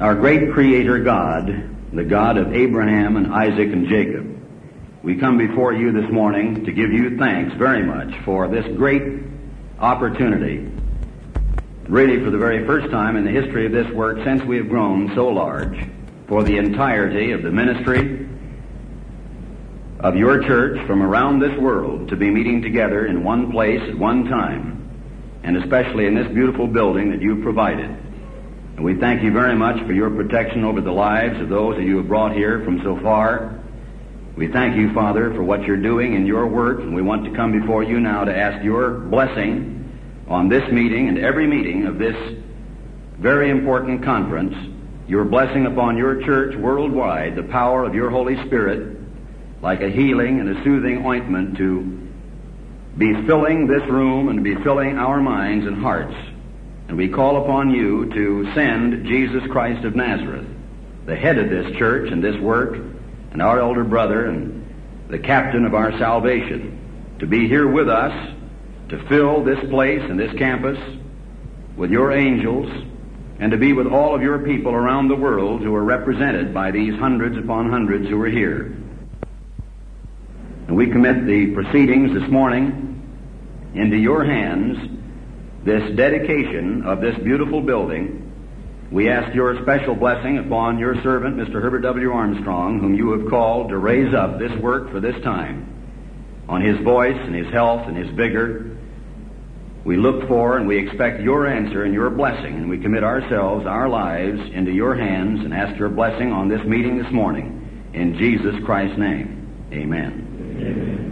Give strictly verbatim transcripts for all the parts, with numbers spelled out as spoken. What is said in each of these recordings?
Our great Creator God, the God of Abraham and Isaac and Jacob, we come before you this morning to give you thanks very much for this great opportunity. Really, for the very first time in the history of this work, since we have grown so large, for the entirety of the ministry of your church from around this world to be meeting together in one place at one time, and especially in this beautiful building that you've provided. And we thank you very much for your protection over the lives of those that you have brought here from so far. We thank you, Father, for what you're doing in your work, and we want to come before you now to ask your blessing on this meeting and every meeting of this very important conference, your blessing upon your church worldwide, the power of your Holy Spirit, like a healing and a soothing ointment, to be filling this room and to be filling our minds and hearts. And we call upon you to send Jesus Christ of Nazareth, the head of this church and this work, and our elder brother and the captain of our salvation, to be here with us, to fill this place and this campus with your angels, and to be with all of your people around the world who are represented by these hundreds upon hundreds who are here. And we commit the proceedings this morning into your hands, this dedication of this beautiful building. We ask your special blessing upon your servant, Mister Herbert W. Armstrong, whom you have called to raise up this work for this time, on his voice and his health and his vigor. We look for and we expect your answer and your blessing, and we commit ourselves, our lives, into your hands and ask your blessing on this meeting this morning. In Jesus Christ's name, amen. Amen.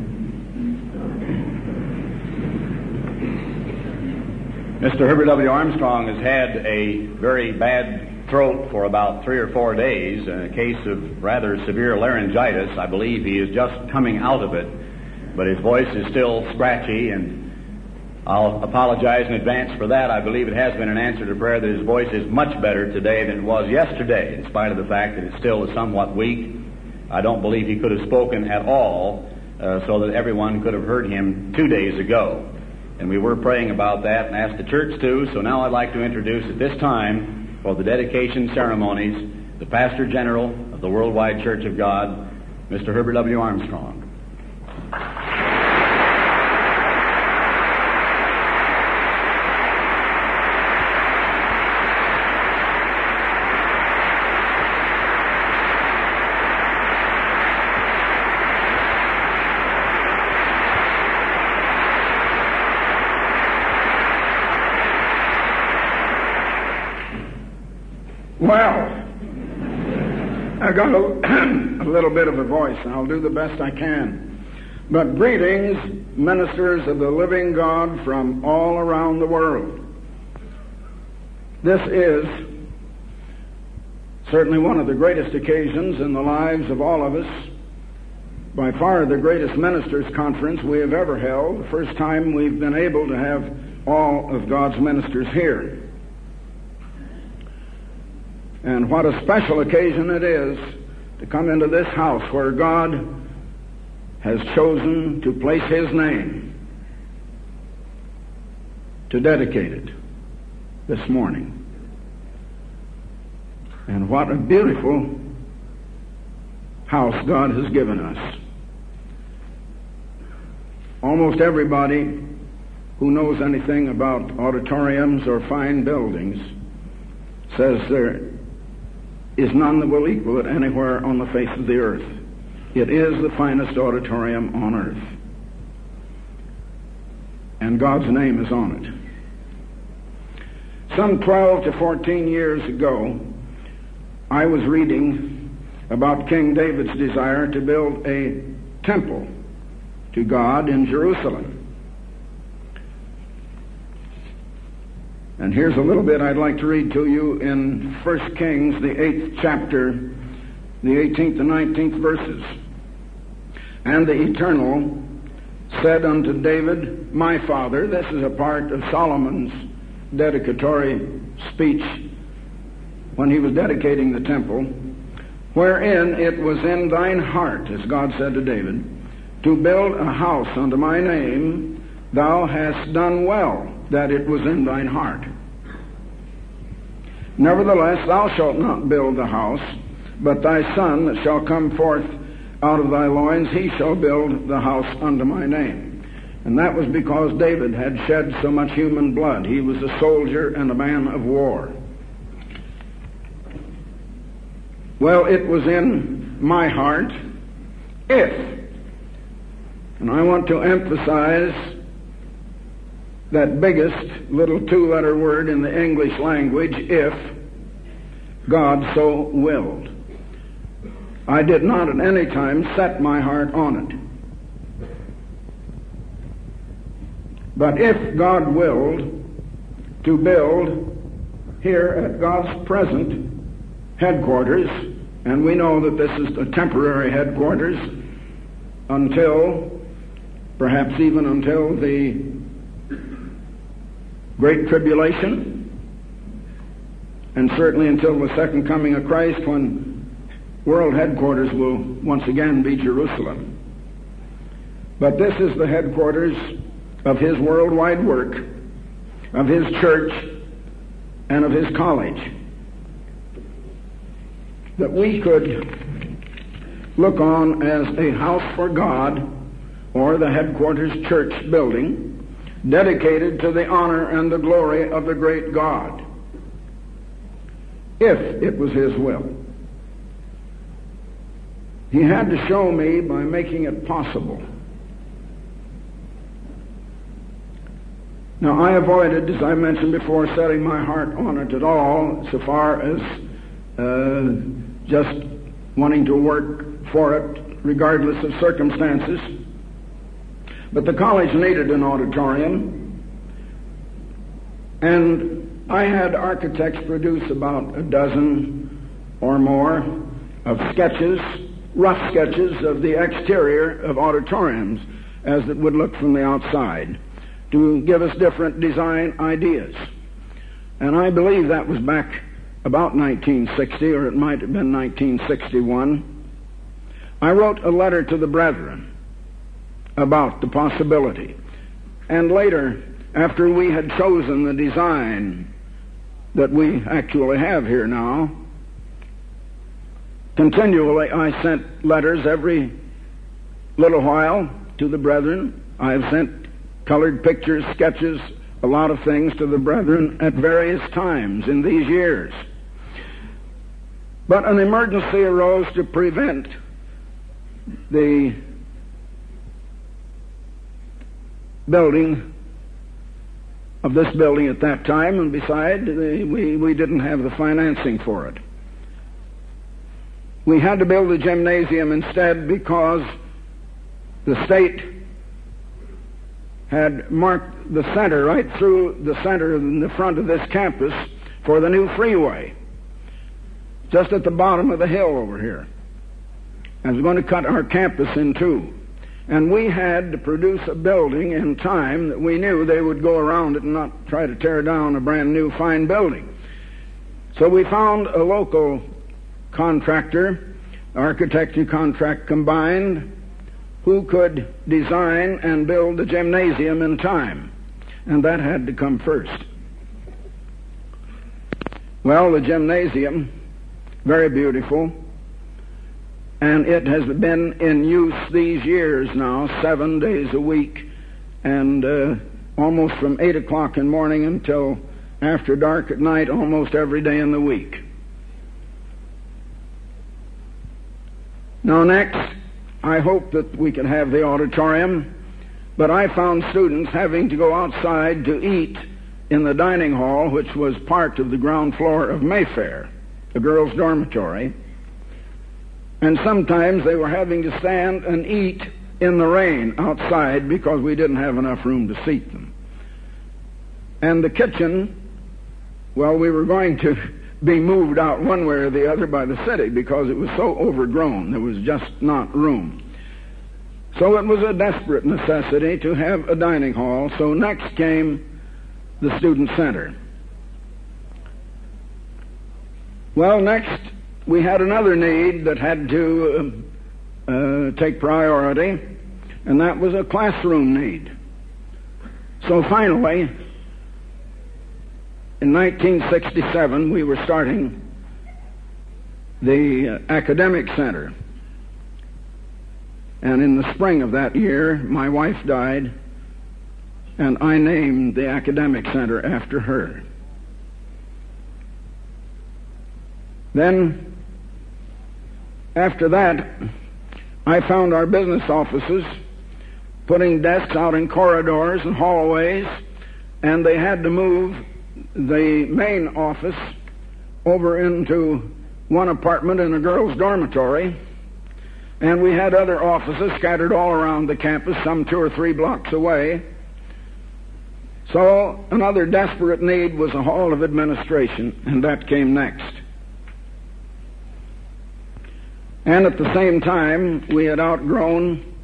Mister Herbert W. Armstrong has had a very bad throat for about three or four days, a case of rather severe laryngitis. I believe he is just coming out of it, but his voice is still scratchy, and I'll apologize in advance for that. I believe it has been an answer to prayer that his voice is much better today than it was yesterday, in spite of the fact that it still is somewhat weak. I don't believe he could have spoken at all uh, so that everyone could have heard him two days ago. And we were praying about that and asked the church to, so now I'd like to introduce at this time, for the dedication ceremonies, the Pastor General of the Worldwide Church of God, Mister Herbert W. Armstrong. Well, I got a, a little bit of a voice, and I'll do the best I can. But greetings, ministers of the living God from all around the world. This is certainly one of the greatest occasions in the lives of all of us. By far the greatest ministers' conference we have ever held. The first time we've been able to have all of God's ministers here. And what a special occasion it is to come into this house where God has chosen to place His name, to dedicate it this morning. And what a beautiful house God has given us. Almost everybody who knows anything about auditoriums or fine buildings says there is none that will equal it anywhere on the face of the earth. It is the finest auditorium on earth. And God's name is on it. Some twelve to fourteen years ago, I was reading about King David's desire to build a temple to God in Jerusalem. And here's a little bit I'd like to read to you in First Kings, the eighth chapter, the eighteenth and nineteenth verses. And the Eternal said unto David, my father, this is a part of Solomon's dedicatory speech when he was dedicating the temple, wherein it was in thine heart, as God said to David, to build a house unto my name, thou hast done well that it was in thine heart. Nevertheless, thou shalt not build the house, but thy son that shall come forth out of thy loins, he shall build the house unto my name. And that was because David had shed so much human blood. He was a soldier and a man of war. Well, it was in my heart, if, and I want to emphasize that biggest little two-letter word in the English language, if God so willed. I did not at any time set my heart on it. But if God willed to build here at God's present headquarters, and we know that this is a temporary headquarters until, perhaps even until the Great Tribulation, and certainly until the second coming of Christ, when world headquarters will once again be Jerusalem. But this is the headquarters of His worldwide work, of His church, and of His college. That we could look on as a house for God, or the headquarters church building, dedicated to the honor and the glory of the great God, if it was His will. He had to show me by making it possible. Now, I avoided, as I mentioned before, setting my heart on it at all, so far as uh, just wanting to work for it, regardless of circumstances. But the college needed an auditorium, and I had architects produce about a dozen or more of sketches, rough sketches of the exterior of auditoriums as it would look from the outside, to give us different design ideas. And I believe that was back about nineteen sixty, or it might have been nineteen sixty-one. I wrote a letter to the brethren about the possibility. And later, after we had chosen the design that we actually have here now, continually I sent letters every little while to the brethren. I have sent colored pictures, sketches, a lot of things to the brethren at various times in these years. But an emergency arose to prevent the building of this building at that time, and besides, we, we didn't have the financing for it. We had to build a gymnasium instead because the state had marked the center, right through the center in the front of this campus, for the new freeway, just at the bottom of the hill over here. And was going to cut our campus in two. And we had to produce a building in time that we knew they would go around it and not try to tear down a brand new fine building. So we found a local contractor, architect and contract combined, who could design and build the gymnasium in time. And that had to come first. Well, the gymnasium, very beautiful. And it has been in use these years now, seven days a week, and uh, almost from eight o'clock in the morning until after dark at night, almost every day in the week. Now next, I hope that we can have the auditorium, but I found students having to go outside to eat in the dining hall, which was part of the ground floor of Mayfair, the girls' dormitory. And sometimes they were having to stand and eat in the rain outside because we didn't have enough room to seat them. And the kitchen, well, we were going to be moved out one way or the other by the city because it was so overgrown. There was just not room. So it was a desperate necessity to have a dining hall. So next came the student center. Well, next we had another need that had to uh, uh, take priority, and that was a classroom need. So finally, in nineteen sixty-seven, we were starting the uh, academic center. And in the spring of that year, my wife died, and I named the academic center after her. Then, after that, I found our business offices putting desks out in corridors and hallways, and they had to move the main office over into one apartment in a girls' dormitory, and we had other offices scattered all around the campus, some two or three blocks away. So another desperate need was a hall of administration, and that came next. And at the same time, we had outgrown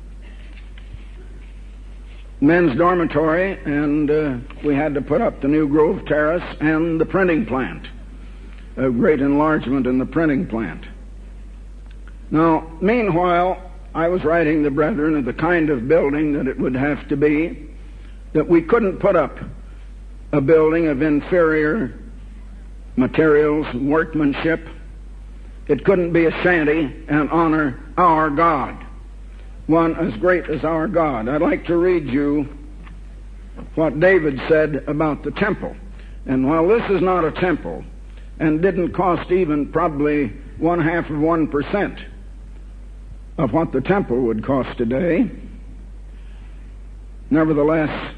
men's dormitory, and uh, we had to put up the new Grove Terrace and the printing plant, a great enlargement in the printing plant. Now, meanwhile, I was writing the brethren of the kind of building that it would have to be, that we couldn't put up a building of inferior materials and workmanship. It couldn't be a shanty and honor our God, one as great as our God. I'd like to read you what David said about the temple. And while this is not a temple, and didn't cost even probably one half of one percent of what the temple would cost today, nevertheless,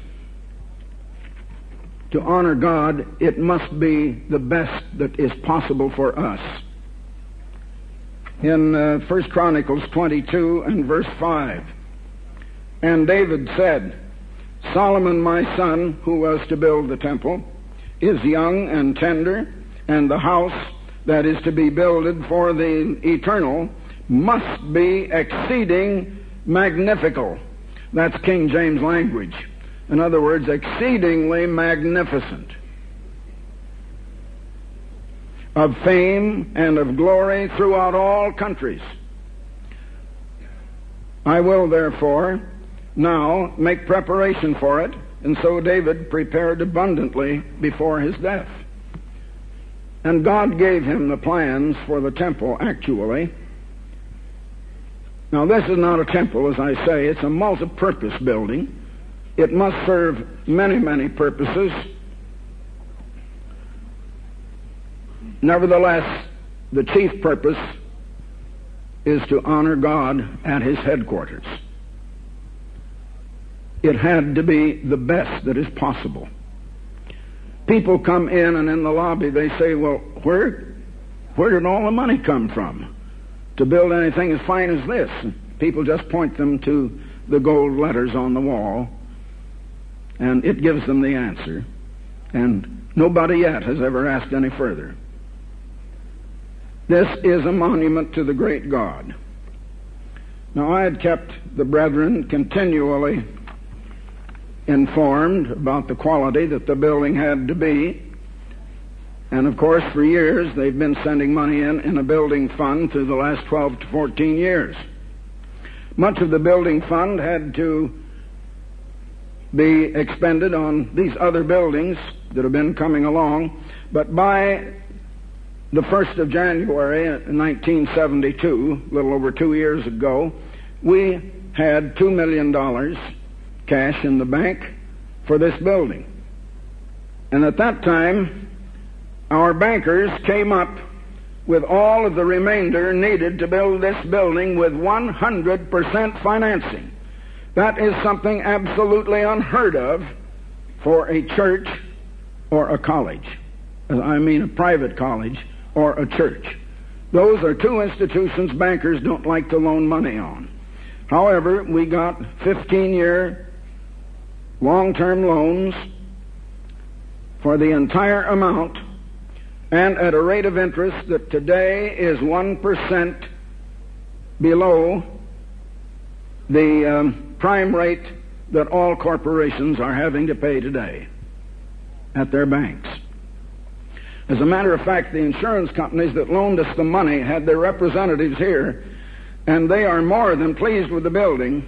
to honor God, it must be the best that is possible for us. In uh, First Chronicles twenty-two and verse five, and David said, Solomon my son, who was to build the temple, is young and tender, and the house that is to be builded for the eternal must be exceeding magnifical. That's King James language. In other words, exceedingly magnificent, of fame and of glory throughout all countries. I will therefore now make preparation for it, and so David prepared abundantly before his death. And God gave him the plans for the temple, actually. Now, this is not a temple, as I say. It's a multi-purpose building. It must serve many, many purposes. Nevertheless, the chief purpose is to honor God at His headquarters. It had to be the best that is possible. People come in, and in the lobby they say, well, where, where did all the money come from to build anything as fine as this? And people just point them to the gold letters on the wall, and it gives them the answer. And nobody yet has ever asked any further. This is a monument to the great God. Now, I had kept the brethren continually informed about the quality that the building had to be. And of course, for years, they've been sending money in in a building fund through the last twelve to fourteen years. Much of the building fund had to be expended on these other buildings that have been coming along. But by the first of January nineteen seventy-two, a little over two years ago, we had two million dollars cash in the bank for this building. And at that time, our bankers came up with all of the remainder needed to build this building with one hundred percent financing. That is something absolutely unheard of for a church or a college. I mean a private college or a church. Those are two institutions bankers don't like to loan money on. However, we got fifteen-year long-term loans for the entire amount, and at a rate of interest that today is one percent below the um, prime rate that all corporations are having to pay today at their banks. As a matter of fact, the insurance companies that loaned us the money had their representatives here, and they are more than pleased with the building,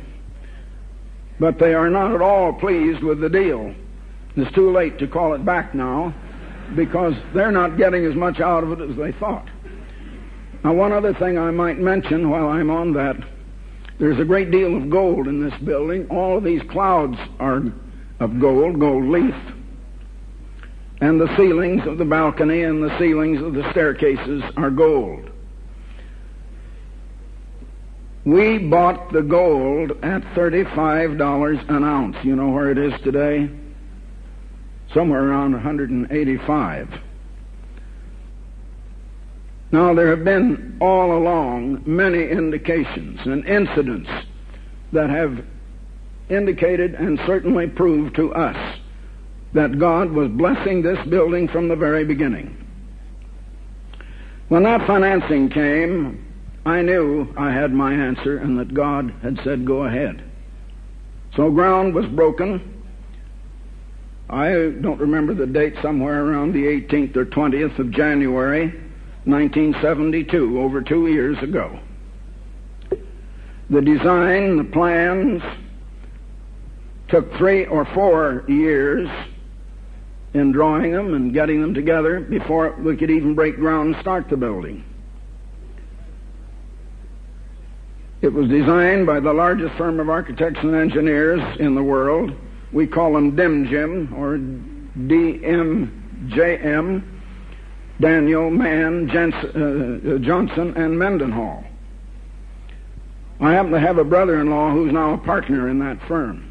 but they are not at all pleased with the deal. It's too late to call it back now. because they're not getting as much out of it as they thought. Now, one other thing I might mention while I'm on that, there's a great deal of gold in this building. All of these clouds are of gold, gold leaf. And the ceilings of the balcony and the ceilings of the staircases are gold. We bought the gold at thirty-five dollars an ounce. You know where it is today? Somewhere around one hundred eighty-five. Now, there have been all along many indications and incidents that have indicated and certainly proved to us that God was blessing this building from the very beginning. When that financing came, I knew I had my answer and that God had said, go ahead. So ground was broken. I don't remember the date, somewhere around the eighteenth or twentieth of January, nineteen seventy-two, over two years ago. The design, the plans, took three or four years in drawing them and getting them together before we could even break ground and start the building. It was designed by the largest firm of architects and engineers in the world. We call them D M J M, or D M J M, Daniel, Mann, Jens, uh, Johnson, and Mendenhall. I happen to have a brother-in-law who's now a partner in that firm.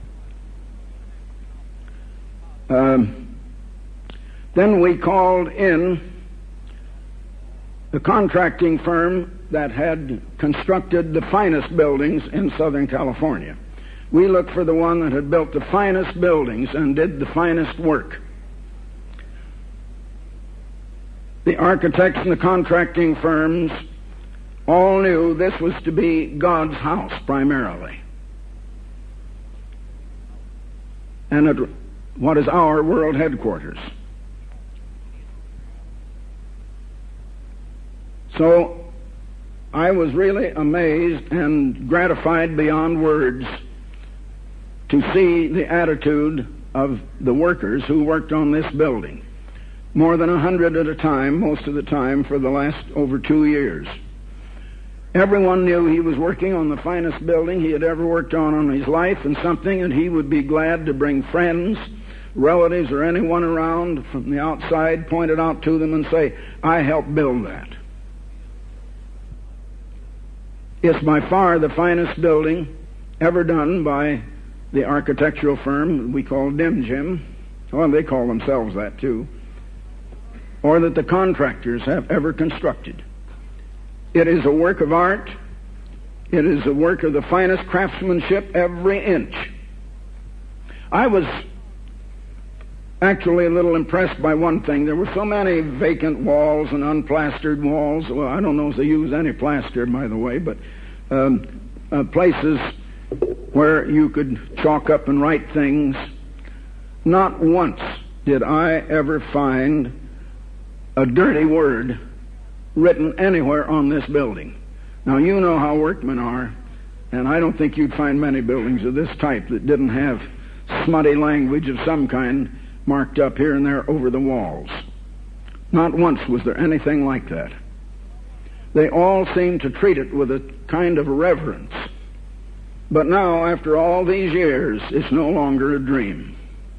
Um, then we called in the contracting firm that had constructed the finest buildings in Southern California. We looked for the one that had built the finest buildings and did the finest work. The architects and the contracting firms all knew this was to be God's house primarily, and at what is our world headquarters. So I was really amazed and gratified beyond words to see the attitude of the workers who worked on this building. More than a hundred at a time, most of the time, for the last over two years. Everyone knew he was working on the finest building he had ever worked on in his life, and something that he would be glad to bring friends, relatives, or anyone around from the outside, point it out to them and say, I helped build that. It's by far the finest building ever done by the architectural firm we call D M J M. Well, they call themselves that too. Or that the contractors have ever constructed. It is a work of art. It is a work of the finest craftsmanship, every inch. I was actually a little impressed by one thing. There were so many vacant walls and unplastered walls. Well, I don't know if they use any plaster, by the way, but um, uh, places where you could chalk up and write things. Not once did I ever find a dirty word written anywhere on this building. Now, you know how workmen are, and I don't think you'd find many buildings of this type that didn't have smutty language of some kind marked up here and there over the walls. Not once was there anything like that. They all seemed to treat it with a kind of reverence. But now, after all these years, it's no longer a dream.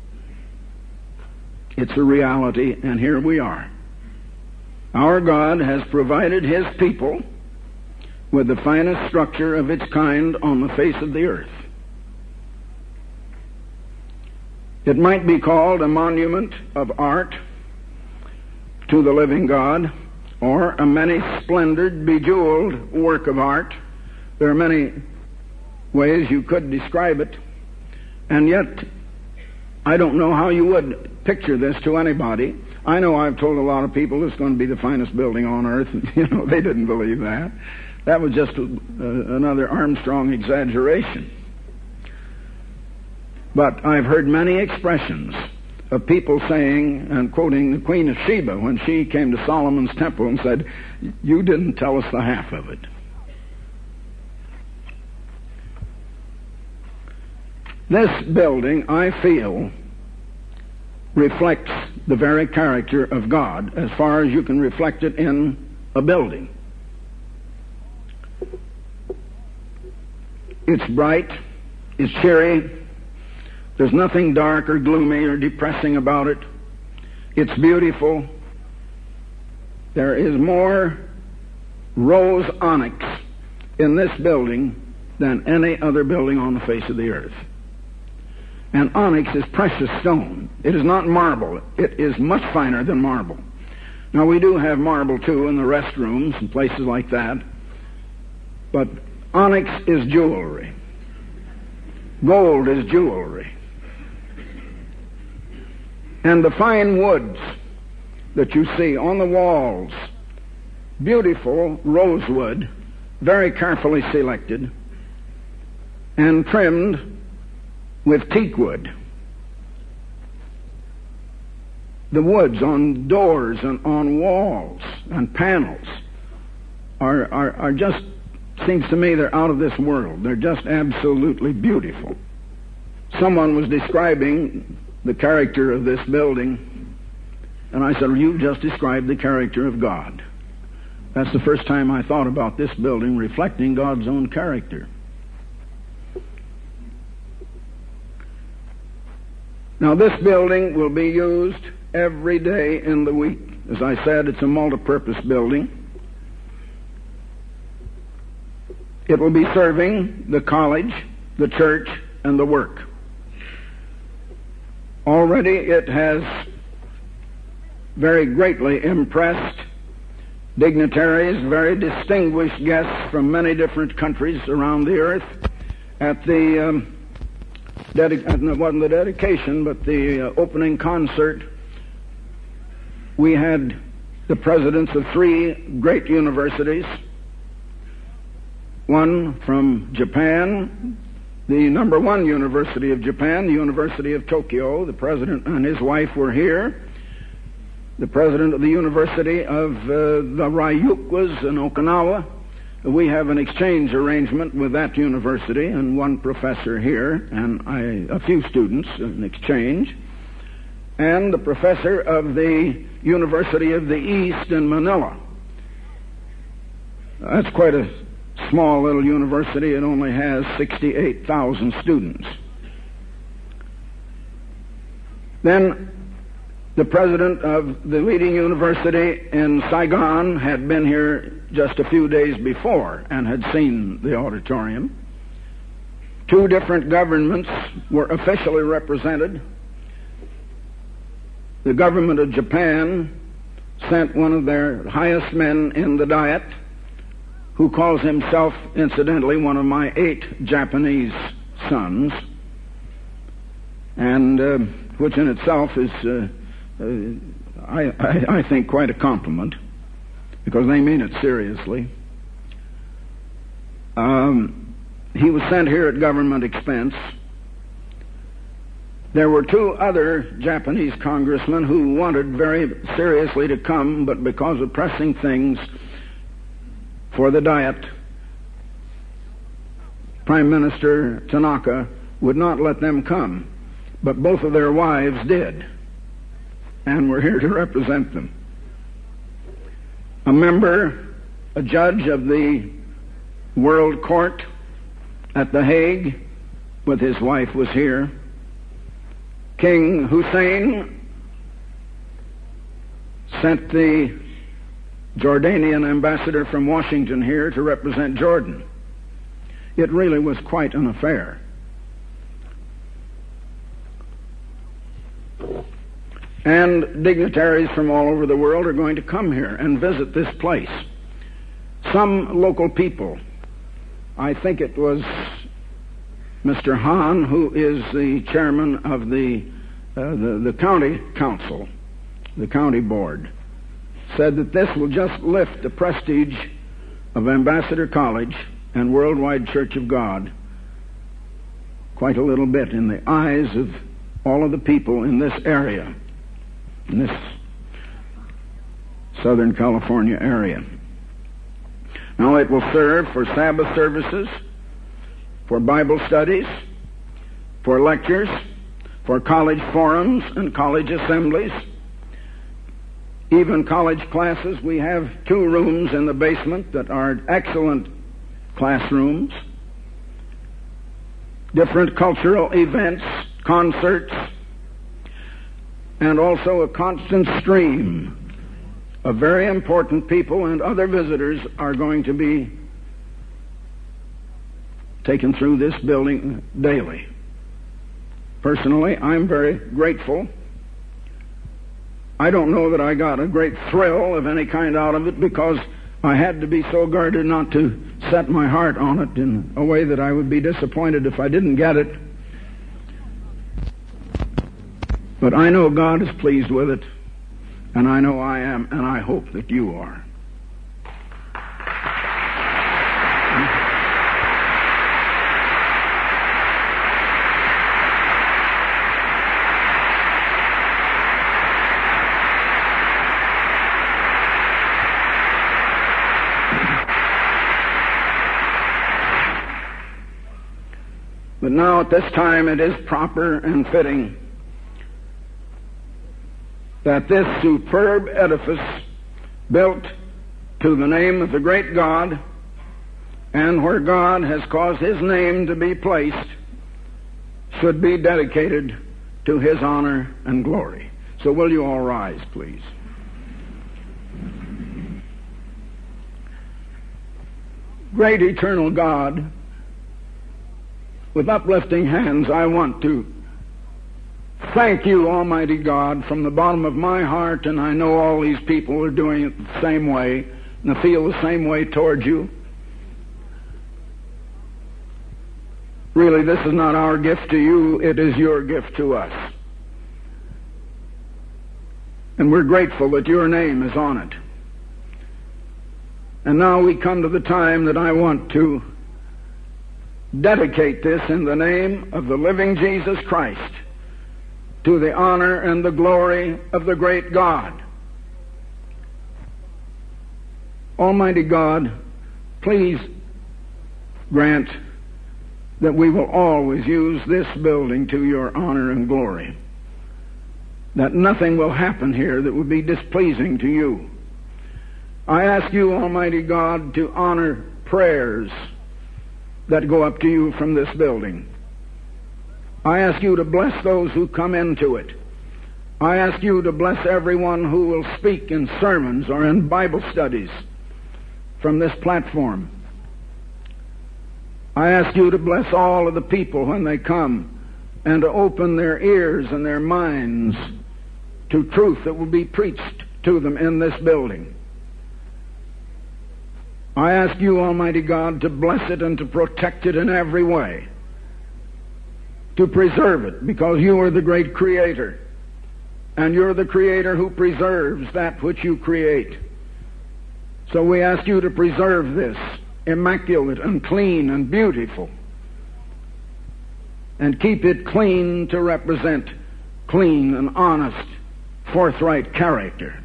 It's a reality, and here we are. Our God has provided His people with the finest structure of its kind on the face of the earth. It might be called a monument of art to the living God, or a many-splendored, bejeweled work of art. There are many ways you could describe it, and yet I don't know how you would picture this to anybody. I know I've told a lot of people it's going to be the finest building on earth, and you know, they didn't believe that. That was just a, uh, another Armstrong exaggeration. But I've heard many expressions of people saying, and quoting the Queen of Sheba when she came to Solomon's temple and said, you didn't tell us the half of it. This building, I feel, reflects the very character of God as far as you can reflect it in a building. It's bright, it's cheery, there's nothing dark or gloomy or depressing about it. It's beautiful. There is more rose onyx in this building than any other building on the face of the earth. And onyx is precious stone. It is not marble. It is much finer than marble. Now, we do have marble, too, in the restrooms and places like that. But onyx is jewelry. Gold is jewelry. And the fine woods that you see on the walls, beautiful rosewood, very carefully selected, and trimmed with teak wood. The woods on doors and on walls and panels are, are, are just, seems to me they're out of this world. They're just absolutely beautiful. Someone was describing the character of this building, and I said, well, you just described the character of God. That's the first time I thought about this building reflecting God's own character. Now, this building will be used every day in the week. As I said, it's a multi-purpose building. It will be serving the college, the church, and the work. Already it has very greatly impressed dignitaries, very distinguished guests from many different countries around the earth at the... Um, Dedic- it wasn't the dedication, but the uh, opening concert. We had the presidents of three great universities. One from Japan, the number one university of Japan, the University of Tokyo. The president and his wife were here. The president of the University of uh, the Ryukyus in Okinawa. We have an exchange arrangement with that university and one professor here and I, a few students in exchange. And the professor of the University of the East in Manila. That's quite a small little university. It only has sixty-eight thousand students. Then the president of the leading university in Saigon had been here just a few days before and had seen the auditorium. Two different governments were officially represented. The government of Japan sent one of their highest men in the Diet, who calls himself, incidentally, one of my eight Japanese sons, and uh, which in itself is... Uh, Uh, I, I, I think quite a compliment, because they mean it seriously. Um, he was sent here at government expense. There were two other Japanese congressmen who wanted very seriously to come, but because of pressing things for the Diet, Prime Minister Tanaka would not let them come, but both of their wives did. And we're here to represent them. A member, a judge of the World Court at The Hague, with his wife, was here. King Hussein sent the Jordanian ambassador from Washington here to represent Jordan. It really was quite an affair. And dignitaries from all over the world are going to come here and visit this place. Some local people, I think it was Mister Hahn, who is the chairman of the, uh, the, the county council, the county board, said that this will just lift the prestige of Ambassador College and Worldwide Church of God quite a little bit in the eyes of all of the people in this area, in this Southern California area. Now it will serve for Sabbath services, for Bible studies, for lectures, for college forums and college assemblies, even college classes. We have two rooms in the basement that are excellent classrooms. Different cultural events, concerts, and also a constant stream of very important people and other visitors are going to be taken through this building daily. Personally, I'm very grateful. I don't know that I got a great thrill of any kind out of it because I had to be so guarded not to set my heart on it in a way that I would be disappointed if I didn't get it. But I know God is pleased with it, and I know I am, and I hope that you are. But now at this time it is proper and fitting that this superb edifice built to the name of the great God and where God has caused His name to be placed should be dedicated to His honor and glory. So will you all rise, please? Great eternal God, with uplifting hands, I want to thank you, Almighty God, from the bottom of my heart, and I know all these people are doing it the same way, and feel the same way toward you. Really, this is not our gift to you, it is your gift to us. And we're grateful that your name is on it. And now we come to the time that I want to dedicate this in the name of the living Jesus Christ to the honor and the glory of the great God. Almighty God, please grant that we will always use this building to your honor and glory, that nothing will happen here that would be displeasing to you. I ask you, Almighty God, to honor prayers that go up to you from this building. I ask you to bless those who come into it. I ask you to bless everyone who will speak in sermons or in Bible studies from this platform. I ask you to bless all of the people when they come and to open their ears and their minds to truth that will be preached to them in this building. I ask you, Almighty God, to bless it and to protect it in every way, to preserve it, because you are the great Creator, and you're the Creator who preserves that which you create. So we ask you to preserve this immaculate and clean and beautiful, and keep it clean to represent clean and honest, forthright character.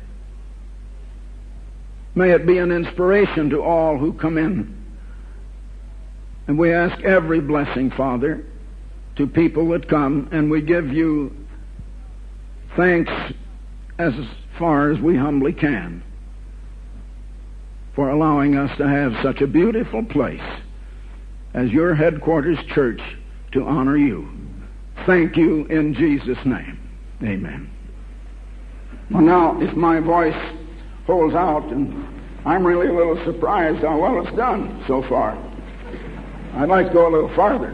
May it be an inspiration to all who come in. And we ask every blessing, Father, to people that come, and we give you thanks as far as we humbly can for allowing us to have such a beautiful place as your headquarters church to honor you. Thank you in Jesus' name. Amen. Well, now, if my voice holds out, and I'm really a little surprised how well it's done so far. I'd like to go a little farther.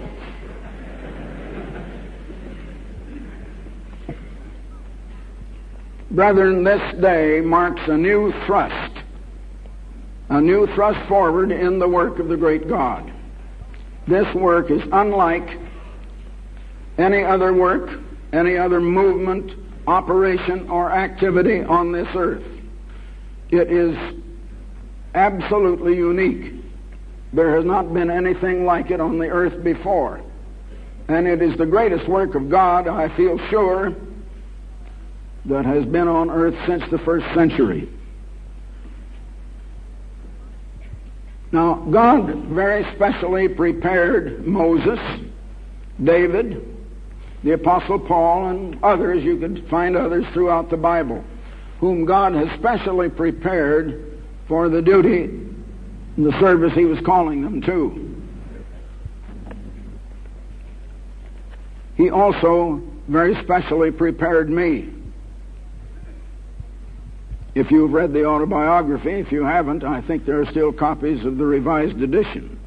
Brethren, this day marks a new thrust, a new thrust forward in the work of the great God. This work is unlike any other work, any other movement, operation, or activity on this earth. It is absolutely unique. There has not been anything like it on the earth before. And it is the greatest work of God, I feel sure, that has been on earth since the first century. Now, God very specially prepared Moses, David, the Apostle Paul, and others. You could find others throughout the Bible, whom God has specially prepared for the duty and the service He was calling them to. He also very specially prepared me. If you've read the autobiography, if you haven't, I think there are still copies of the Revised Edition.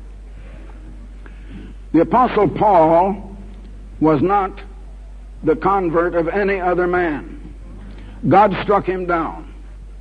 The Apostle Paul was not the convert of any other man. God struck him down.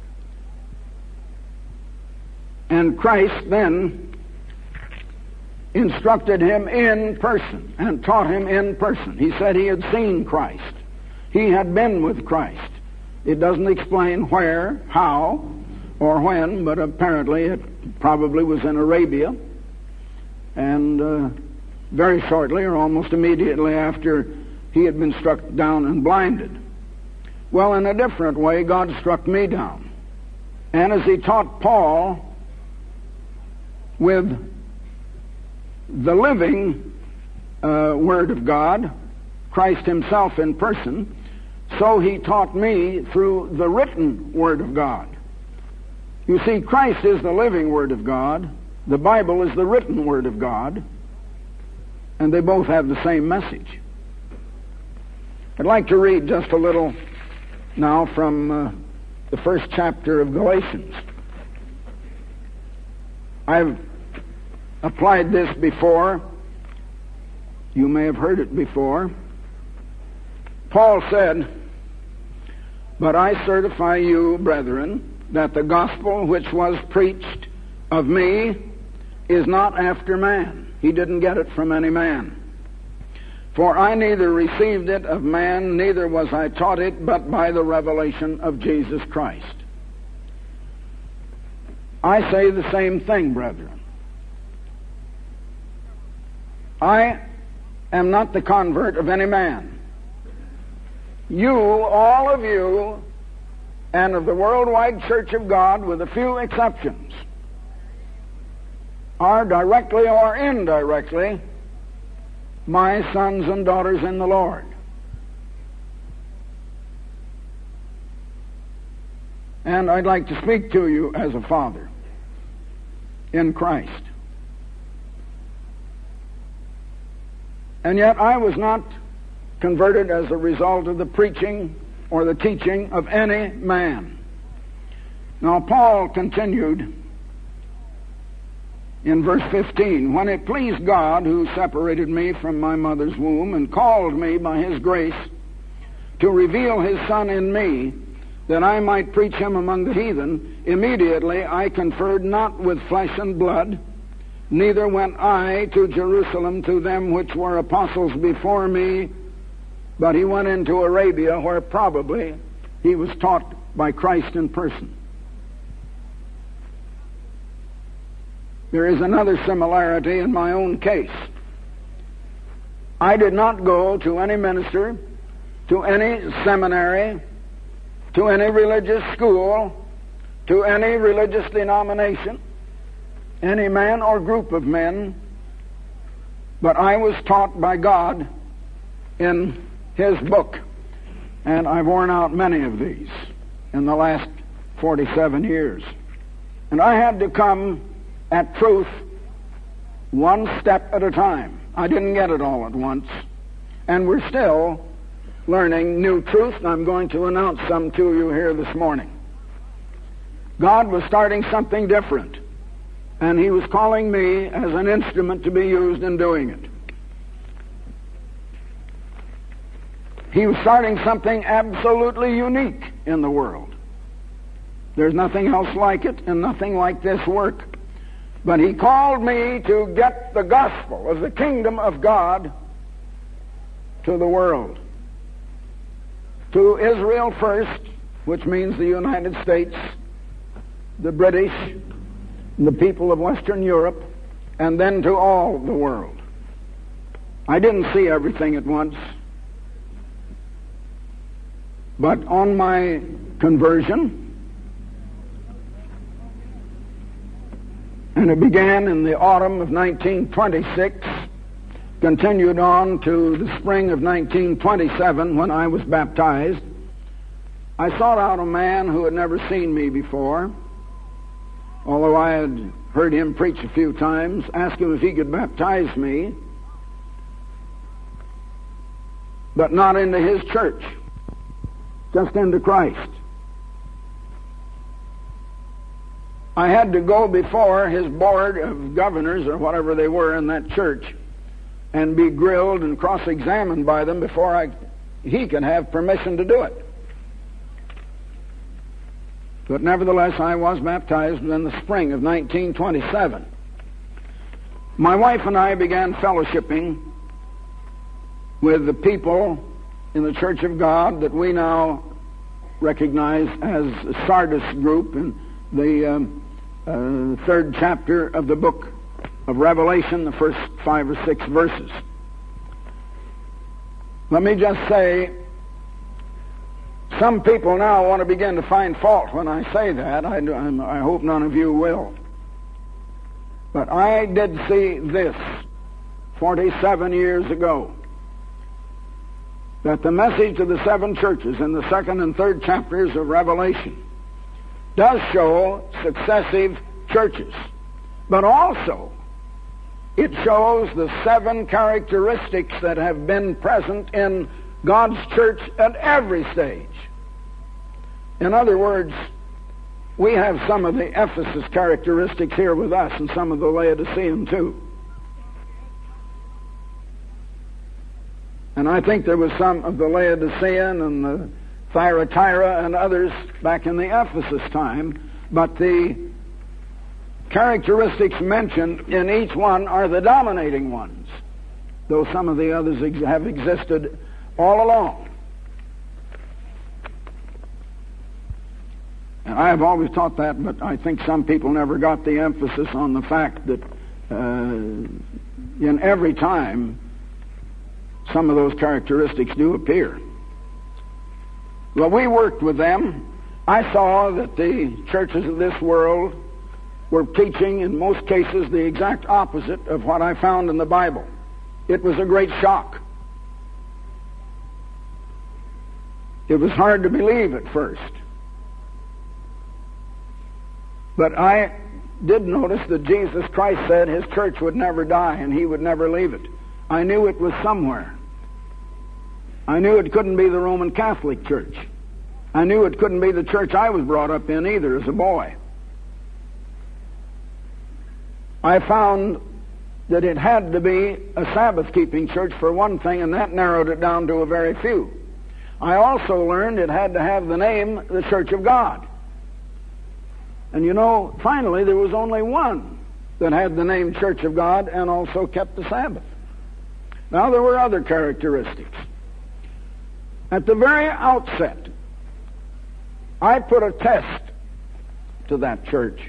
And Christ then instructed him in person and taught him in person. He said he had seen Christ. He had been with Christ. It doesn't explain where, how, or when, but apparently it probably was in Arabia. And uh, very shortly, or almost immediately after he had been struck down and blinded. Well, in a different way, God struck me down. And as He taught Paul with the living uh, Word of God, Christ Himself in person, so He taught me through the written Word of God. You see, Christ is the living Word of God. The Bible is the written Word of God. And they both have the same message. I'd like to read just a little now from uh, the first chapter of Galatians. I've applied this before. You may have heard it before. Paul said, "But I certify you, brethren, that the gospel which was preached of me is not after man." He didn't get it from any man. "For I neither received it of man, neither was I taught it, but by the revelation of Jesus Christ." I say the same thing, brethren. I am not the convert of any man. You, all of you, and of the worldwide Church of God, with a few exceptions, are directly or indirectly my sons and daughters in the Lord. And I'd like to speak to you as a father in Christ. And yet I was not converted as a result of the preaching or the teaching of any man. Now Paul continued in verse fifteen, "When it pleased God, who separated me from my mother's womb and called me by His grace to reveal His Son in me, that I might preach Him among the heathen, immediately I conferred not with flesh and blood, neither went I to Jerusalem to them which were apostles before me, but he went into Arabia, where probably he was taught by Christ in person." There is another similarity in my own case. I did not go to any minister, to any seminary, to any religious school, to any religious denomination, any man or group of men, but I was taught by God in His book. And I've worn out many of these in the last forty-seven years. And I had to come at truth one step at a time. I didn't get it all at once. And we're still learning new truth, and I'm going to announce some to you here this morning. God was starting something different, and He was calling me as an instrument to be used in doing it. He was starting something absolutely unique in the world. There's nothing else like it, and nothing like this work. But He called me to get the gospel of the kingdom of God to the world. To Israel first, which means the United States, the British, and the people of Western Europe, and then to all the world. I didn't see everything at once. But on my conversion, and it began in the autumn of nineteen twenty-six, continued on to the spring of nineteen twenty-seven when I was baptized. I sought out a man who had never seen me before, although I had heard him preach a few times, asked him if he could baptize me, but not into his church, just into Christ. I had to go before his board of governors, or whatever they were in that church, and be grilled and cross-examined by them before I, he could have permission to do it. But nevertheless, I was baptized in the spring of nineteen twenty-seven. My wife and I began fellowshipping with the people in the Church of God that we now recognize as the Sardis group in the um, uh, third chapter of the book of Revelation, the first five or six verses. Let me just say, some people now want to begin to find fault when I say that. I, I hope none of you will. But I did see this forty-seven years ago, that the message to the seven churches in the second and third chapters of Revelation does show successive churches, but also it shows the seven characteristics that have been present in God's church at every stage. In other words, we have some of the Ephesus characteristics here with us and some of the Laodicean too. And I think there was some of the Laodicean and the Thyatira and others back in the Ephesus time, but the characteristics mentioned in each one are the dominating ones, though some of the others ex- have existed all along. And I have always taught that, but I think some people never got the emphasis on the fact that uh, in every time some of those characteristics do appear. Well, we worked with them. I saw that the churches of this world were teaching, in most cases, the exact opposite of what I found in the Bible. It was a great shock. It was hard to believe at first. But I did notice that Jesus Christ said his church would never die and he would never leave it. I knew it was somewhere. I knew it couldn't be the Roman Catholic Church. I knew it couldn't be the church I was brought up in either as a boy. I found that it had to be a Sabbath-keeping church for one thing, and that narrowed it down to a very few. I also learned it had to have the name the Church of God. And you know, finally, there was only one that had the name Church of God and also kept the Sabbath. Now, there were other characteristics. At the very outset, I put a test to that church.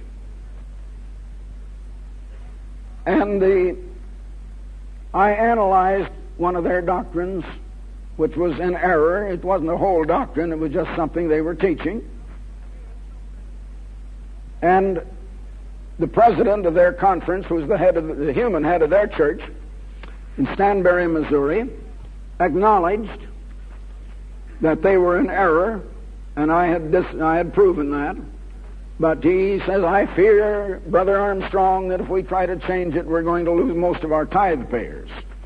And the, I analyzed one of their doctrines, which was in error. It wasn't a whole doctrine, it was just something they were teaching. And the president of their conference, who was the head of the, the human head of their church in Stanberry, Missouri, acknowledged that they were in error, and I had dis, I had proven that. But he says, I fear, Brother Armstrong, that if we try to change it, we're going to lose most of our tithe payers.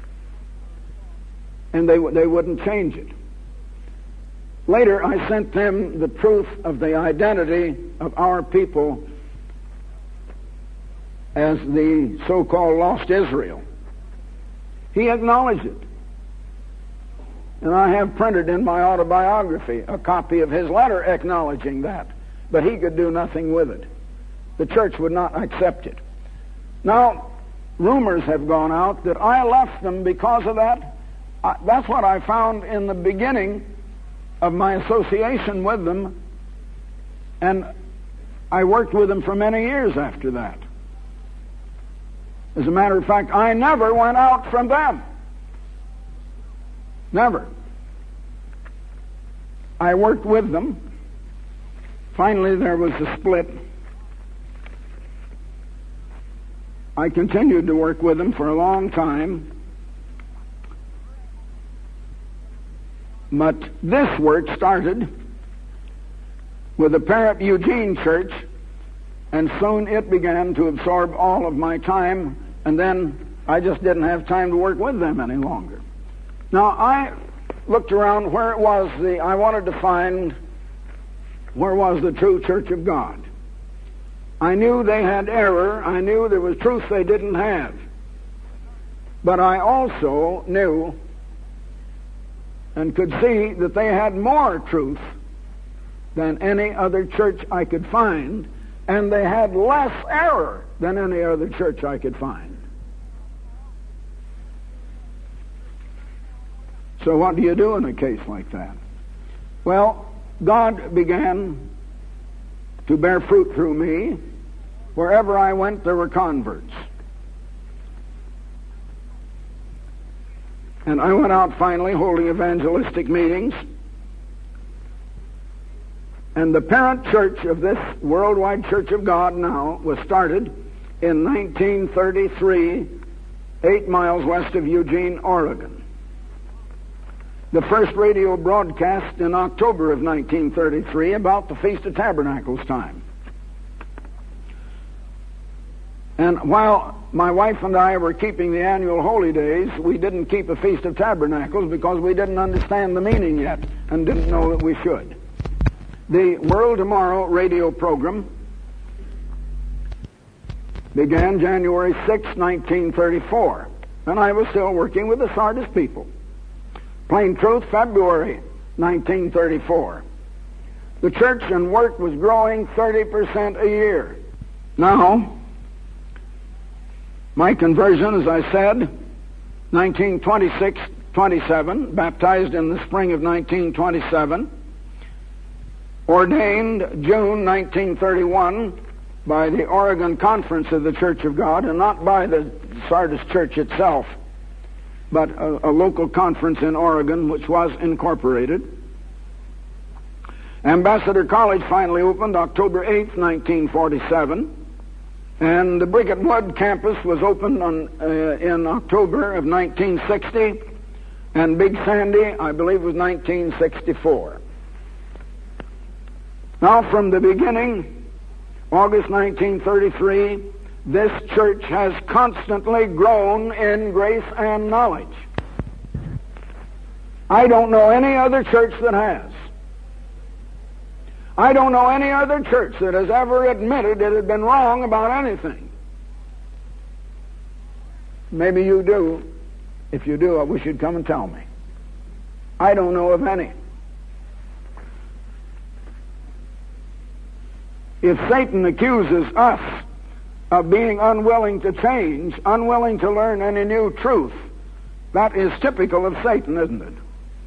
And they they wouldn't change it. Later, I sent them the truth of the identity of our people as the so-called lost Israel. He acknowledged it. And I have printed in my autobiography a copy of his letter acknowledging that. But he could do nothing with it. The church would not accept it. Now, rumors have gone out that I left them because of that. I, that's what I found in the beginning of my association with them, and I worked with them for many years after that. As a matter of fact, I never went out from them. Never. I worked with them. Finally, there was a split. I continued to work with them for a long time. But this work started with the Parrott Eugene Church, and soon it began to absorb all of my time, and then I just didn't have time to work with them any longer. Now, I looked around where it was the, I wanted to find where was the true Church of God. I knew they had error. I knew there was truth they didn't have. But I also knew and could see that they had more truth than any other church I could find, and they had less error than any other church I could find. So what do you do in a case like that? Well, God began to bear fruit through me. Wherever I went, there were converts. And I went out finally holding evangelistic meetings. And the parent church of this worldwide Church of God now was started in nineteen thirty-three, eight miles west of Eugene, Oregon. The first radio broadcast in October of nineteen thirty-three, about the Feast of Tabernacles time. And while my wife and I were keeping the annual holy days, we didn't keep a Feast of Tabernacles because we didn't understand the meaning yet and didn't know that we should. The World Tomorrow radio program began January sixth, nineteen thirty-four, and I was still working with the Sardis people. Plain Truth, February nineteen thirty-four. The church and work was growing thirty percent a year. Now, my conversion, as I said, nineteen twenty-six twenty-seven, baptized in the spring of nineteen twenty-seven, ordained June nineteen thirty-one by the Oregon Conference of the Church of God, and not by the Sardis Church itself, but a, a local conference in Oregon which was incorporated. Ambassador College finally opened October eighth, nineteen forty-seven, and the Bricket Wood campus was opened on, uh, in October of nineteen sixty, and Big Sandy, I believe, was nineteen sixty-four. Now, from the beginning, August nineteen thirty-three, this church has constantly grown in grace and knowledge. I don't know any other church that has. I don't know any other church that has ever admitted it had been wrong about anything. Maybe you do. If you do, I wish you'd come and tell me. I don't know of any. If Satan accuses us of being unwilling to change, unwilling to learn any new truth, that is typical of Satan, isn't it?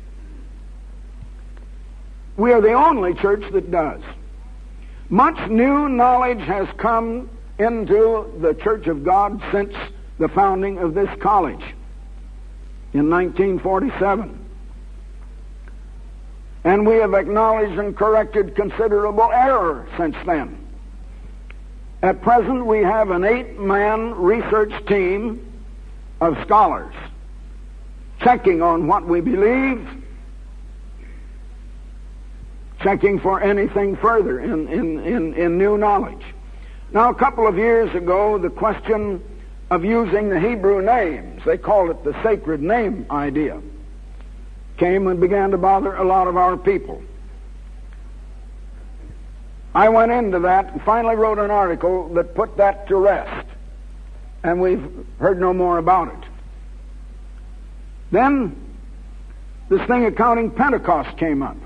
We are the only church that does. Much new knowledge has come into the Church of God since the founding of this college in nineteen forty-seven. And we have acknowledged and corrected considerable error since then. At present, we have an eight-man research team of scholars checking on what we believe, checking for anything further in, in, in, in new knowledge. Now, a couple of years ago, the question of using the Hebrew names, they called it the sacred name idea, came and began to bother a lot of our people. I went into that and finally wrote an article that put that to rest, and we've heard no more about it. Then, this thing of counting Pentecost came up.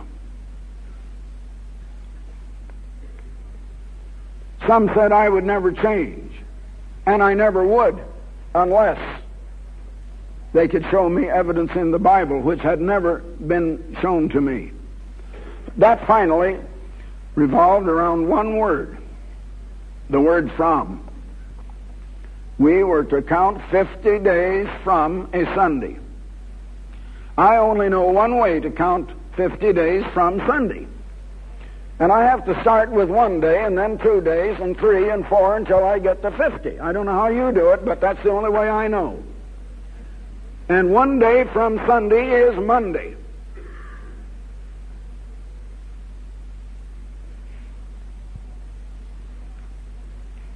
Some said I would never change, and I never would unless they could show me evidence in the Bible which had never been shown to me. That finally revolved around one word, the word from. We were to count fifty days from a Sunday. I only know one way to count fifty days from Sunday. And I have to start with one day, and then two days, and three, and four, until I get to fifty. I don't know how you do it, but that's the only way I know. And one day from Sunday is Monday.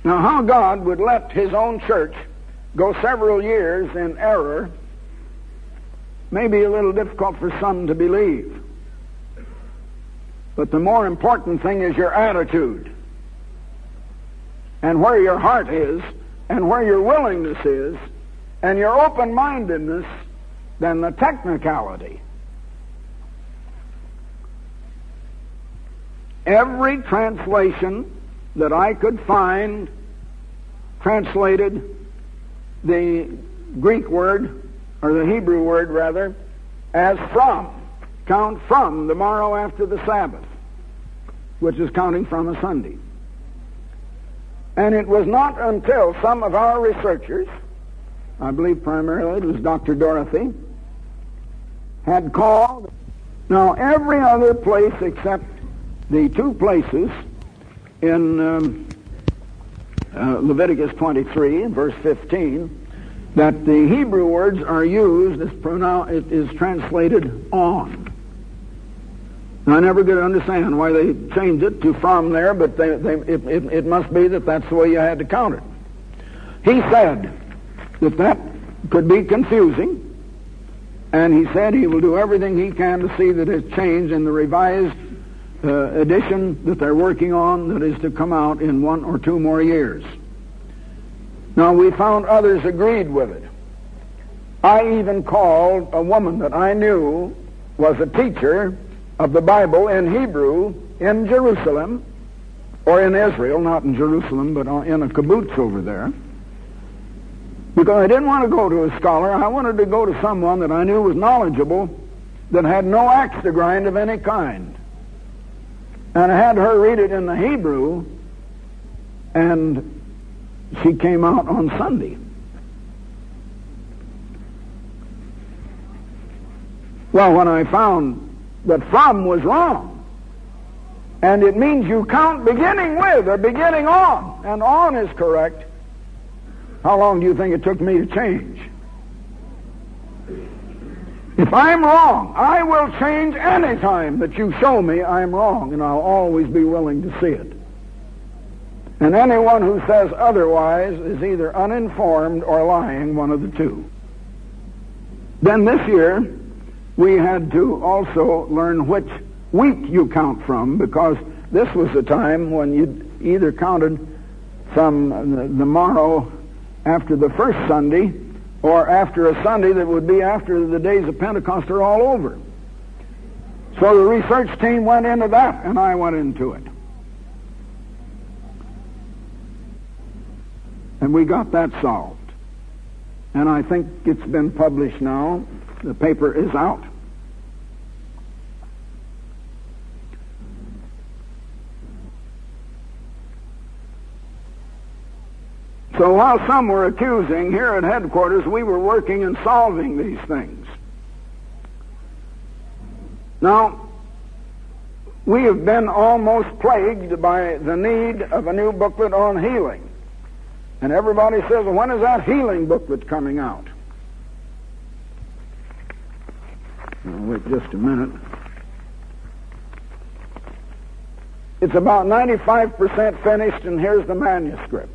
Now, how God would let His own church go several years in error may be a little difficult for some to believe. But the more important thing is your attitude, and where your heart is, and where your willingness is, and your open-mindedness, than the technicality. Every translation that I could find translated the Greek word, or the Hebrew word rather, as from. Count from the morrow after the Sabbath, which is counting from a Sunday. And it was not until some of our researchers, I believe primarily it was Doctor Dorothy, had called. Now, every other place except the two places in um, uh, Leviticus twenty-three, verse fifteen, that the Hebrew words are used, is, pronoun- it is translated on. Now, I never could understand why they changed it to from there, but they, they, it, it, it must be that that's the way you had to count it. He said that that could be confusing, and he said he will do everything he can to see that it's changed in the revised uh, edition that they're working on, that is to come out in one or two more years. Now, we found others agreed with it. I even called a woman that I knew was a teacher of the Bible in Hebrew in Jerusalem, or in Israel, not in Jerusalem, but in a kibbutz over there. Because I didn't want to go to a scholar. I wanted to go to someone that I knew was knowledgeable, that had no axe to grind of any kind. And I had her read it in the Hebrew, and she came out on Sunday. Well, when I found that from was wrong, and it means you count beginning with or beginning on, and on is correct, how long do you think it took me to change? If I'm wrong, I will change any time that you show me I'm wrong, and I'll always be willing to see it. And anyone who says otherwise is either uninformed or lying, one of the two. Then this year, we had to also learn which week you count from, because this was the time when you either counted from the morrow after the first Sunday, or after a Sunday that would be after the days of Pentecost are all over. So the research team went into that, and I went into it. And we got that solved. And I think it's been published now. The paper is out. So while some were accusing, here at headquarters we were working and solving these things. Now, we have been almost plagued by the need of a new booklet on healing. And everybody says, well, when is that healing booklet coming out? Now, wait just a minute. It's about ninety-five percent finished, and here's the manuscript.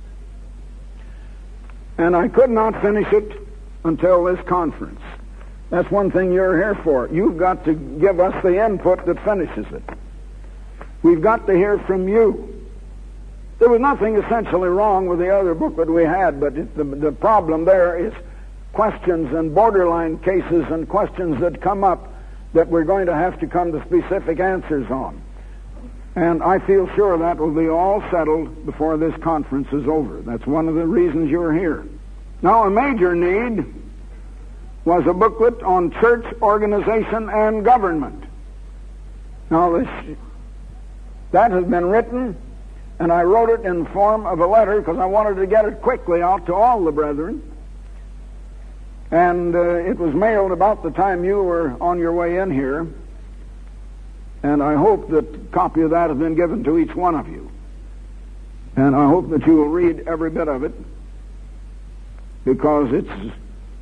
And I could not finish it until this conference. That's one thing you're here for. You've got to give us the input that finishes it. We've got to hear from you. There was nothing essentially wrong with the other booklet we had, but it, the, the problem there is questions and borderline cases and questions that come up that we're going to have to come to specific answers on. And I feel sure that will be all settled before this conference is over. That's one of the reasons you're here. Now, a major need was a booklet on church organization and government. Now, this, that has been written, and I wrote it in the form of a letter because I wanted to get it quickly out to all the brethren. And uh, it was mailed about the time you were on your way in here. And I hope that a copy of that has been given to each one of you. And I hope that you will read every bit of it, because it's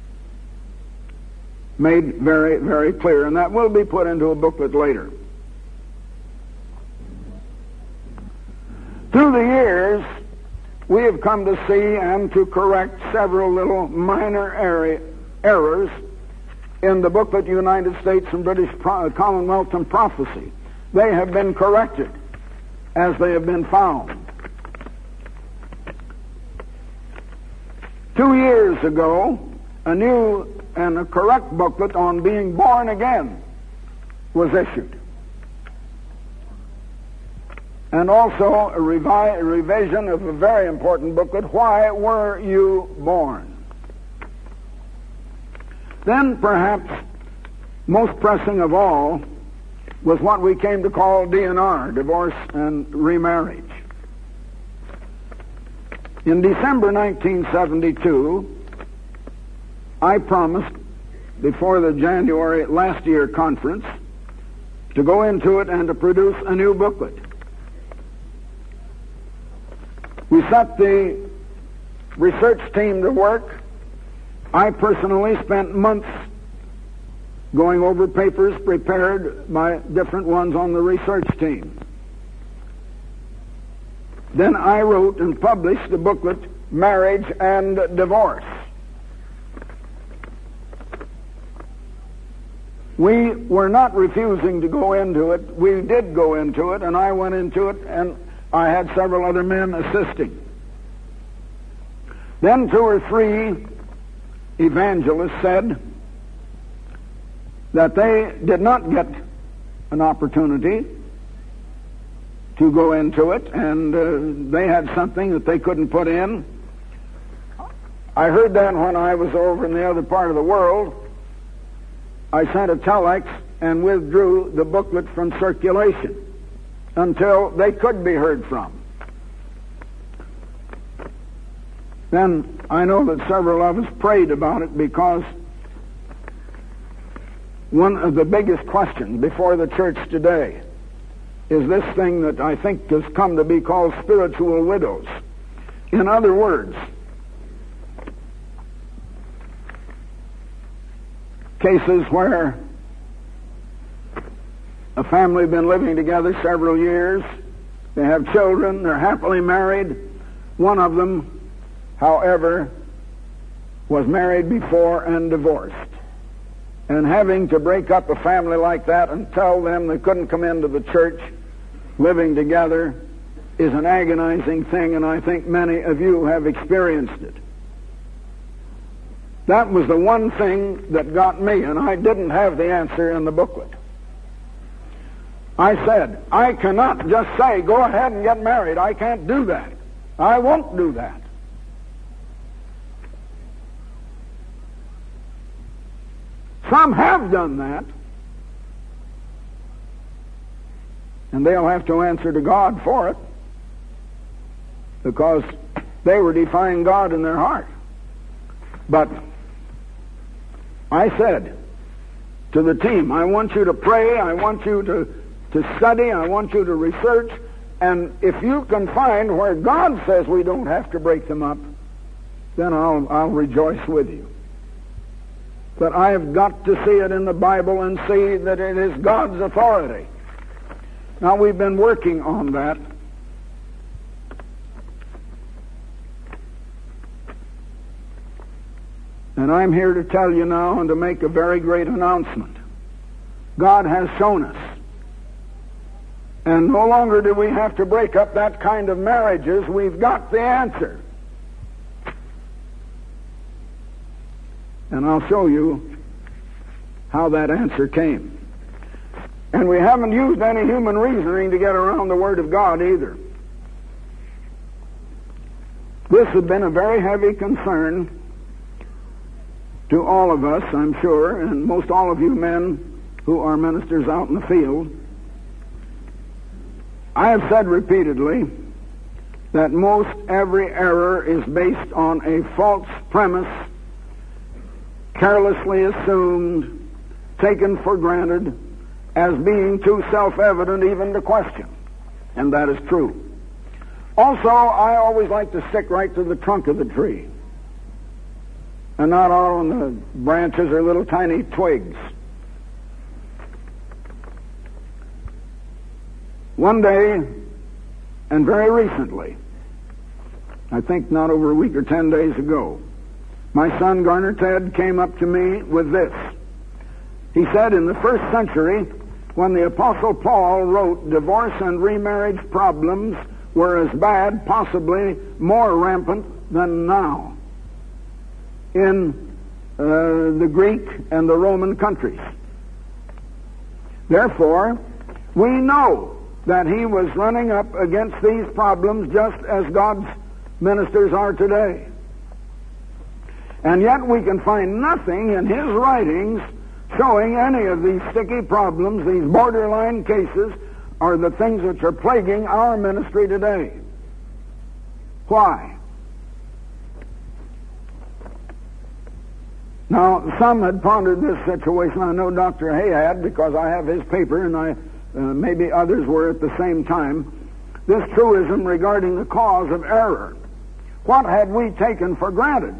made very, very clear. And that will be put into a booklet later. Through the years, we have come to see and to correct several little minor area, errors in the booklet United States and British Pro- Commonwealth and Prophecy. They have been corrected as they have been found. Two years ago, a new and a correct booklet on being born again was issued. And also a, revi- a revision of a very important booklet, Why Were You Born? Then perhaps most pressing of all was what we came to call D N R, divorce and remarriage. In December nineteen seventy-two, I promised before the January last year conference to go into it and to produce a new booklet. We set the research team to work. I personally spent months going over papers prepared by different ones on the research team. Then I wrote and published the booklet, Marriage and Divorce. We were not refusing to go into it. We did go into it, and I went into it, and I had several other men assisting. Then two or three evangelists said that they did not get an opportunity to go into it, and uh, they had something that they couldn't put in. I heard that when I was over in the other part of the world. I sent a telex and withdrew the booklet from circulation until they could be heard from. Then I know that several of us prayed about it, because one of the biggest questions before the church today is this thing that I think has come to be called spiritual widows. In other words, cases where a family has been living together several years, they have children, they're happily married. One of them, however, was married before and divorced. And having to break up a family like that and tell them they couldn't come into the church living together is an agonizing thing, and I think many of you have experienced it. That was the one thing that got me, and I didn't have the answer in the booklet. I said, I cannot just say, go ahead and get married. I can't do that. I won't do that. Some have done that, and they'll have to answer to God for it, because they were defying God in their heart. But I said to the team, I want you to pray, I want you to, to study, I want you to research, and if you can find where God says we don't have to break them up, then I'll, I'll rejoice with you. But I've got to see it in the Bible and see that it is God's authority. Now, we've been working on that. And I'm here to tell you now and to make a very great announcement. God has shown us. And no longer do we have to break up that kind of marriages. We've got the answer. And I'll show you how that answer came. And we haven't used any human reasoning to get around the Word of God either. This has been a very heavy concern to all of us, I'm sure, and most all of you men who are ministers out in the field. I have said repeatedly that most every error is based on a false premise, carelessly assumed, taken for granted, as being too self-evident even to question. And that is true. Also, I always like to stick right to the trunk of the tree, and not all on the branches or little tiny twigs. One day, and very recently, I think not over a week or ten days ago. My son Garner Ted came up to me with this. He said in the first century, when the Apostle Paul wrote, divorce and remarriage problems were as bad, possibly more rampant than now in uh, the Greek and the Roman countries. Therefore, we know that he was running up against these problems just as God's ministers are today. And yet we can find nothing in his writings showing any of these sticky problems, these borderline cases, are the things which are plaguing our ministry today. Why? Now, some had pondered this situation. I know Doctor Hay had, because I have his paper, and I uh, maybe others were at the same time. This truism regarding the cause of error. What had we taken for granted?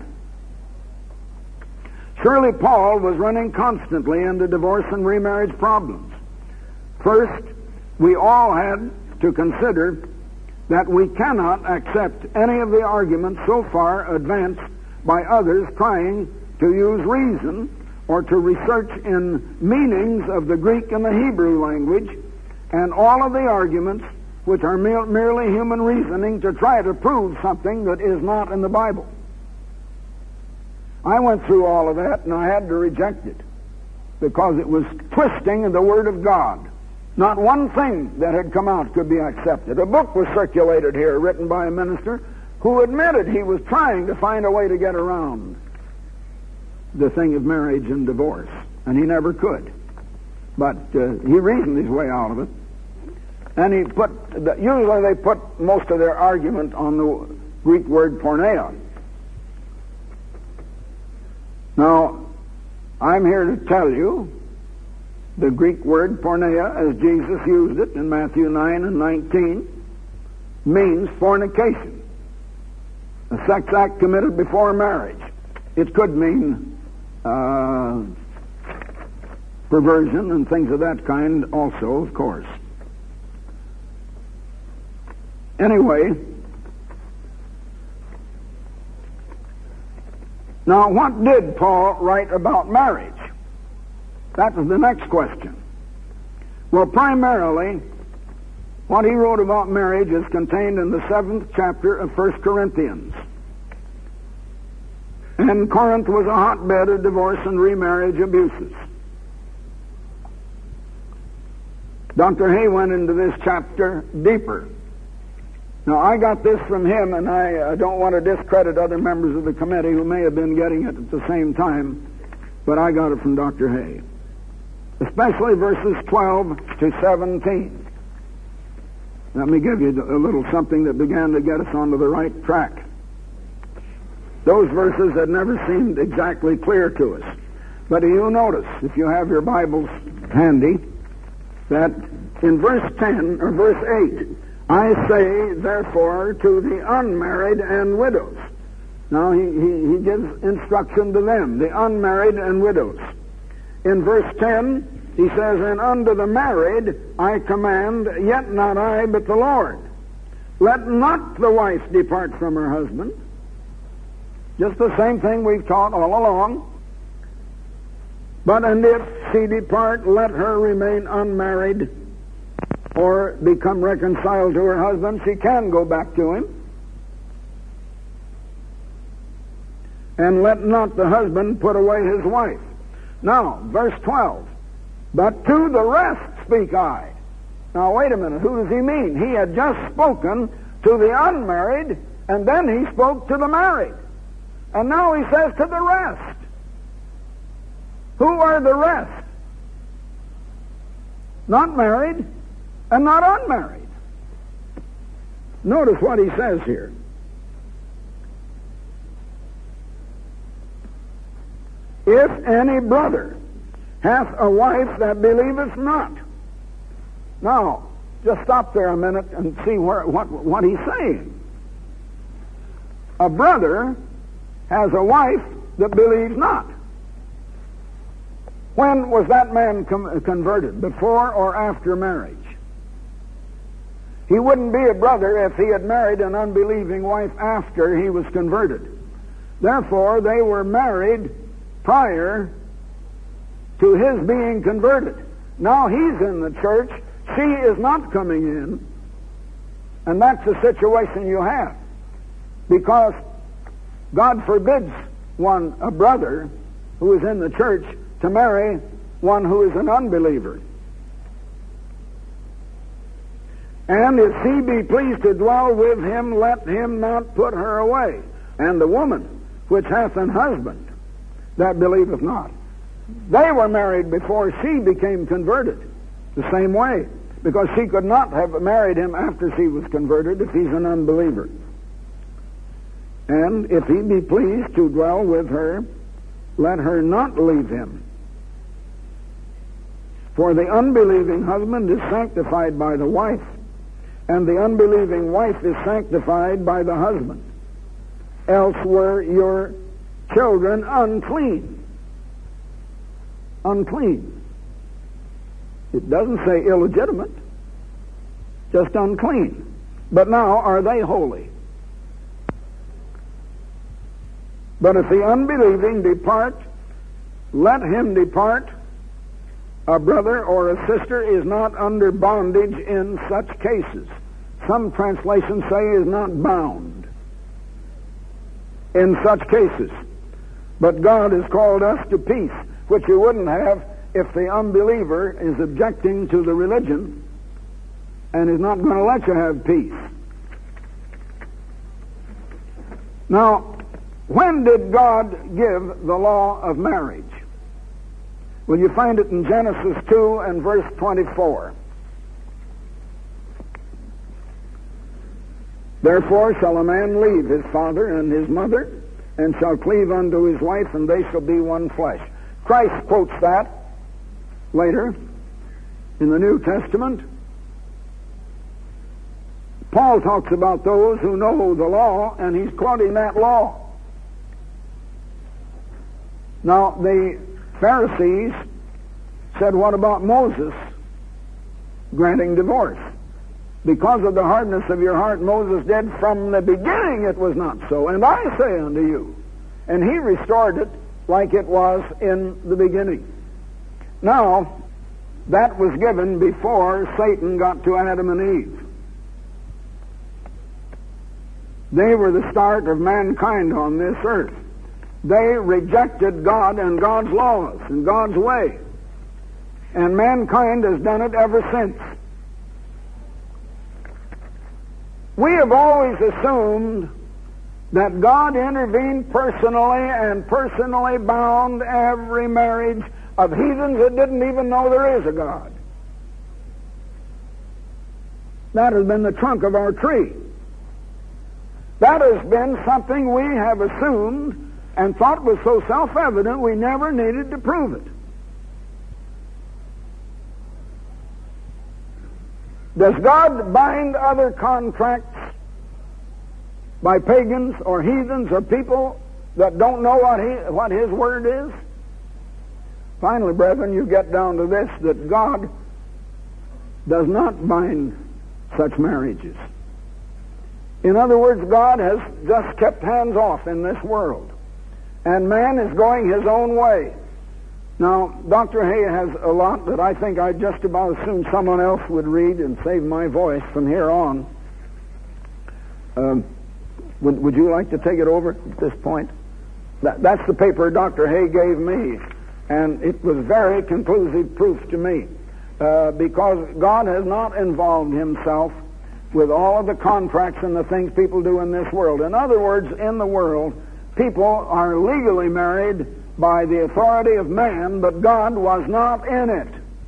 Surely Paul was running constantly into divorce and remarriage problems. First, we all had to consider that we cannot accept any of the arguments so far advanced by others trying to use reason or to research in meanings of the Greek and the Hebrew language, and all of the arguments which are mere, merely human reasoning to try to prove something that is not in the Bible. I went through all of that, and I had to reject it because it was twisting of the Word of God. Not one thing that had come out could be accepted. A book was circulated here, written by a minister, who admitted he was trying to find a way to get around the thing of marriage and divorce, and he never could. But uh, he reasoned his way out of it. And he put, the, usually they put most of their argument on the Greek word porneia. Now, I'm here to tell you the Greek word porneia, as Jesus used it in Matthew nine and nineteen, means fornication, a sex act committed before marriage. It could mean uh, perversion and things of that kind also, of course. Anyway, now what did Paul write about marriage? That was the next question. Well, primarily, what he wrote about marriage is contained in the seventh chapter of First Corinthians. And Corinth was a hotbed of divorce and remarriage abuses. Doctor Hay went into this chapter deeper. Now, I got this from him, and I, I don't want to discredit other members of the committee who may have been getting it at the same time, but I got it from Doctor Hay. Especially verses twelve to seventeen. Let me give you a little something that began to get us onto the right track. Those verses had never seemed exactly clear to us. But do you notice, if you have your Bibles handy, that in verse ten, or verse eight, I say, therefore, to the unmarried and widows. Now, he, he, he gives instruction to them, the unmarried and widows. In verse ten, he says, and unto the married I command, yet not I, but the Lord. Let not the wife depart from her husband. Just the same thing we've taught all along. But and if she depart, let her remain unmarried, or become reconciled to her husband. She can go back to him. And let not the husband put away his wife. Now, verse twelve. But to the rest speak I. Now, wait a minute. Who does he mean? He had just spoken to the unmarried, and then he spoke to the married. And now he says to the rest. Who are the rest? Not married and not unmarried. Notice what he says here. If any brother hath a wife that believeth not. Now, just stop there a minute and see where, what, what he's saying. A brother has a wife that believes not. When was that man com- converted? Before or after marriage? He wouldn't be a brother if he had married an unbelieving wife after he was converted. Therefore, they were married prior to his being converted. Now he's in the church. She is not coming in. And that's the situation you have. Because God forbids one, a brother who is in the church, to marry one who is an unbeliever. And if she be pleased to dwell with him, let him not put her away. And the woman which hath an husband that believeth not. They were married before she became converted, the same way, because she could not have married him after she was converted if he's an unbeliever. And if he be pleased to dwell with her, let her not leave him. For the unbelieving husband is sanctified by the wife, and the unbelieving wife is sanctified by the husband. Else were your children unclean. Unclean. It doesn't say illegitimate, just unclean. But now are they holy? But if the unbelieving depart, let him depart. A brother or a sister is not under bondage in such cases. Some translations say is not bound in such cases. But God has called us to peace, which you wouldn't have if the unbeliever is objecting to the religion and is not going to let you have peace. Now, when did God give the law of marriage? Well, you find it in Genesis two and verse twenty-four. Therefore shall a man leave his father and his mother, and shall cleave unto his wife, and they shall be one flesh. Christ quotes that later in the New Testament. Paul talks about those who know the law, and he's quoting that law. Now, the Pharisees said, what about Moses granting divorce? Because of the hardness of your heart, Moses did from the beginning it was not so. And I say unto you, and he restored it like it was in the beginning. Now, that was given before Satan got to Adam and Eve. They were the start of mankind on this earth. They rejected God and God's laws and God's way. And mankind has done it ever since. We have always assumed that God intervened personally and personally bound every marriage of heathens that didn't even know there is a God. That has been the trunk of our tree. That has been something we have assumed and thought was so self-evident we never needed to prove it. Does God bind other contracts by pagans or heathens or people that don't know what, he, what His Word is? Finally, brethren, you get down to this, that God does not bind such marriages. In other words, God has just kept hands off in this world. And man is going his own way. Now, Doctor Hay has a lot that I think I'd just about as soon someone else would read and save my voice from here on. Um, would, would you like to take it over at this point? That, that's the paper Doctor Hay gave me. And it was very conclusive proof to me. Uh, because God has not involved Himself with all of the contracts and the things people do in this world. In other words, in the world, people are legally married by the authority of man, but God was not in it.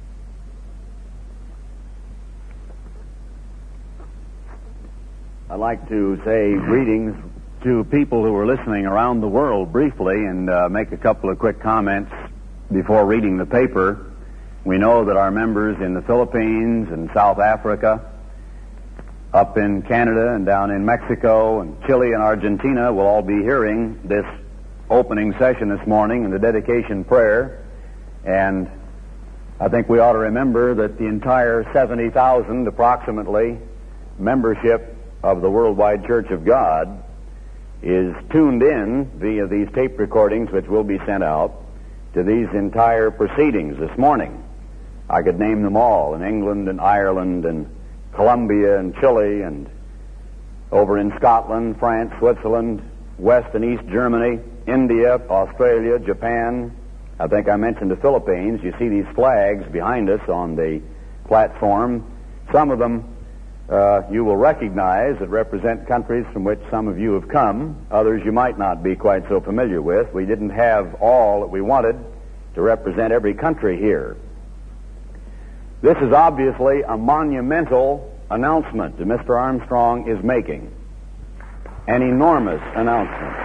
I'd like to say greetings to people who are listening around the world briefly and uh, make a couple of quick comments before reading the paper. We know that our members in the Philippines and South Africa, up in Canada and down in Mexico and Chile and Argentina will all be hearing this opening session this morning and the dedication prayer. And I think we ought to remember that the entire seventy thousand approximately membership of the Worldwide Church of God is tuned in via these tape recordings, which will be sent out, to these entire proceedings this morning. I could name them all, in England and Ireland and Colombia and Chile and over in Scotland, France, Switzerland, West and East Germany, India, Australia, Japan. I think I mentioned the Philippines. You see these flags behind us on the platform. Some of them uh, you will recognize that represent countries from which some of you have come. Others you might not be quite so familiar with. We didn't have all that we wanted to represent every country here. This is obviously a monumental announcement that Mister Armstrong is making. An enormous announcement.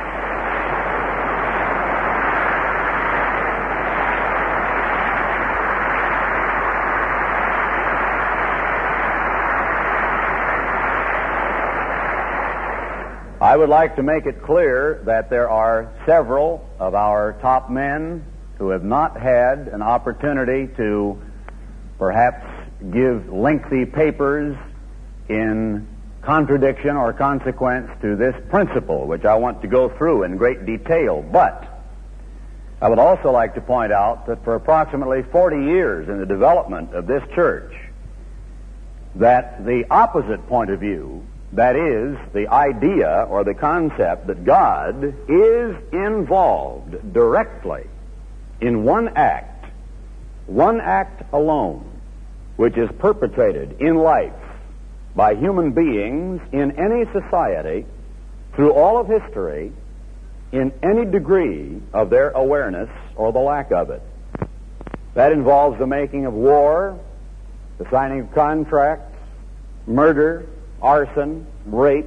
I would like to make it clear that there are several of our top men who have not had an opportunity to perhaps give lengthy papers in contradiction or consequence to this principle, which I want to go through in great detail. But I would also like to point out that for approximately forty years in the development of this church, that the opposite point of view, that is, the idea or the concept that God is involved directly in one act, one act alone, which is perpetrated in life by human beings in any society through all of history in any degree of their awareness or the lack of it. That involves the making of war, the signing of contracts, murder, arson, rape.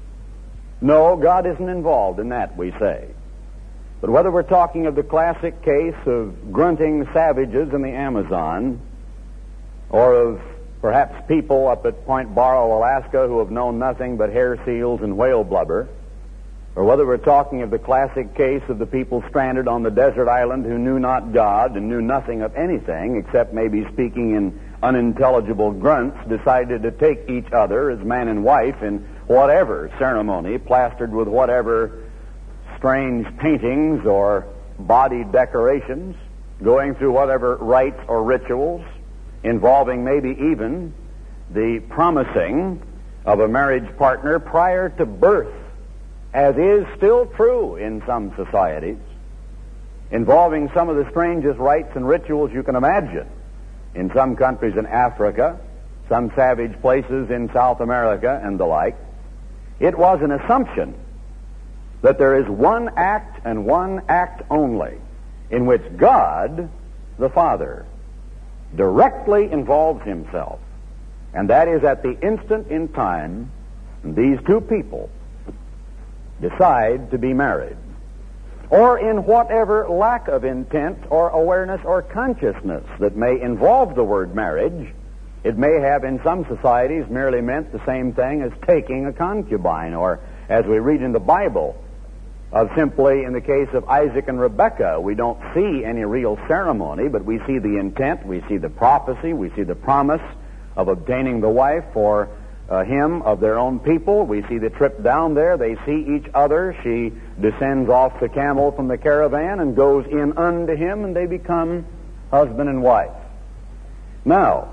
No, God isn't involved in that, we say. But whether we're talking of the classic case of grunting savages in the Amazon, or of perhaps people up at Point Barrow, Alaska, who have known nothing but hair seals and whale blubber, or whether we're talking of the classic case of the people stranded on the desert island who knew not God and knew nothing of anything except maybe speaking in unintelligible grunts, decided to take each other as man and wife in whatever ceremony, plastered with whatever strange paintings or body decorations, going through whatever rites or rituals, involving maybe even the promising of a marriage partner prior to birth, as is still true in some societies, involving some of the strangest rites and rituals you can imagine in some countries in Africa, some savage places in South America, and the like. It was an assumption that there is one act and one act only in which God, the Father, directly involves himself, and that is at the instant in time these two people decide to be married, or in whatever lack of intent or awareness or consciousness that may involve the word marriage. It may have in some societies merely meant the same thing as taking a concubine, or as we read in the Bible, of simply in the case of Isaac and Rebekah, we don't see any real ceremony, but we see the intent, we see the prophecy, we see the promise of obtaining the wife for uh, him of their own people. We see the trip down there. They see each other. She descends off the camel from the caravan and goes in unto him, and they become husband and wife. Now,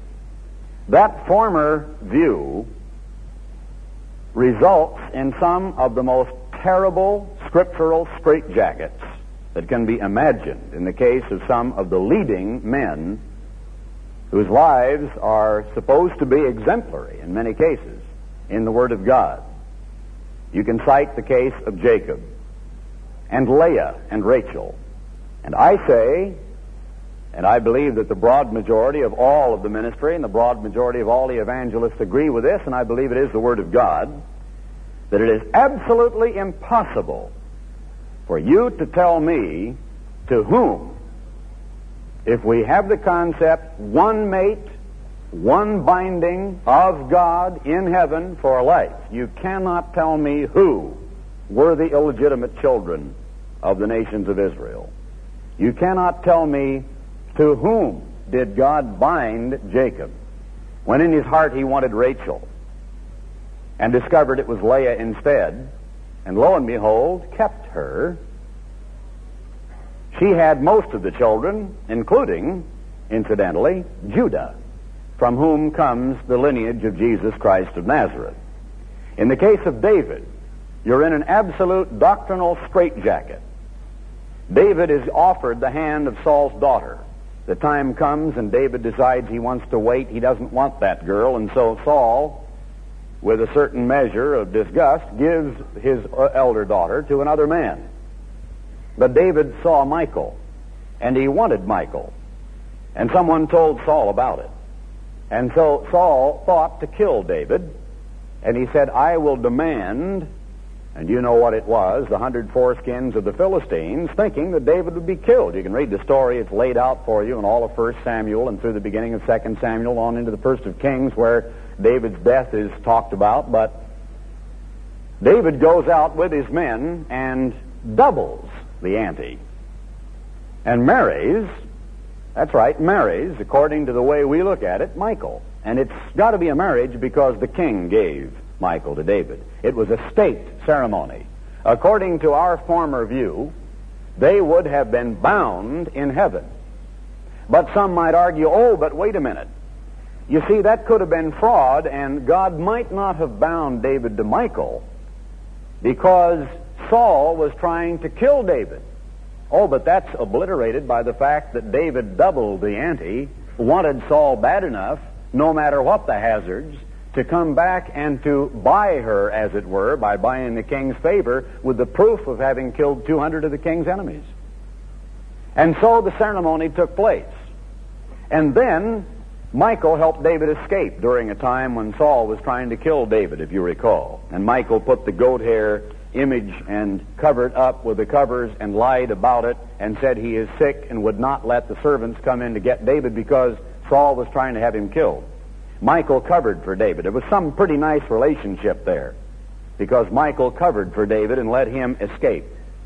that former view results in some of the most terrible scriptural straitjackets that can be imagined in the case of some of the leading men whose lives are supposed to be exemplary in many cases in the Word of God. You can cite the case of Jacob and Leah and Rachel. And I say, and I believe that the broad majority of all of the ministry and the broad majority of all the evangelists agree with this, and I believe it is the Word of God, that it is absolutely impossible for you to tell me to whom, if we have the concept one mate, one binding of God in heaven for life, you cannot tell me who were the illegitimate children of the nations of Israel. You cannot tell me to whom did God bind Jacob when in his heart he wanted Rachel. and discovered it was Leah instead, and lo and behold, kept her. She had most of the children, including, incidentally, Judah, from whom comes the lineage of Jesus Christ of Nazareth. In the case of David, you're in an absolute doctrinal straitjacket. David is offered the hand of Saul's daughter. The time comes and David decides he wants to wait. He doesn't want that girl, and so Saul, with a certain measure of disgust, gives his elder daughter to another man. But David saw Michal, and he wanted Michal, and someone told Saul about it. And so Saul thought to kill David, and he said, I will demand, and you know what it was, the hundred foreskins of the Philistines, thinking that David would be killed. You can read the story. It's laid out for you in all of First Samuel and through the beginning of Second Samuel on into the First of Kings, where David's death is talked about. But David goes out with his men and doubles the ante and marries, that's right, marries, according to the way we look at it, Michal. And it's got to be a marriage because the king gave Michal to David. It was a state ceremony. According to our former view, they would have been bound in heaven. But some might argue, oh, but wait a minute. You see, that could have been fraud, and God might not have bound David to Michal because Saul was trying to kill David. Oh, but that's obliterated by the fact that David doubled the ante, wanted Saul bad enough, no matter what the hazards, to come back and to buy her, as it were, by buying the king's favor with the proof of having killed two hundred of the king's enemies. And so the ceremony took place. And then Michal helped David escape during a time when Saul was trying to kill David, if you recall. And Michal put the goat hair image and covered up with the covers and lied about it and said he is sick and would not let the servants come in to get David because Saul was trying to have him killed. Michal covered for David. There was some pretty nice relationship there because Michal covered for David and let him escape.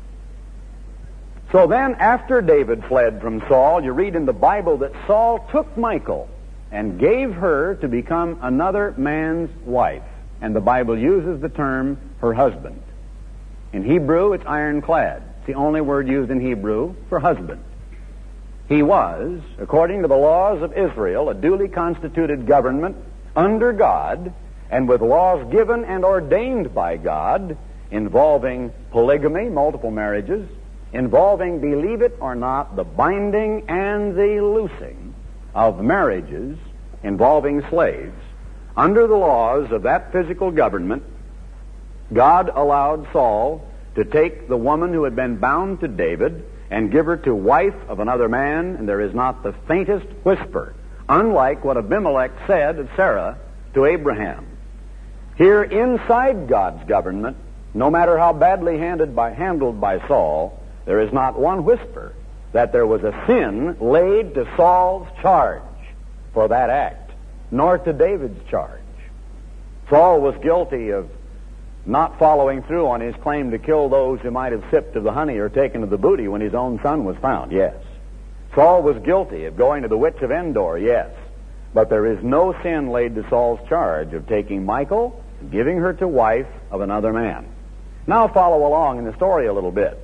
So then, after David fled from Saul, you read in the Bible that Saul took Michal and gave her to become another man's wife. And the Bible uses the term her husband. In Hebrew, it's ironclad. It's the only word used in Hebrew for husband. He was, according to the laws of Israel, a duly constituted government under God and with laws given and ordained by God involving polygamy, multiple marriages, involving, believe it or not, the binding and the loosing of marriages involving slaves. Under the laws of that physical government, God allowed Saul to take the woman who had been bound to David and give her to wife of another man, and there is not the faintest whisper, unlike what Abimelech said of Sarah to Abraham. Here inside God's government, no matter how badly handled by, handled by Saul, there is not one whisper that there was a sin laid to Saul's charge for that act, nor to David's charge. Saul was guilty of not following through on his claim to kill those who might have sipped of the honey or taken of the booty when his own son was found, yes. Saul was guilty of going to the witch of Endor, yes. But there is no sin laid to Saul's charge of taking Michal and giving her to wife of another man. Now follow along in the story a little bit.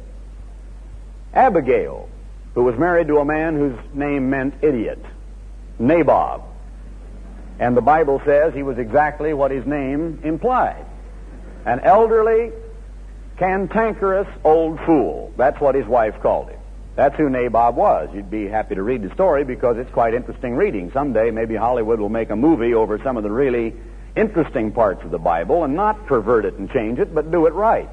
Abigail, who was married to a man whose name meant idiot, Nabob. And the Bible says he was exactly what his name implied. An elderly, cantankerous old fool. That's what his wife called him. That's who Nabob was. You'd be happy to read the story because it's quite interesting reading. Someday maybe Hollywood will make a movie over some of the really interesting parts of the Bible and not pervert it and change it, but do it right.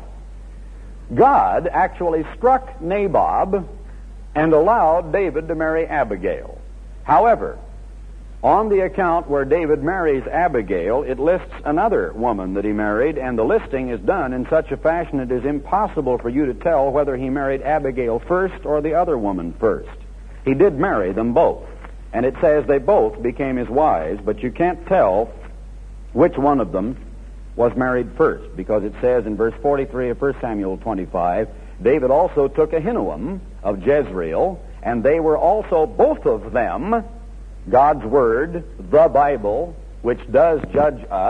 God actually struck Nabob and allowed David to marry Abigail. However, on the account where David marries Abigail, it lists another woman that he married, and the listing is done in such a fashion it is impossible for you to tell whether he married Abigail first or the other woman first. He did marry them both, and it says they both became his wives, but you can't tell which one of them was married first, because it says in verse forty-three of First Samuel twenty-five, David also took Ahinoam of Jezreel, and they were also, both of them, God's Word, the Bible, which does judge us,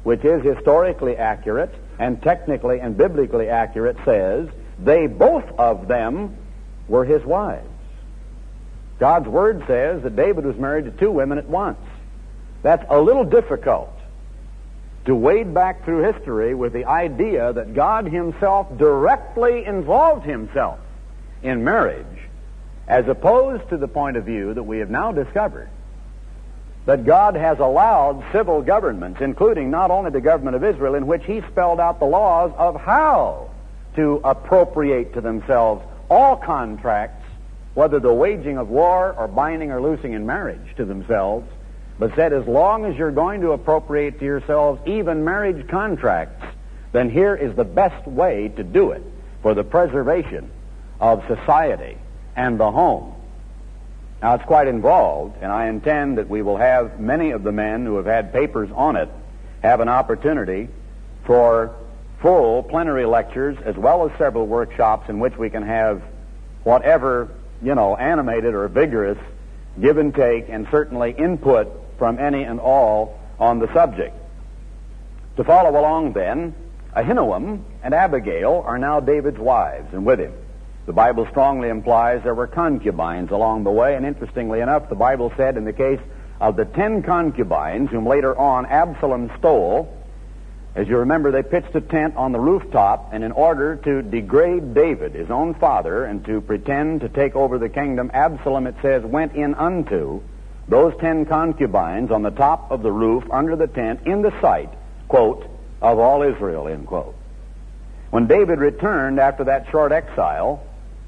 which is historically accurate and technically and biblically accurate, says they both of them were his wives. God's Word says that David was married to two women at once. That's a little difficult to wade back through history with the idea that God himself directly involved himself in marriage, as opposed to the point of view that we have now discovered, that God has allowed civil governments, including not only the government of Israel, in which he spelled out the laws of how to appropriate to themselves all contracts, whether the waging of war or binding or loosing in marriage to themselves, but said as long as you're going to appropriate to yourselves even marriage contracts, then here is the best way to do it for the preservation of society and the home. Now, it's quite involved, and I intend that we will have many of the men who have had papers on it have an opportunity for full plenary lectures as well as several workshops in which we can have whatever, you know, animated or vigorous give and take and certainly input from any and all on the subject. To follow along then, Ahinoam and Abigail are now David's wives and with him. The Bible strongly implies there were concubines along the way, and interestingly enough, the Bible said in the case of the ten concubines whom later on Absalom stole, as you remember, they pitched a tent on the rooftop, and in order to degrade David, his own father, and to pretend to take over the kingdom, Absalom, it says, went in unto those ten concubines on the top of the roof under the tent in the sight, quote, of all Israel, end quote. When David returned after that short exile,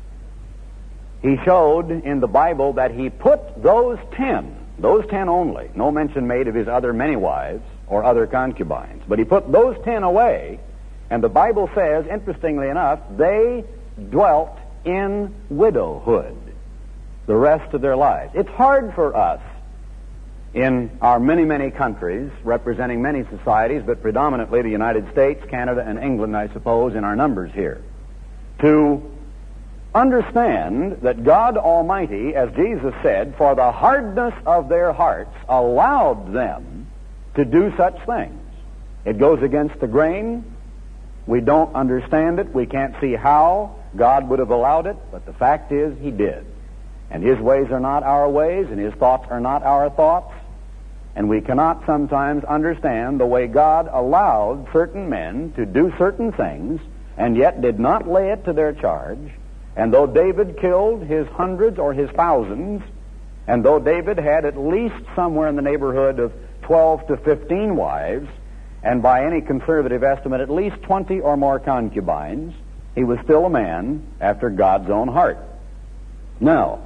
he showed in the Bible that he put those ten, those ten only, no mention made of his other many wives or other concubines, but he put those ten away, and the Bible says, interestingly enough, they dwelt in widowhood the rest of their lives. It's hard for us in our many, many countries, representing many societies, but predominantly the United States, Canada, and England, I suppose, in our numbers here, to understand that God Almighty, as Jesus said, for the hardness of their hearts, allowed them to do such things. It goes against the grain. We don't understand it. We can't see how God would have allowed it, but the fact is he did. And his ways are not our ways, and his thoughts are not our thoughts. And we cannot sometimes understand the way God allowed certain men to do certain things, and yet did not lay it to their charge. And though David killed his hundreds or his thousands, and though David had at least somewhere in the neighborhood of twelve to fifteen wives, and by any conservative estimate at least twenty or more concubines, he was still a man after God's own heart. Now,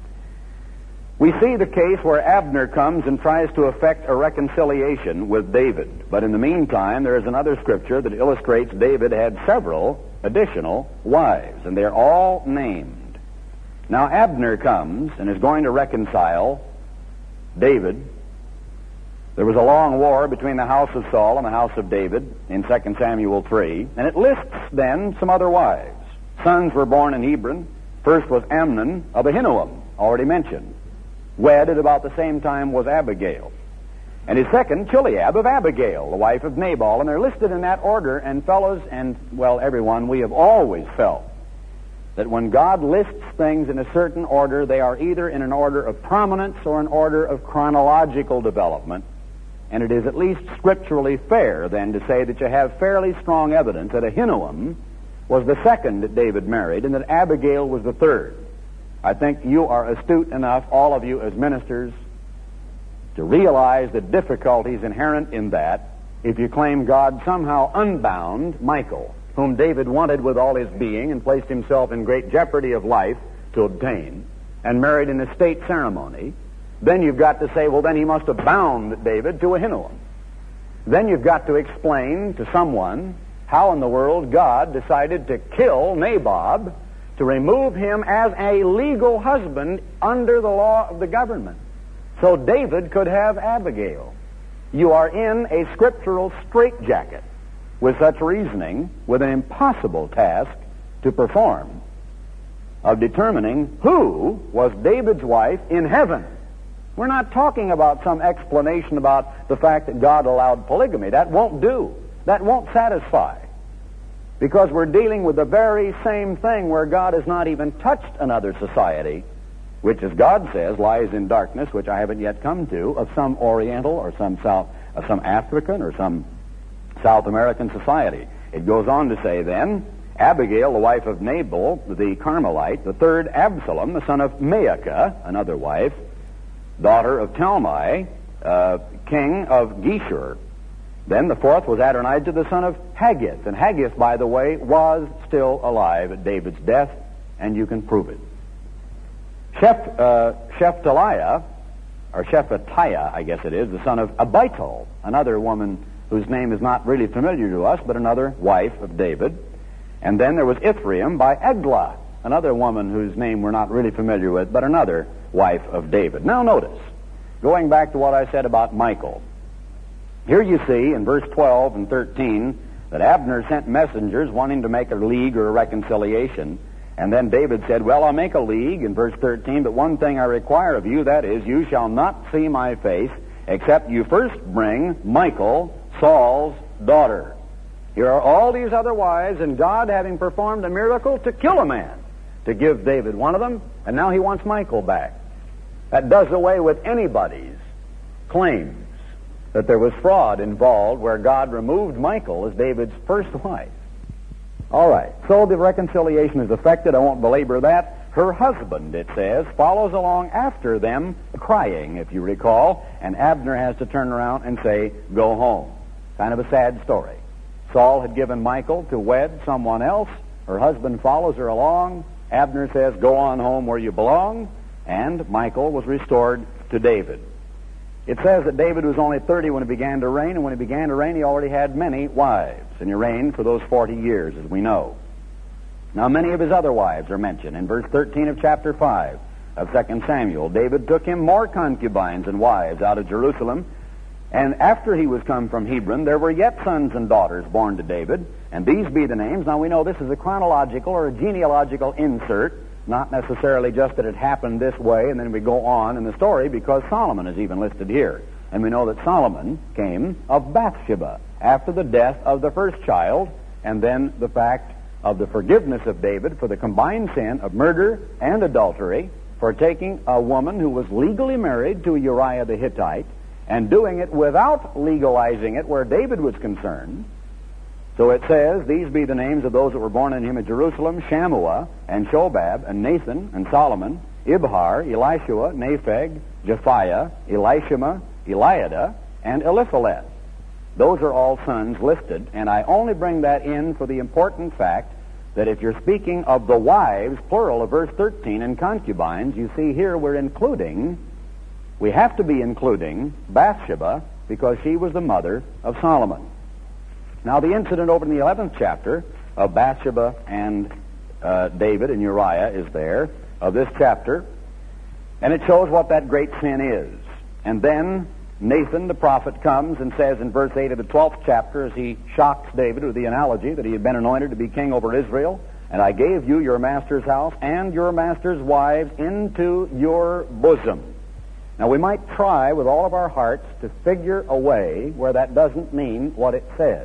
we see the case where Abner comes and tries to effect a reconciliation with David. But in the meantime, there is another scripture that illustrates David had several additional wives, and they're all named. Now, Abner comes and is going to reconcile David. There was a long war between the house of Saul and the house of David in Second Samuel three, and it lists then some other wives. Sons were born in Hebron. First was Amnon of Ahinoam, already mentioned. Wed at about the same time was Abigail. And his second, Chileab of Abigail, the wife of Nabal. And they're listed in that order. And fellows, and, well, everyone, we have always felt that when God lists things in a certain order, they are either in an order of prominence or an order of chronological development. And it is at least scripturally fair, then, to say that you have fairly strong evidence that Ahinoam was the second that David married and that Abigail was the third. I think you are astute enough, all of you as ministers, to realize the difficulties inherent in that if you claim God somehow unbound Michal, whom David wanted with all his being and placed himself in great jeopardy of life to obtain, and married in a state ceremony. Then you've got to say, well, then he must have bound David to Ahinoam. Then you've got to explain to someone how in the world God decided to kill Nabob, to remove him as a legal husband under the law of the government, so David could have Abigail. You are in a scriptural straitjacket with such reasoning, with an impossible task to perform of determining who was David's wife in heaven We're not talking about some explanation about the fact that God allowed polygamy. That won't do. That won't satisfy. Because we're dealing with the very same thing where God has not even touched another society, which, as God says, lies in darkness, which I haven't yet come to, of some Oriental or some South, uh, some African or some South American society. It goes on to say then, Abigail, the wife of Nabal, the Carmelite, the third Absalom, the son of Maacah, another wife, daughter of Talmai, uh, king of Geshur. Then the fourth was Adonijah, the son of Haggith. And Haggith, by the way, was still alive at David's death, and you can prove it. Sheph, uh, Shephatiah, or Shephatiah, I guess it is, the son of Abital, another woman whose name is not really familiar to us, but another wife of David. And then there was Ithream by Eglah, another woman whose name we're not really familiar with, but another wife of David. Now notice, going back to what I said about Michal, here you see in verse twelve and thirteen that Abner sent messengers wanting to make a league or a reconciliation. And then David said, well, I'll make a league in verse thirteen, but one thing I require of you, that is, you shall not see my face, except you first bring Michal, Saul's daughter. Here are all these other wives, and God having performed a miracle to kill a man, to give David one of them, and now he wants Michal back. That does away with anybody's claims that there was fraud involved where God removed Michal as David's first wife. All right, so the reconciliation is effected. I won't belabor that. Her husband, it says, follows along after them, crying, if you recall, and Abner has to turn around and say, go home. Kind of a sad story. Saul had given Michal to wed someone else. Her husband follows her along. Abner says, go on home where you belong. And Michal was restored to David. It says that David was only thirty when he began to reign, and when he began to reign, he already had many wives. And he reigned for those forty years, as we know. Now, many of his other wives are mentioned. In verse thirteen of chapter five of Second Samuel, David took him more concubines and wives out of Jerusalem. And after he was come from Hebron, there were yet sons and daughters born to David, and these be the names. Now, we know this is a chronological or a genealogical insert, not necessarily just that it happened this way, and then we go on in the story, because Solomon is even listed here. And we know that Solomon came of Bathsheba after the death of the first child, and then the fact of the forgiveness of David for the combined sin of murder and adultery, for taking a woman who was legally married to Uriah the Hittite, and doing it without legalizing it where David was concerned. So it says, these be the names of those that were born in him at Jerusalem, Shammua, and Shobab, and Nathan, and Solomon, Ibhar, Elishua, Nepheg, Japhiah, Elishama, Eliada, and Eliphalet. Those are all sons listed, and I only bring that in for the important fact that if you're speaking of the wives, plural of verse thirteen, and concubines, you see here we're including, we have to be including Bathsheba, because she was the mother of Solomon. Now, the incident over in the eleventh chapter of Bathsheba and uh, David and Uriah is there, of this chapter, and it shows what that great sin is. And then Nathan, the prophet, comes and says in verse eight of the twelfth chapter, as he shocks David with the analogy that he had been anointed to be king over Israel, and I gave you your master's house and your master's wives into your bosom. Now, we might try with all of our hearts to figure a way where that doesn't mean what it says.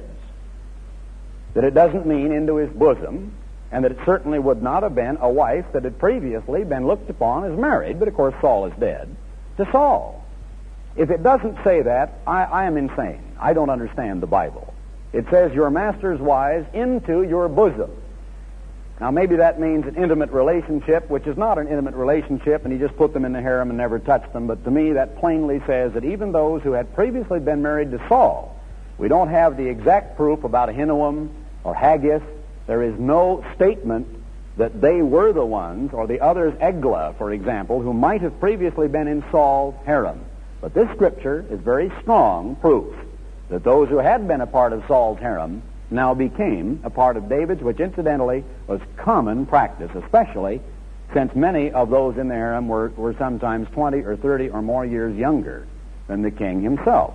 That it doesn't mean into his bosom, and that it certainly would not have been a wife that had previously been looked upon as married, but of course Saul is dead, to Saul. If it doesn't say that, I, I am insane. I don't understand the Bible. It says your master's wives into your bosom. Now, maybe that means an intimate relationship, which is not an intimate relationship, and you just put them in the harem and never touch them. But to me, that plainly says that even those who had previously been married to Saul, we don't have the exact proof about Ahinoam or Haggith. There is no statement that they were the ones, or the others, Eglah, for example, who might have previously been in Saul's harem. But this scripture is very strong proof that those who had been a part of Saul's harem now became a part of David's, which incidentally was common practice, especially since many of those in the harem were, were sometimes twenty or thirty or more years younger than the king himself.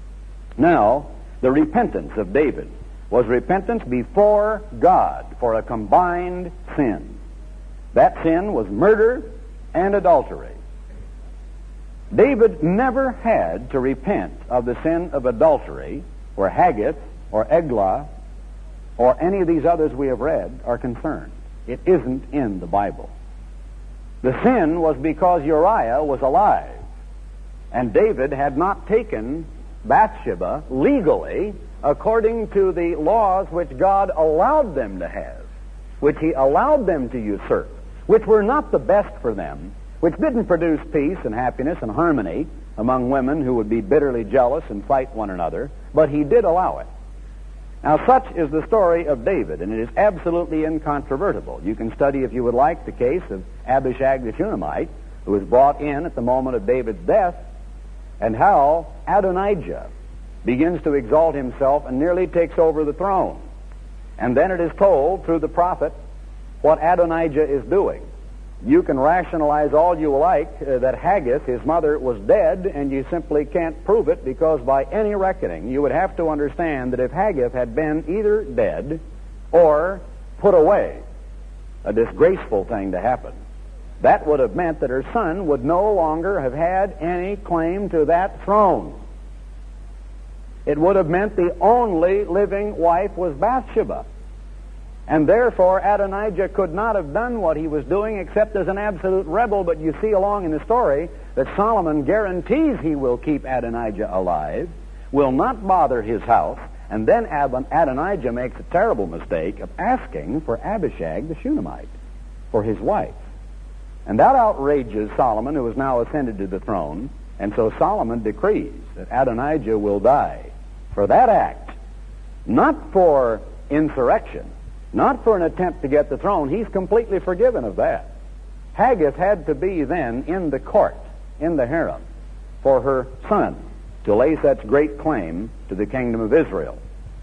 Now, the repentance of David was repentance before God for a combined sin. That sin was murder and adultery. David never had to repent of the sin of adultery where Haggith or Eglah or any of these others we have read are concerned. It isn't in the Bible. The sin was because Uriah was alive, and David had not taken Bathsheba legally according to the laws which God allowed them to have, which he allowed them to usurp, which were not the best for them, which didn't produce peace and happiness and harmony among women who would be bitterly jealous and fight one another, but he did allow it. Now, such is the story of David, and it is absolutely incontrovertible. You can study, if you would like, the case of Abishag the Shunammite, who was brought in at the moment of David's death, and how Adonijah begins to exalt himself and nearly takes over the throne. And then it is told through the prophet what Adonijah is doing. You can rationalize all you like uh, that Haggith, his mother, was dead, and you simply can't prove it, because by any reckoning you would have to understand that if Haggith had been either dead or put away, a disgraceful thing to happen, that would have meant that her son would no longer have had any claim to that throne. It would have meant the only living wife was Bathsheba. And therefore, Adonijah could not have done what he was doing except as an absolute rebel. But you see along in the story that Solomon guarantees he will keep Adonijah alive, will not bother his house, and then Adonijah makes a terrible mistake of asking for Abishag the Shunammite for his wife. And that outrages Solomon, who has now ascended to the throne, and so Solomon decrees that Adonijah will die for that act, not for insurrection, not for an attempt to get the throne. He's completely forgiven of that. Haggith had to be then in the court, in the harem, for her son to lay such great claim to the kingdom of Israel.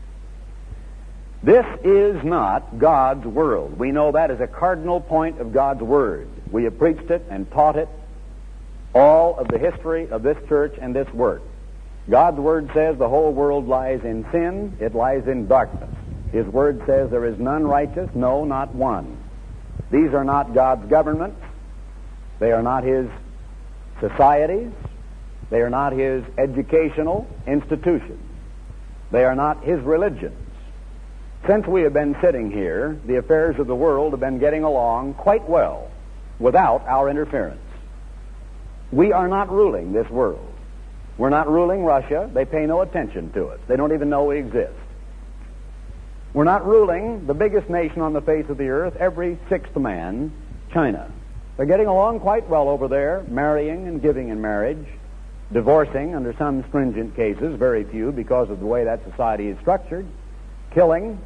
This is not God's world. We know that is a cardinal point of God's word. We have preached it and taught it all of the history of this church and this work. God's word says the whole world lies in sin, it lies in darkness. His word says there is none righteous, no, not one. These are not God's governments. They are not his societies. They are not his educational institutions. They are not his religions. Since we have been sitting here, the affairs of the world have been getting along quite well without our interference. We are not ruling this world. We're not ruling Russia. They pay no attention to us. They don't even know we exist. We're not ruling the biggest nation on the face of the earth, every sixth man, China. They're getting along quite well over there, marrying and giving in marriage, divorcing under some stringent cases, very few because of the way that society is structured, killing,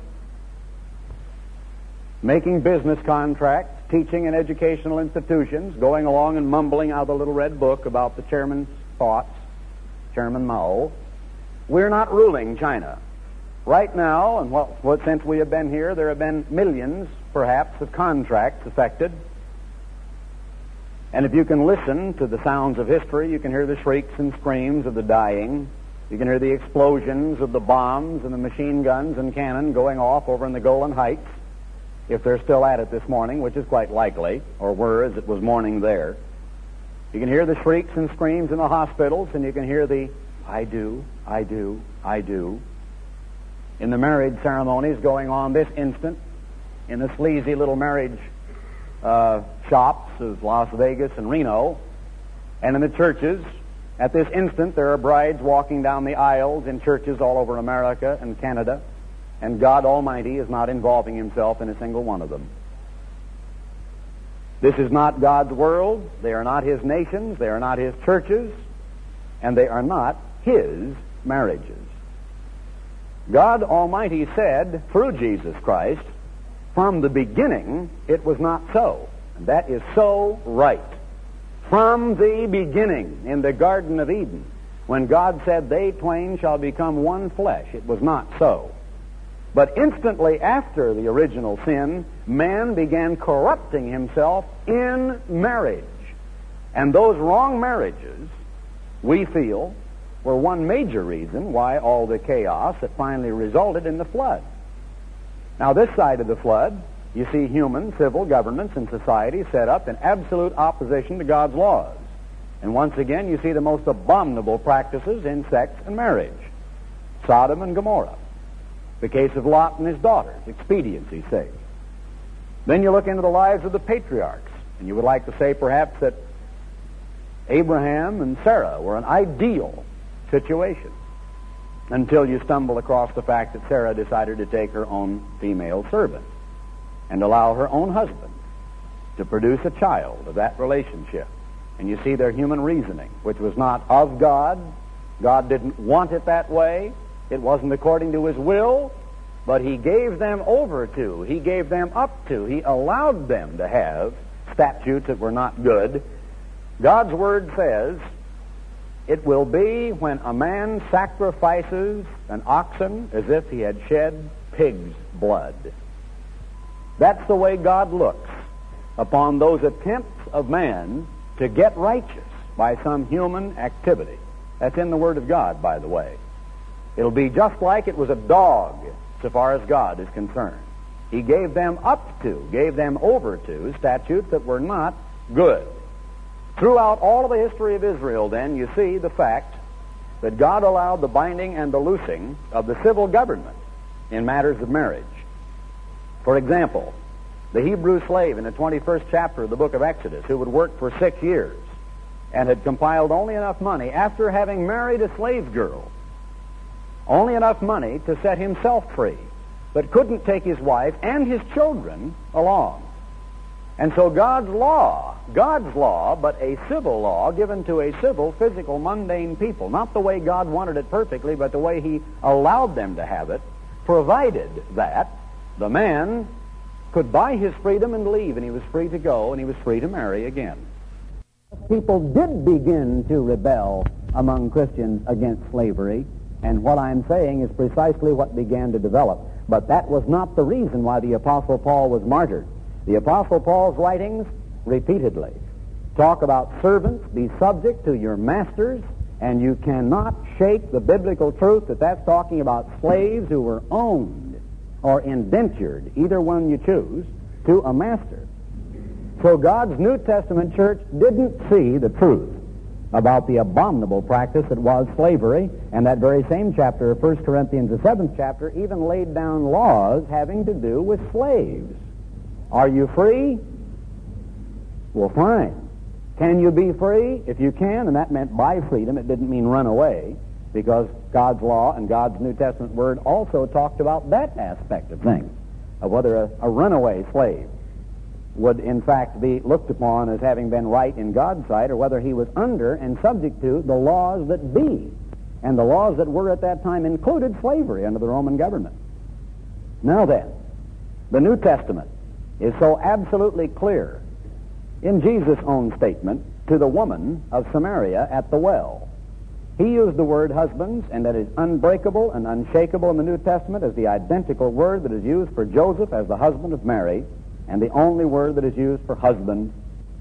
making business contracts, teaching in educational institutions, going along and mumbling out of the little red book about the chairman's thoughts, Chairman Mao. We're not ruling China. Right now, and what, what since we have been here, there have been millions, perhaps, of contracts affected. And if you can listen to the sounds of history, you can hear the shrieks and screams of the dying. You can hear the explosions of the bombs and the machine guns and cannon going off over in the Golan Heights, if they're still at it this morning, which is quite likely, or were as it was morning there. You can hear the shrieks and screams in the hospitals, and you can hear the, I do, I do, I do, in the marriage ceremonies going on this instant in the sleazy little marriage uh, shops of Las Vegas and Reno, and in the churches. At this instant, there are brides walking down the aisles in churches all over America and Canada, and God Almighty is not involving himself in a single one of them. This is not God's world. They are not his nations. They are not his churches. And they are not his marriages. God Almighty said, through Jesus Christ, from the beginning, it was not so. And that is so right. From the beginning, in the Garden of Eden, when God said, they twain shall become one flesh, it was not so. But instantly after the original sin, man began corrupting himself in marriage. And those wrong marriages, we feel, were one major reason why all the chaos that finally resulted in the flood. Now, this side of the flood, you see human civil governments and society set up in absolute opposition to God's laws. And once again, you see the most abominable practices in sex and marriage. Sodom and Gomorrah. The case of Lot and his daughters, expediency's sake. Then you look into the lives of the patriarchs, and you would like to say perhaps that Abraham and Sarah were an ideal situation until you stumble across the fact that Sarah decided to take her own female servant and allow her own husband to produce a child of that relationship. And you see their human reasoning, which was not of God. God didn't want it that way. It wasn't according to his will, but he gave them over to, he gave them up to, he allowed them to have statutes that were not good. God's word says, it will be when a man sacrifices an oxen as if he had shed pig's blood. That's the way God looks upon those attempts of man to get righteous by some human activity. That's in the Word of God, by the way. It'll be just like it was a dog, so far as God is concerned. He gave them up to, gave them over to statutes that were not good. Throughout all of the history of Israel, then, you see the fact that God allowed the binding and the loosing of the civil government in matters of marriage. For example, the Hebrew slave in the twenty-first chapter of the book of Exodus, who would work for six years and had compiled only enough money, after having married a slave girl, only enough money to set himself free, but couldn't take his wife and his children along. And so God's law, God's law, but a civil law given to a civil, physical, mundane people, not the way God wanted it perfectly, but the way he allowed them to have it, provided that the man could buy his freedom and leave, and he was free to go, and he was free to marry again. People did begin to rebel among Christians against slavery, and what I'm saying is precisely what began to develop. But that was not the reason why the Apostle Paul was martyred. The Apostle Paul's writings repeatedly talk about servants, be subject to your masters, and you cannot shake the biblical truth that that's talking about slaves who were owned or indentured, either one you choose, to a master. So God's New Testament church didn't see the truth about the abominable practice that was slavery, and that very same chapter of First Corinthians, the seventh chapter, even laid down laws having to do with slaves. Are you free? Well, fine. Can you be free? If you can, and that meant buy freedom, it didn't mean run away, because God's law and God's New Testament word also talked about that aspect of things, of whether a, a runaway slave would in fact be looked upon as having been right in God's sight, or whether he was under and subject to the laws that be. And the laws that were at that time included slavery under the Roman government. Now then, the New Testament is so absolutely clear in Jesus' own statement to the woman of Samaria at the well. He used the word husbands, and that is unbreakable and unshakable in the New Testament as the identical word that is used for Joseph as the husband of Mary, and the only word that is used for husband,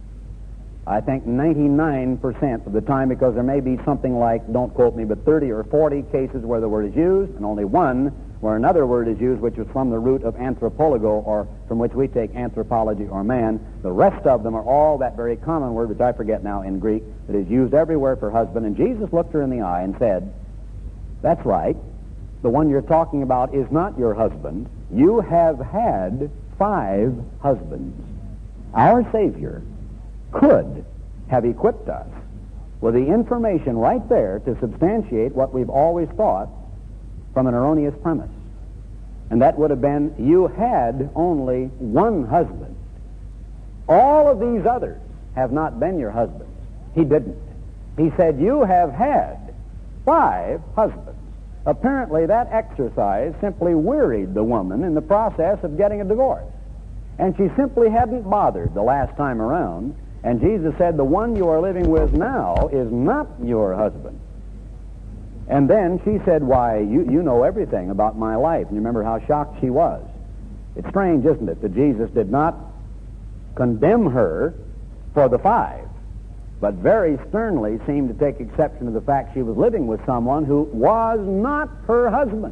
I think ninety-nine percent of the time, because there may be something like, don't quote me, but thirty or forty cases where the word is used, and only one where another word is used, which is from the root of anthropologo, or from which we take anthropology or man. The rest of them are all that very common word, which I forget now in Greek, that is used everywhere for husband. And Jesus looked her in the eye and said, that's right. The one you're talking about is not your husband. You have had five husbands. Our Savior could have equipped us with the information right there to substantiate what we've always thought from an erroneous premise. And that would have been, you had only one husband. All of these others have not been your husbands. He didn't. He said, you have had five husbands. Apparently that exercise simply wearied the woman in the process of getting a divorce. And she simply hadn't bothered the last time around. And Jesus said, the one you are living with now is not your husband. And then she said, why, you, you know everything about my life. And you remember how shocked she was. It's strange, isn't it, that Jesus did not condemn her for the five, but very sternly seemed to take exception to the fact she was living with someone who was not her husband.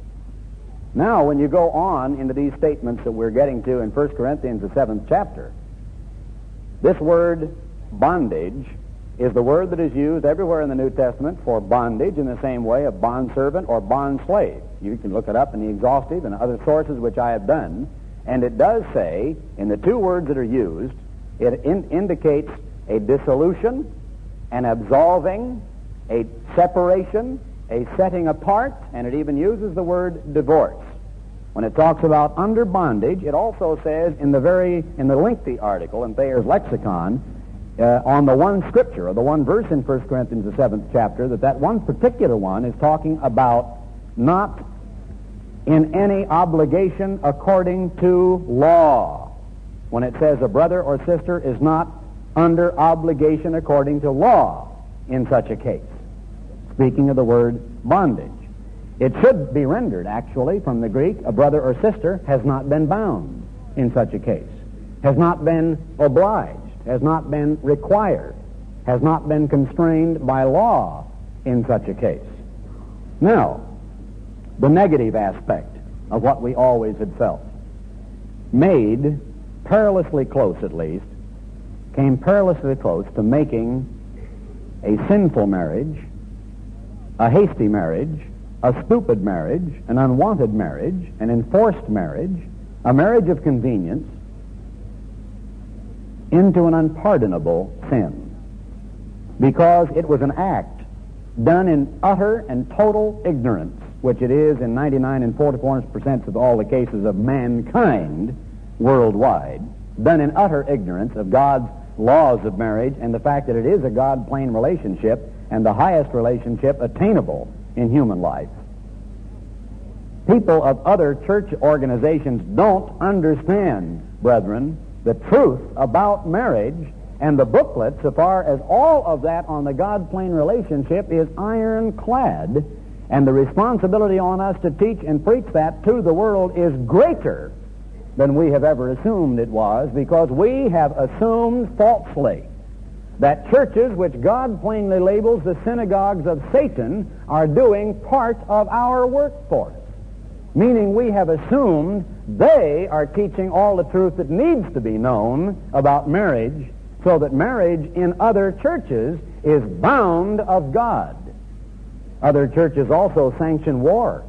Now, when you go on into these statements that we're getting to in First Corinthians, the seventh chapter, this word bondage is the word that is used everywhere in the New Testament for bondage in the same way of bondservant or bondslave. You can look it up in the exhaustive and other sources which I have done, and it does say, in the two words that are used, it in- indicates a dissolution, an absolving, a separation, a setting apart, and it even uses the word divorce. When it talks about under bondage, it also says in the very in the lengthy article in Thayer's lexicon uh, on the one scripture or the one verse in First Corinthians the seventh chapter that that one particular one is talking about not in any obligation according to law. When it says a brother or sister is not under obligation according to law in such a case, speaking of the word bondage. It should be rendered, actually, from the Greek, a brother or sister has not been bound in such a case, has not been obliged, has not been required, has not been constrained by law in such a case. Now, the negative aspect of what we always had felt, made perilously close at least, came perilously close to making a sinful marriage, a hasty marriage, a stupid marriage, an unwanted marriage, an enforced marriage, a marriage of convenience, into an unpardonable sin, because it was an act done in utter and total ignorance, which it is in ninety-nine and forty-four percent of all the cases of mankind worldwide, done in utter ignorance of God's laws of marriage and the fact that it is a God-plane relationship and the highest relationship attainable in human life. People of other church organizations don't understand, brethren, the truth about marriage, and the booklet, so far as all of that on the God-plane relationship, is ironclad, and the responsibility on us to teach and preach that to the world is greater than we have ever assumed it was, because we have assumed falsely that churches which God plainly labels the synagogues of Satan are doing part of our workforce, meaning we have assumed they are teaching all the truth that needs to be known about marriage, so that marriage in other churches is bound of God. Other churches also sanction war.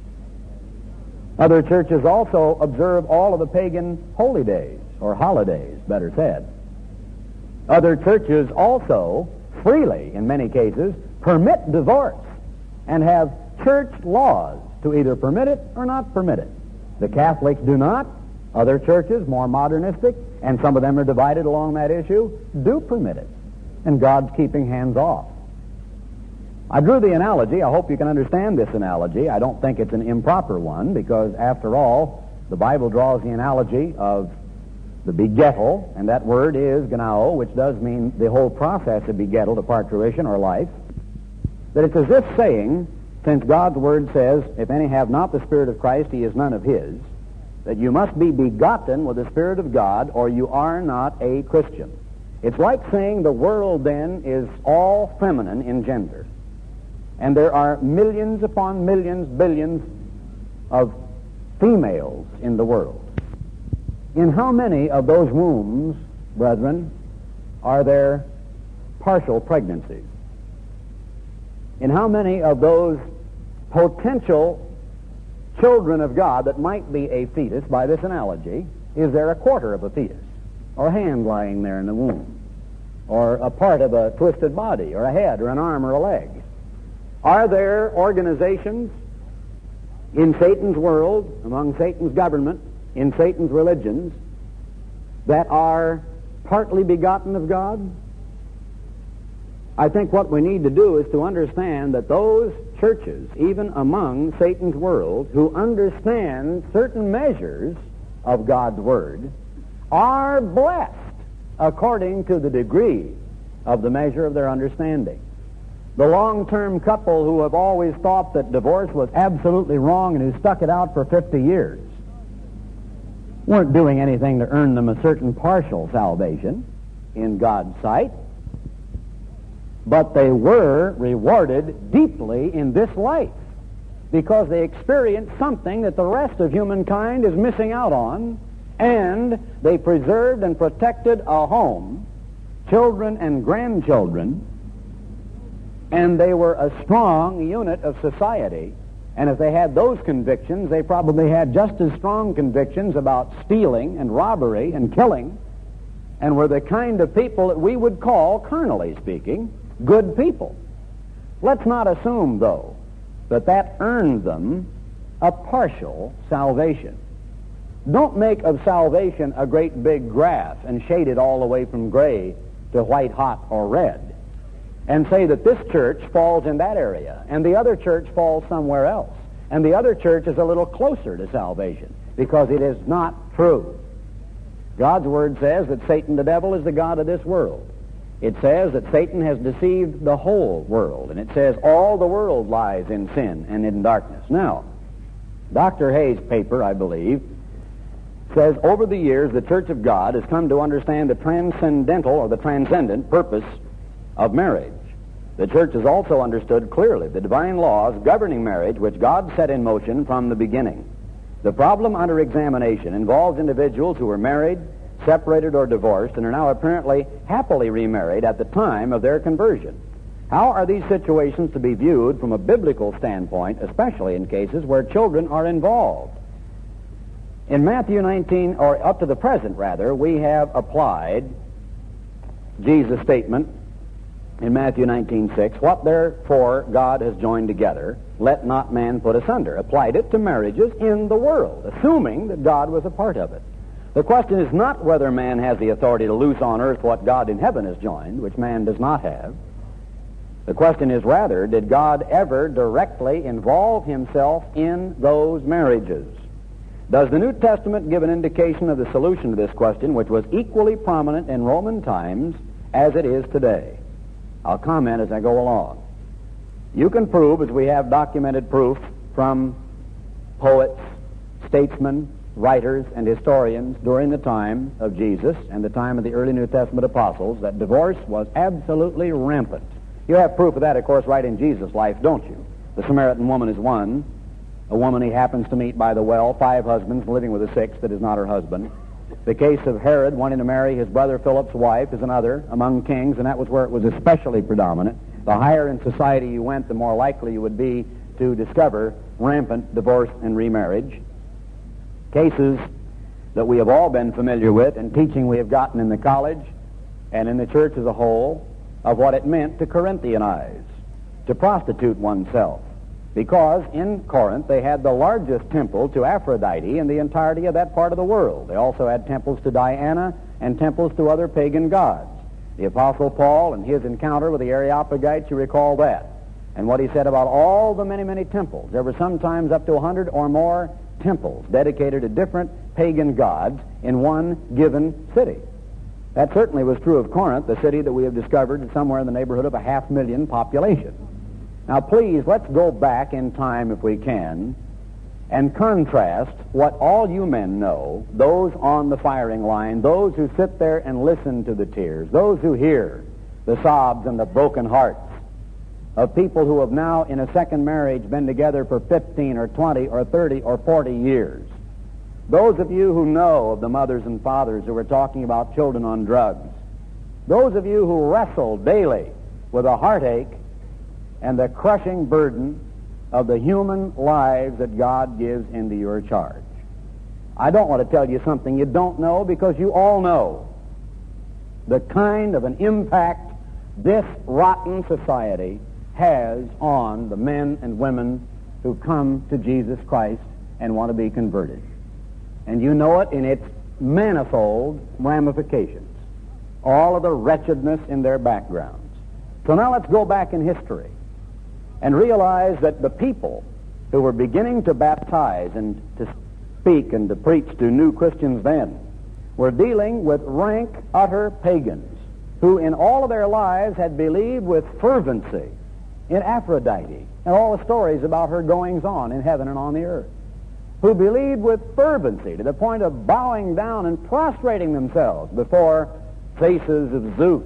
Other churches also observe all of the pagan holy days, or holidays, better said. Other churches also, freely in many cases, permit divorce and have church laws to either permit it or not permit it. The Catholics do not. Other churches, more modernistic, and some of them are divided along that issue, do permit it. And God's keeping hands off. I drew the analogy. I hope you can understand this analogy. I don't think it's an improper one, because after all, the Bible draws the analogy of the begettal, and that word is genao, which does mean the whole process of begettal to parturition or life. That it's as if saying, since God's word says, if any have not the Spirit of Christ, he is none of his, that you must be begotten with the Spirit of God, or you are not a Christian. It's like saying the world then is all feminine in gender. And there are millions upon millions, billions of females in the world. In how many of those wombs, brethren, are there partial pregnancies? In how many of those potential children of God that might be a fetus, by this analogy, is there a quarter of a fetus, or a hand lying there in the womb, or a part of a twisted body, or a head, or an arm, or a leg? Are there organizations in Satan's world, among Satan's government, in Satan's religions, that are partly begotten of God? I think what we need to do is to understand that those churches, even among Satan's world, who understand certain measures of God's Word, are blessed according to the degree of the measure of their understanding. The long-term couple who have always thought that divorce was absolutely wrong and who stuck it out for fifty years weren't doing anything to earn them a certain partial salvation in God's sight, but they were rewarded deeply in this life because they experienced something that the rest of humankind is missing out on, and they preserved and protected a home, children and grandchildren, and they were a strong unit of society. And if they had those convictions, they probably had just as strong convictions about stealing and robbery and killing, and were the kind of people that we would call, carnally speaking, good people. Let's not assume, though, that that earned them a partial salvation. Don't make of salvation a great big graph and shade it all the way from gray to white hot or red, and say that this church falls in that area, and the other church falls somewhere else, and the other church is a little closer to salvation, because it is not true. God's Word says that Satan, the devil, is the god of this world. It says that Satan has deceived the whole world, and it says all the world lies in sin and in darkness. Now, Doctor Hayes' paper, I believe, says over the years the Church of God has come to understand the transcendental or the transcendent purpose of marriage. The church has also understood clearly the divine laws governing marriage which God set in motion from the beginning. The problem under examination involves individuals who were married, separated, or divorced and are now apparently happily remarried at the time of their conversion. How are these situations to be viewed from a biblical standpoint, especially in cases where children are involved? In Matthew nineteen, or up to the present rather, we have applied Jesus' statement in Matthew nineteen six, what therefore God has joined together, let not man put asunder. Applied it to marriages in the world, assuming that God was a part of it. The question is not whether man has the authority to loose on earth what God in heaven has joined, which man does not have. The question is rather, did God ever directly involve himself in those marriages? Does the New Testament give an indication of the solution to this question, which was equally prominent in Roman times as it is today? I'll comment as I go along. You can prove, as we have documented proof from poets, statesmen, writers, and historians during the time of Jesus and the time of the early New Testament apostles, that divorce was absolutely rampant. You have proof of that, of course, right in Jesus' life, don't you? The Samaritan woman is one. A woman he happens to meet by the well, five husbands living with a sixth that is not her husband. The case of Herod wanting to marry his brother Philip's wife is another among kings, and that was where it was especially predominant. The higher in society you went, the more likely you would be to discover rampant divorce and remarriage. Cases that we have all been familiar with and teaching we have gotten in the college and in the church as a whole of what it meant to Corinthianize, to prostitute oneself. Because in Corinth they had the largest temple to Aphrodite in the entirety of that part of the world. They also had temples to Diana and temples to other pagan gods. The Apostle Paul and his encounter with the Areopagites, you recall that. And what he said about all the many, many temples. There were sometimes up to a hundred or more temples dedicated to different pagan gods in one given city. That certainly was true of Corinth, the city that we have discovered somewhere in the neighborhood of a half million population. Now, please, let's go back in time, if we can, and contrast what all you men know, those on the firing line, those who sit there and listen to the tears, those who hear the sobs and the broken hearts of people who have now, in a second marriage, been together for fifteen or twenty or thirty or forty years. Those of you who know of the mothers and fathers who are talking about children on drugs. Those of you who wrestle daily with a heartache and the crushing burden of the human lives that God gives into your charge. I don't want to tell you something you don't know, because you all know the kind of an impact this rotten society has on the men and women who come to Jesus Christ and want to be converted. And you know it in its manifold ramifications, all of the wretchedness in their backgrounds. So now let's go back in history and realize that the people who were beginning to baptize and to speak and to preach to new Christians then were dealing with rank, utter pagans who in all of their lives had believed with fervency in Aphrodite and all the stories about her goings-on in heaven and on the earth, who believed with fervency to the point of bowing down and prostrating themselves before faces of Zeus.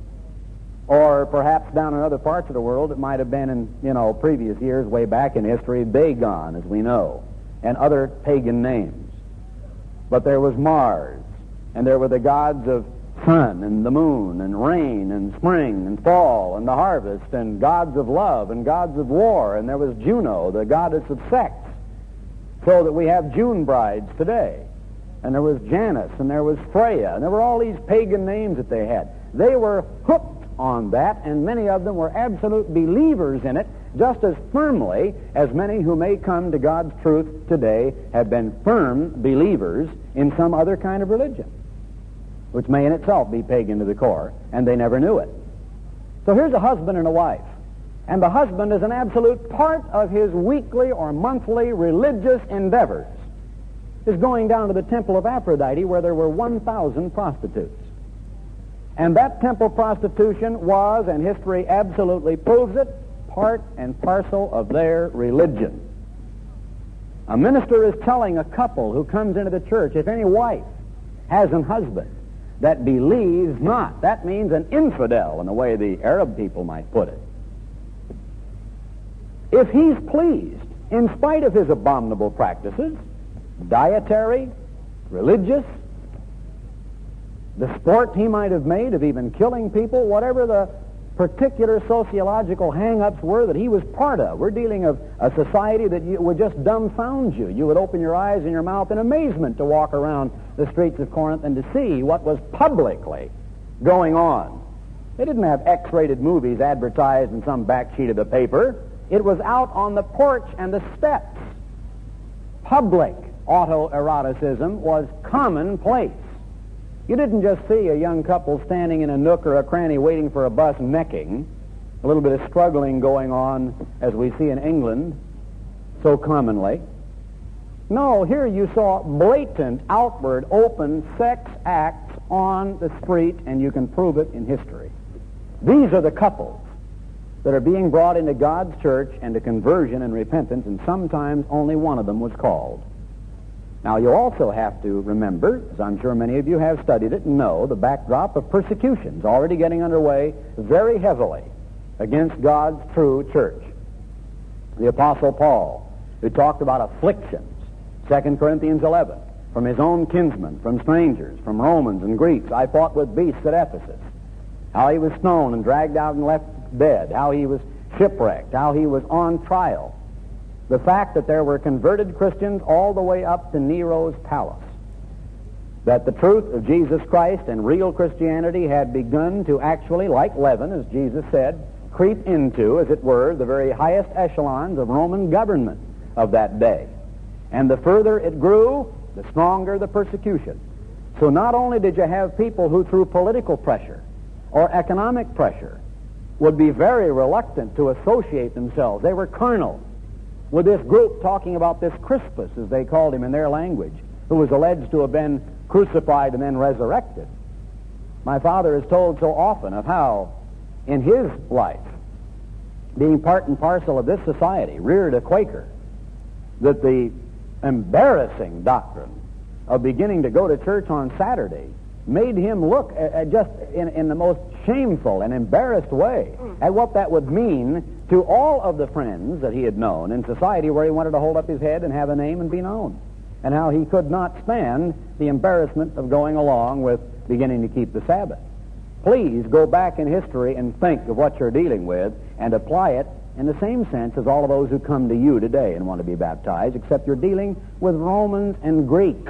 Or perhaps down in other parts of the world, it might have been in, you know, previous years, way back in history, Dagon, as we know, and other pagan names. But there was Mars, and there were the gods of sun and the moon and rain and spring and fall and the harvest and gods of love and gods of war, and there was Juno, the goddess of sex, so that we have June brides today. And there was Janus, and there was Freya, and there were all these pagan names that they had. They were hooked on that, and many of them were absolute believers in it, just as firmly as many who may come to God's truth today have been firm believers in some other kind of religion, which may in itself be pagan to the core, and they never knew it. So here's a husband and a wife, and the husband is an absolute part of his weekly or monthly religious endeavors is going down to the temple of Aphrodite, where there were one thousand prostitutes. And that temple prostitution was, and history absolutely proves it, part and parcel of their religion. A minister is telling a couple who comes into the church, if any wife has a husband that believes not, that means an infidel in the way the Arab people might put it. If he's pleased, in spite of his abominable practices, dietary, religious, the sport he might have made of even killing people, whatever the particular sociological hang-ups were that he was part of. We're dealing of a society that you, would just dumbfound you. You would open your eyes and your mouth in amazement to walk around the streets of Corinth and to see what was publicly going on. They didn't have X-rated movies advertised in some back sheet of the paper. It was out on the porch and the steps. Public autoeroticism was commonplace. You didn't just see a young couple standing in a nook or a cranny waiting for a bus necking, a little bit of struggling going on as we see in England so commonly. No, here you saw blatant, outward, open sex acts on the street, and you can prove it in history. These are the couples that are being brought into God's church and to conversion and repentance, and sometimes only one of them was called. Now, you also have to remember, as I'm sure many of you have studied it and know, the backdrop of persecutions already getting underway very heavily against God's true church. The Apostle Paul, who talked about afflictions, Second Corinthians eleven, from his own kinsmen, from strangers, from Romans and Greeks. I fought with beasts at Ephesus. How he was stoned and dragged out and left dead. How he was shipwrecked. How he was on trial. The fact that there were converted Christians all the way up to Nero's palace. That the truth of Jesus Christ and real Christianity had begun to actually, like leaven, as Jesus said, creep into, as it were, the very highest echelons of Roman government of that day. And the further it grew, the stronger the persecution. So not only did you have people who, through political pressure or economic pressure, would be very reluctant to associate themselves. They were carnal. With this group talking about this Crispus, as they called him in their language, who was alleged to have been crucified and then resurrected. My father has told so often of how, in his life, being part and parcel of this society, reared a Quaker, that the embarrassing doctrine of beginning to go to church on Saturday made him look at just in, in the most shameful and embarrassed way at what that would mean to all of the friends that he had known in society, where he wanted to hold up his head and have a name and be known, and how he could not stand the embarrassment of going along with beginning to keep the Sabbath. Please go back in history and think of what you're dealing with and apply it in the same sense as all of those who come to you today and want to be baptized, except you're dealing with Romans and Greeks.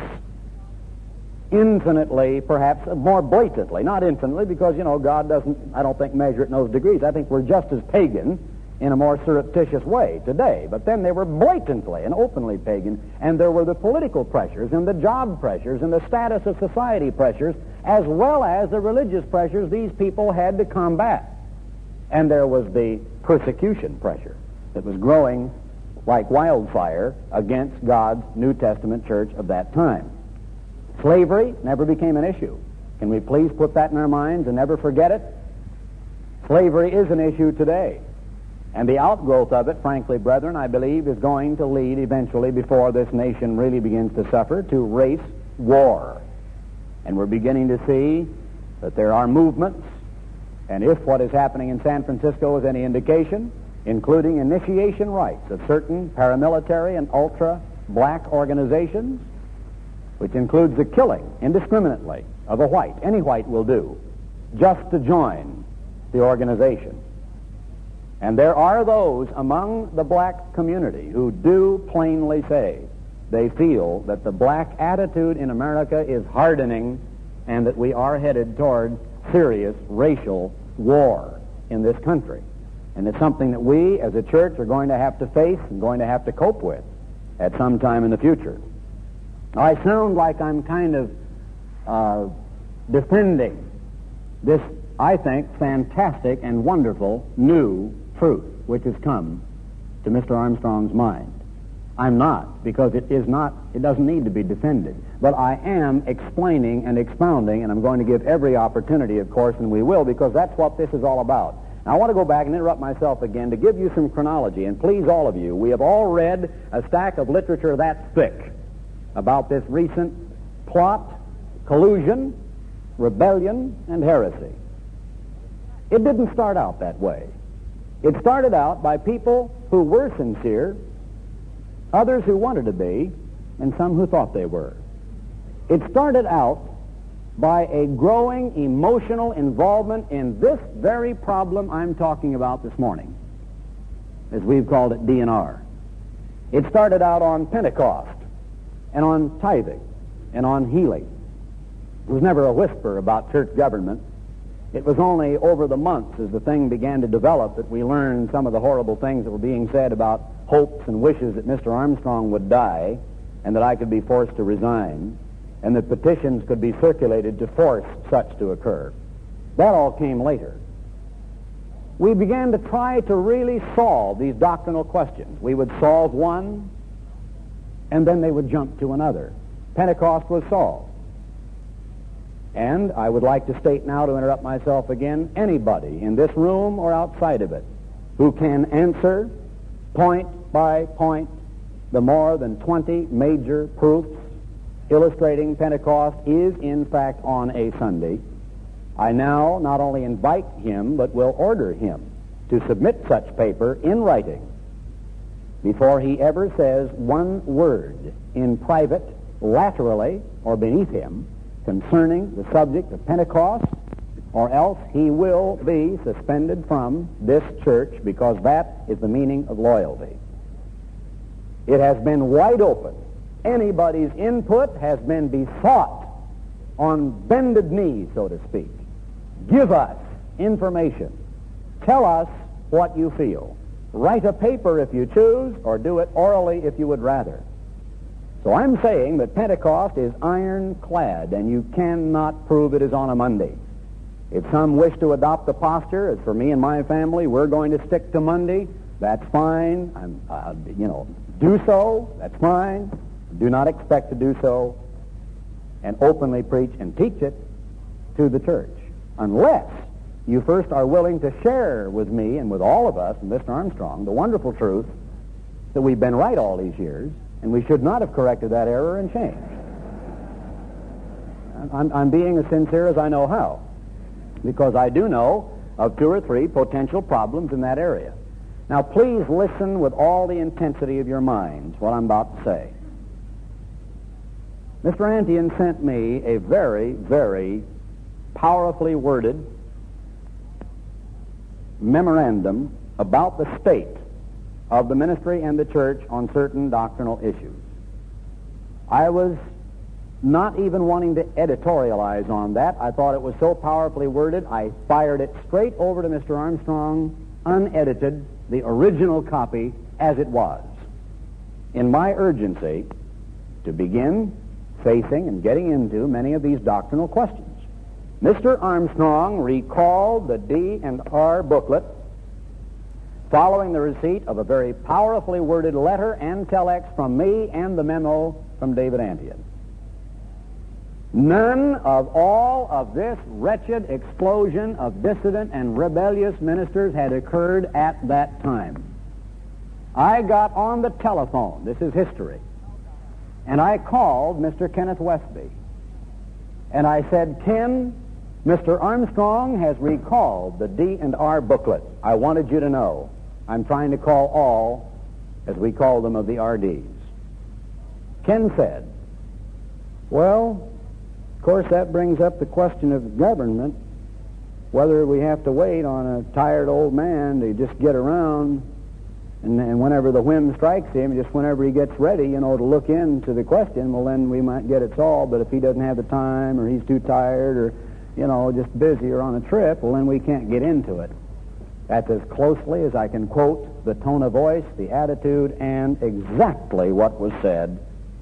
Infinitely, perhaps more blatantly, not infinitely, because, you know, God doesn't, I don't think, measure it in those degrees. I think we're just as pagan in a more surreptitious way today. But then they were blatantly and openly pagan, and there were the political pressures and the job pressures and the status of society pressures, as well as the religious pressures these people had to combat. And there was the persecution pressure that was growing like wildfire against God's New Testament church of that time. Slavery never became an issue. Can we please put that in our minds and never forget it? Slavery is an issue today. And the outgrowth of it, frankly, brethren, I believe is going to lead eventually, before this nation really begins to suffer, to race war. And we're beginning to see that there are movements, and if what is happening in San Francisco is any indication, including initiation rites of certain paramilitary and ultra-black organizations, which includes the killing indiscriminately of a white, any white will do, just to join the organization. And there are those among the black community who do plainly say they feel that the black attitude in America is hardening and that we are headed toward serious racial war in this country. And it's something that we as a church are going to have to face and going to have to cope with at some time in the future. I sound like I'm kind of uh, defending this, I think, fantastic and wonderful new truth which has come to Mister Armstrong's mind. I'm not, because it is not, it doesn't need to be defended. But I am explaining and expounding, and I'm going to give every opportunity, of course, and we will, because that's what this is all about. Now, I want to go back and interrupt myself again to give you some chronology, and please, all of you, we have all read a stack of literature that thick about this recent plot, collusion, rebellion, and heresy. It didn't start out that way. It started out by people who were sincere, others who wanted to be, and some who thought they were. It started out by a growing emotional involvement in this very problem I'm talking about this morning, as we've called it D N R. It started out on Pentecost, and on tithing, and on healing. There was never a whisper about church government. It was only over the months as the thing began to develop that we learned some of the horrible things that were being said about hopes and wishes that Mister Armstrong would die and that I could be forced to resign, and that petitions could be circulated to force such to occur. That all came later. We began to try to really solve these doctrinal questions. We would solve one, and then they would jump to another. Pentecost was solved. And I would like to state now, to interrupt myself again, anybody in this room or outside of it who can answer point by point the more than twenty major proofs illustrating Pentecost is in fact on a Sunday, I now not only invite him but will order him to submit such paper in writing before he ever says one word in private, laterally, or beneath him concerning the subject of Pentecost, or else he will be suspended from this church, because that is the meaning of loyalty. It has been wide open. Anybody's input has been besought on bended knees, so to speak. Give us information. Tell us what you feel. Write a paper if you choose, or do it orally if you would rather. So I'm saying that Pentecost is ironclad, and you cannot prove it is on a Monday. If some wish to adopt the posture, as for me and my family, we're going to stick to Monday, that's fine. I'm, uh, you know, do so, that's fine. Do not expect to do so and openly preach and teach it to the church, unless you first are willing to share with me and with all of us and Mister Armstrong the wonderful truth that we've been right all these years, and we should not have corrected that error and changed. I'm, I'm being as sincere as I know how, because I do know of two or three potential problems in that area. Now, please listen with all the intensity of your minds what I'm about to say. Mister Antian sent me a very, very powerfully worded memorandum about the state of the ministry and the church on certain doctrinal issues. I was not even wanting to editorialize on that. I thought it was so powerfully worded, I fired it straight over to Mister Armstrong, unedited, the original copy as it was, in my urgency to begin facing and getting into many of these doctrinal questions. Mister Armstrong recalled the D and R booklet following the receipt of a very powerfully worded letter and telex from me and the memo from David Antian. None of all of this wretched explosion of dissident and rebellious ministers had occurred at that time. I got on the telephone, this is history, and I called Mister Kenneth Westby, and I said, Ken, Mister Armstrong has recalled the D and R booklet. I wanted you to know. I'm trying to call all, as we call them, of the R Ds. Ken said, well, course, that brings up the question of government, whether we have to wait on a tired old man to just get around, and, and whenever the whim strikes him, just whenever he gets ready, you know, to look into the question, well, then we might get it solved. But if he doesn't have the time, or he's too tired, or, you know, just busy or on a trip, well, then we can't get into it. That's as closely as I can quote the tone of voice, the attitude, and exactly what was said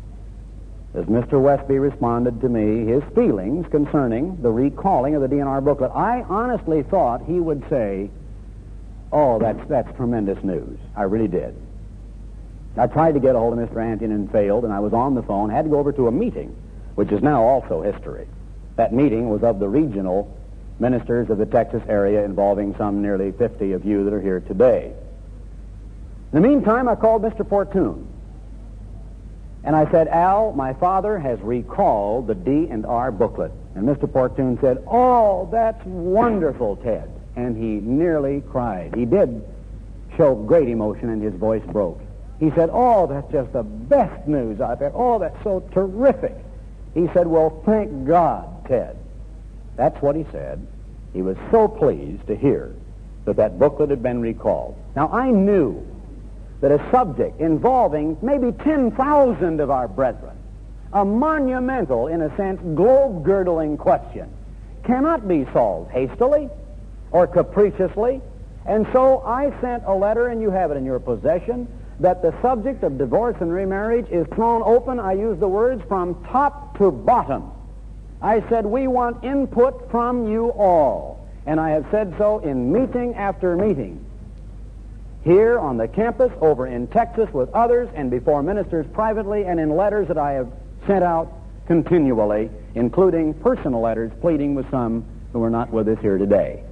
as Mister Westby responded to me, his feelings concerning the recalling of the D N R booklet. I honestly thought he would say, oh, that's that's tremendous news. I really did. I tried to get a hold of Mister Antion and failed, and I was on the phone, had to go over to a meeting, which is now also history. That meeting was of the regional ministers of the Texas area, involving some nearly fifty of you that are here today. In the meantime, I called Mister Fortune. And I said, Al, my father has recalled the D and R booklet. And Mister Fortune said, oh, that's wonderful, Ted. And he nearly cried. He did show great emotion, and his voice broke. He said, oh, that's just the best news I've had. Oh, that's so terrific. He said, well, thank God, Ted. That's what he said. He was so pleased to hear that that booklet had been recalled. Now, I knew that a subject involving maybe ten thousand of our brethren, a monumental, in a sense, globe-girdling question, cannot be solved hastily or capriciously. And so I sent a letter, and you have it in your possession, that the subject of divorce and remarriage is thrown open. I use the words from top to bottom. I said, we want input from you all. And I have said so in meeting after meeting, here on the campus, over in Texas with others, and before ministers privately, and in letters that I have sent out continually, including personal letters pleading with some who are not with us here today.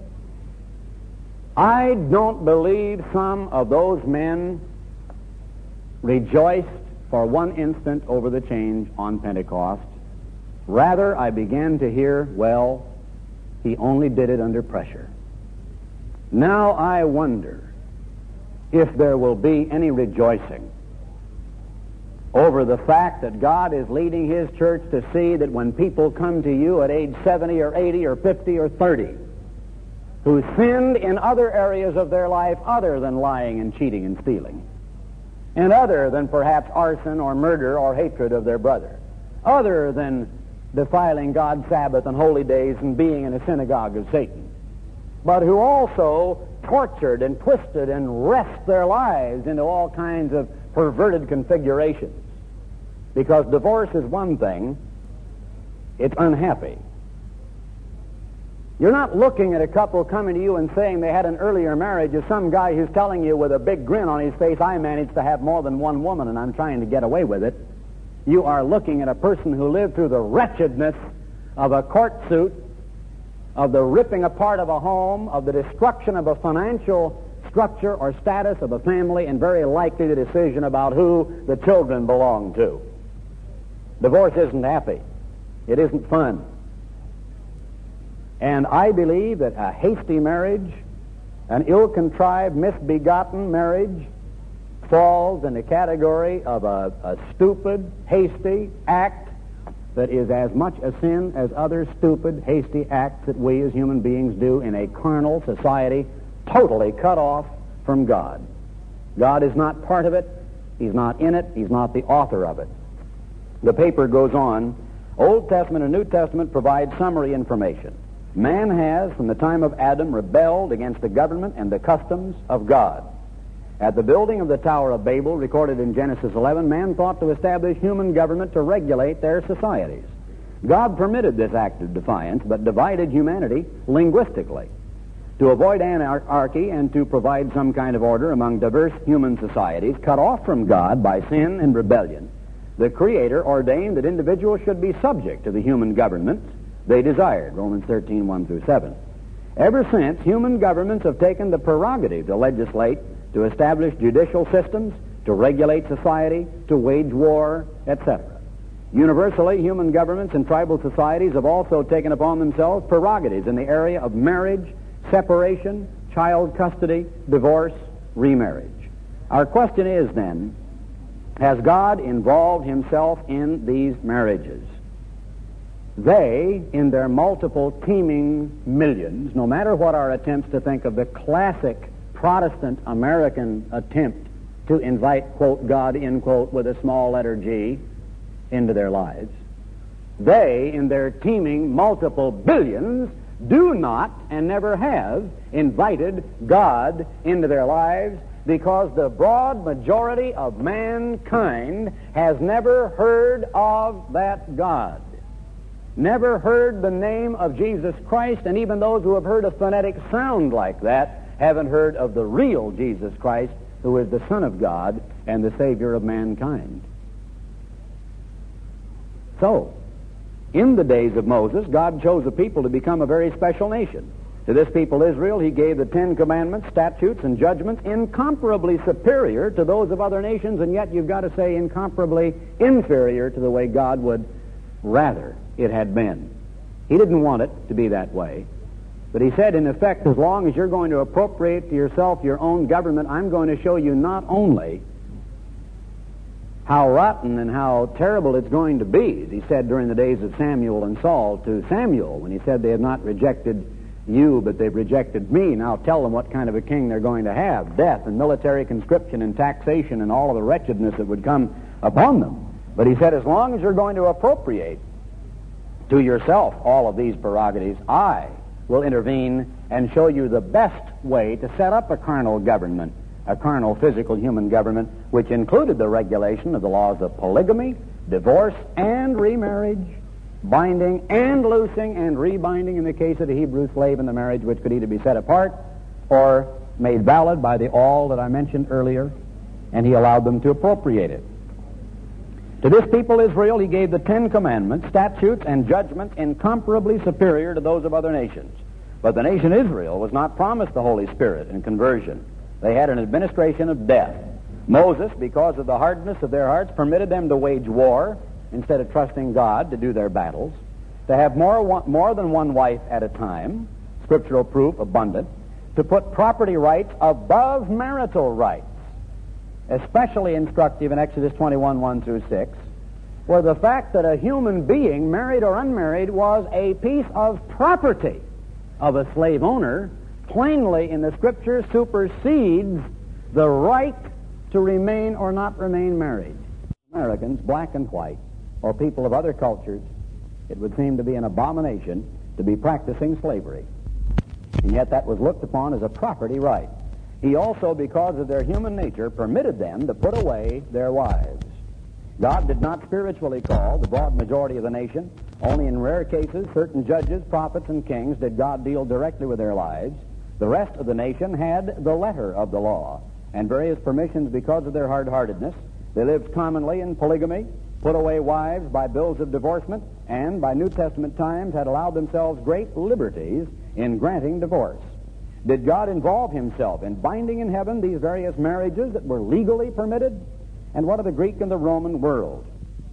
I don't believe some of those men rejoiced for one instant over the change on Pentecost. Rather, I began to hear, well, he only did it under pressure. Now I wonder if there will be any rejoicing over the fact that God is leading his church to see that when people come to you at age seventy or eighty or fifty or thirty, who sinned in other areas of their life other than lying and cheating and stealing, and other than perhaps arson or murder or hatred of their brother, other than defiling God's Sabbath and holy days and being in a synagogue of Satan, but who also tortured and twisted and wrenched their lives into all kinds of perverted configurations. Because divorce is one thing, it's unhappy. You're not looking at a couple coming to you and saying they had an earlier marriage as some guy who's telling you with a big grin on his face, I managed to have more than one woman and I'm trying to get away with it. You are looking at a person who lived through the wretchedness of a court suit, of the ripping apart of a home, of the destruction of a financial structure or status of a family, and very likely the decision about who the children belong to. Divorce isn't happy. It isn't fun. And I believe that a hasty marriage, an ill-contrived, misbegotten marriage, falls in the category of a, a stupid, hasty act that is as much a sin as other stupid, hasty acts that we as human beings do in a carnal society, totally cut off from God. God is not part of it. He's not in it. He's not the author of it. The paper goes on. Old Testament and New Testament provide summary information. Man has, from the time of Adam, rebelled against the government and the customs of God. At the building of the Tower of Babel, recorded in Genesis eleven, man thought to establish human government to regulate their societies. God permitted this act of defiance, but divided humanity linguistically. To avoid anarchy and to provide some kind of order among diverse human societies cut off from God by sin and rebellion, the Creator ordained that individuals should be subject to the human governments they desired, Romans thirteen, one through seven. Ever since, human governments have taken the prerogative to legislate, to establish judicial systems, to regulate society, to wage war, et cetera. Universally, human governments and tribal societies have also taken upon themselves prerogatives in the area of marriage, separation, child custody, divorce, remarriage. Our question is then, has God involved himself in these marriages? They, in their multiple teeming millions, no matter what our attempts to think of the classic Protestant American attempt to invite, quote, God, end quote, with a small letter G into their lives, they, in their teeming multiple billions, do not and never have invited God into their lives, because the broad majority of mankind has never heard of that God, never heard the name of Jesus Christ, and even those who have heard a phonetic sound like that haven't heard of the real Jesus Christ, who is the Son of God and the Savior of mankind. So, in the days of Moses, God chose a people to become a very special nation. To this people, Israel, he gave the Ten Commandments, statutes, and judgments incomparably superior to those of other nations, and yet you've got to say incomparably inferior to the way God would rather it had been. He didn't want it to be that way. But he said, in effect, as long as you're going to appropriate to yourself your own government, I'm going to show you not only how rotten and how terrible it's going to be, as he said during the days of Samuel and Saul to Samuel, when he said they have not rejected you, but they've rejected me. Now tell them what kind of a king they're going to have. Death and military conscription and taxation and all of the wretchedness that would come upon them. But he said, as long as you're going to appropriate to yourself all of these prerogatives, I will intervene and show you the best way to set up a carnal government, a carnal, physical, human government, which included the regulation of the laws of polygamy, divorce, and remarriage, binding and loosing and rebinding in the case of the Hebrew slave in the marriage, which could either be set apart or made valid by the all that I mentioned earlier, and he allowed them to appropriate it. To this people, Israel, he gave the Ten Commandments, statutes, and judgments incomparably superior to those of other nations. But the nation Israel was not promised the Holy Spirit in conversion. They had an administration of death. Moses, because of the hardness of their hearts, permitted them to wage war instead of trusting God to do their battles, to have more, one, more than one wife at a time, scriptural proof abundant, to put property rights above marital rights, especially instructive in Exodus twenty-one, one through six, where the fact that a human being, married or unmarried, was a piece of property of a slave owner, plainly in the Scripture supersedes the right to remain or not remain married. Americans, black and white, or people of other cultures, it would seem to be an abomination to be practicing slavery. And yet that was looked upon as a property right. He also, because of their human nature, permitted them to put away their wives. God did not spiritually call the broad majority of the nation. Only in rare cases, certain judges, prophets, and kings did God deal directly with their lives. The rest of the nation had the letter of the law and various permissions because of their hard-heartedness. They lived commonly in polygamy, put away wives by bills of divorcement, and by New Testament times had allowed themselves great liberties in granting divorce. Did God involve himself in binding in heaven these various marriages that were legally permitted? And what of the Greek and the Roman world?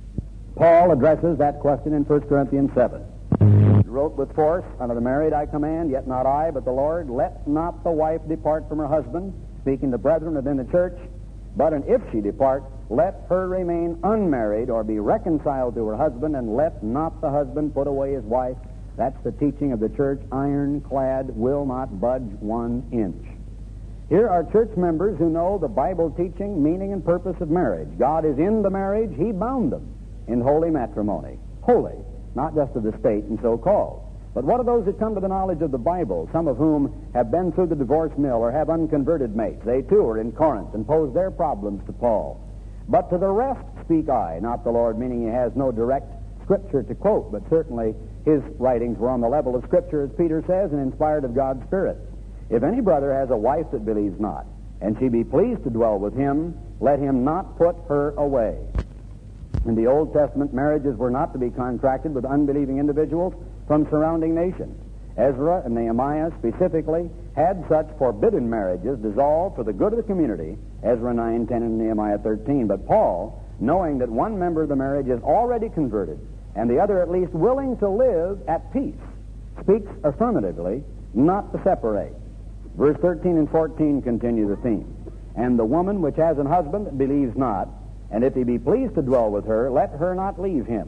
Paul addresses that question in First Corinthians seven. He wrote with force, unto the married I command, yet not I, but the Lord, let not the wife depart from her husband, speaking to brethren within the church, but and if she depart, let her remain unmarried or be reconciled to her husband, and let not the husband put away his wife. That's the teaching of the church, ironclad, will not budge one inch. Here are church members who know the Bible teaching, meaning, and purpose of marriage. God is in the marriage. He bound them in holy matrimony. Holy, not just of the state and so called. But what of those that come to the knowledge of the Bible, some of whom have been through the divorce mill or have unconverted mates? They too are in Corinth and pose their problems to Paul. But to the rest speak I, not the Lord, meaning he has no direct Scripture to quote, but certainly his writings were on the level of Scripture, as Peter says, and inspired of God's Spirit. If any brother has a wife that believes not, and she be pleased to dwell with him, let him not put her away. In the Old Testament, marriages were not to be contracted with unbelieving individuals from surrounding nations. Ezra and Nehemiah specifically had such forbidden marriages dissolved for the good of the community, Ezra nine, ten, and Nehemiah thirteen. But Paul, knowing that one member of the marriage is already converted, and the other at least willing to live at peace, speaks affirmatively not to separate. Verse thirteen and fourteen continue the theme. And the woman which has an husband believes not, and if he be pleased to dwell with her, let her not leave him.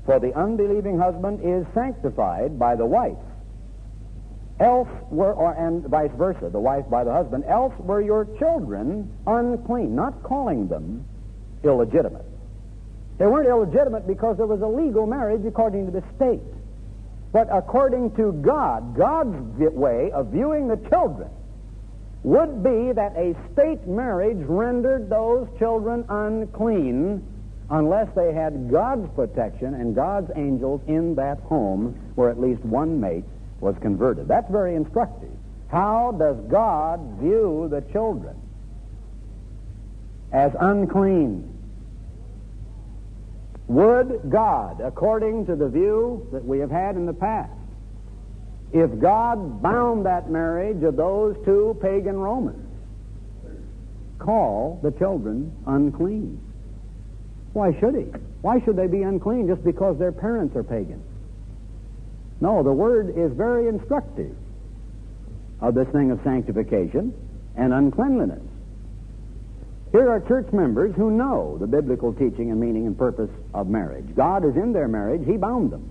For the unbelieving husband is sanctified by the wife. Else were, or and vice versa, the wife by the husband, else were your children unclean, not calling them illegitimate. They weren't illegitimate because there was a legal marriage according to the state. But according to God, God's way of viewing the children would be that a state marriage rendered those children unclean unless they had God's protection and God's angels in that home where at least one mate was converted. That's very instructive. How does God view the children? As unclean. Would God, according to the view that we have had in the past, if God bound that marriage of those two pagan Romans, call the children unclean? Why should he? Why should they be unclean just because their parents are pagan? No, the Word is very instructive of this thing of sanctification and uncleanliness. Here are church members who know the biblical teaching and meaning and purpose of marriage. God is in their marriage. He bound them.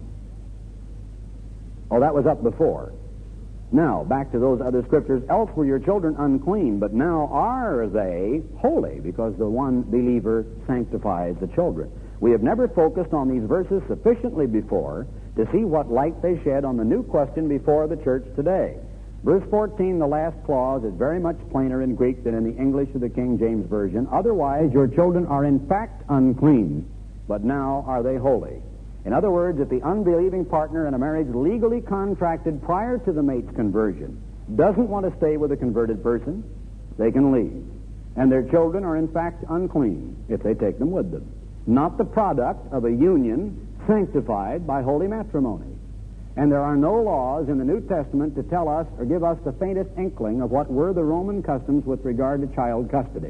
Oh, that was up before. Now, back to those other scriptures. Else were your children unclean, but now are they holy, because the one believer sanctifies the children. We have never focused on these verses sufficiently before to see what light they shed on the new question before the church today. Verse fourteen, the last clause, is very much plainer in Greek than in the English of the King James Version. Otherwise, your children are in fact unclean, but now are they holy. In other words, if the unbelieving partner in a marriage legally contracted prior to the mate's conversion doesn't want to stay with a converted person, they can leave. And their children are in fact unclean if they take them with them. Not the product of a union sanctified by holy matrimony. And there are no laws in the New Testament to tell us or give us the faintest inkling of what were the Roman customs with regard to child custody.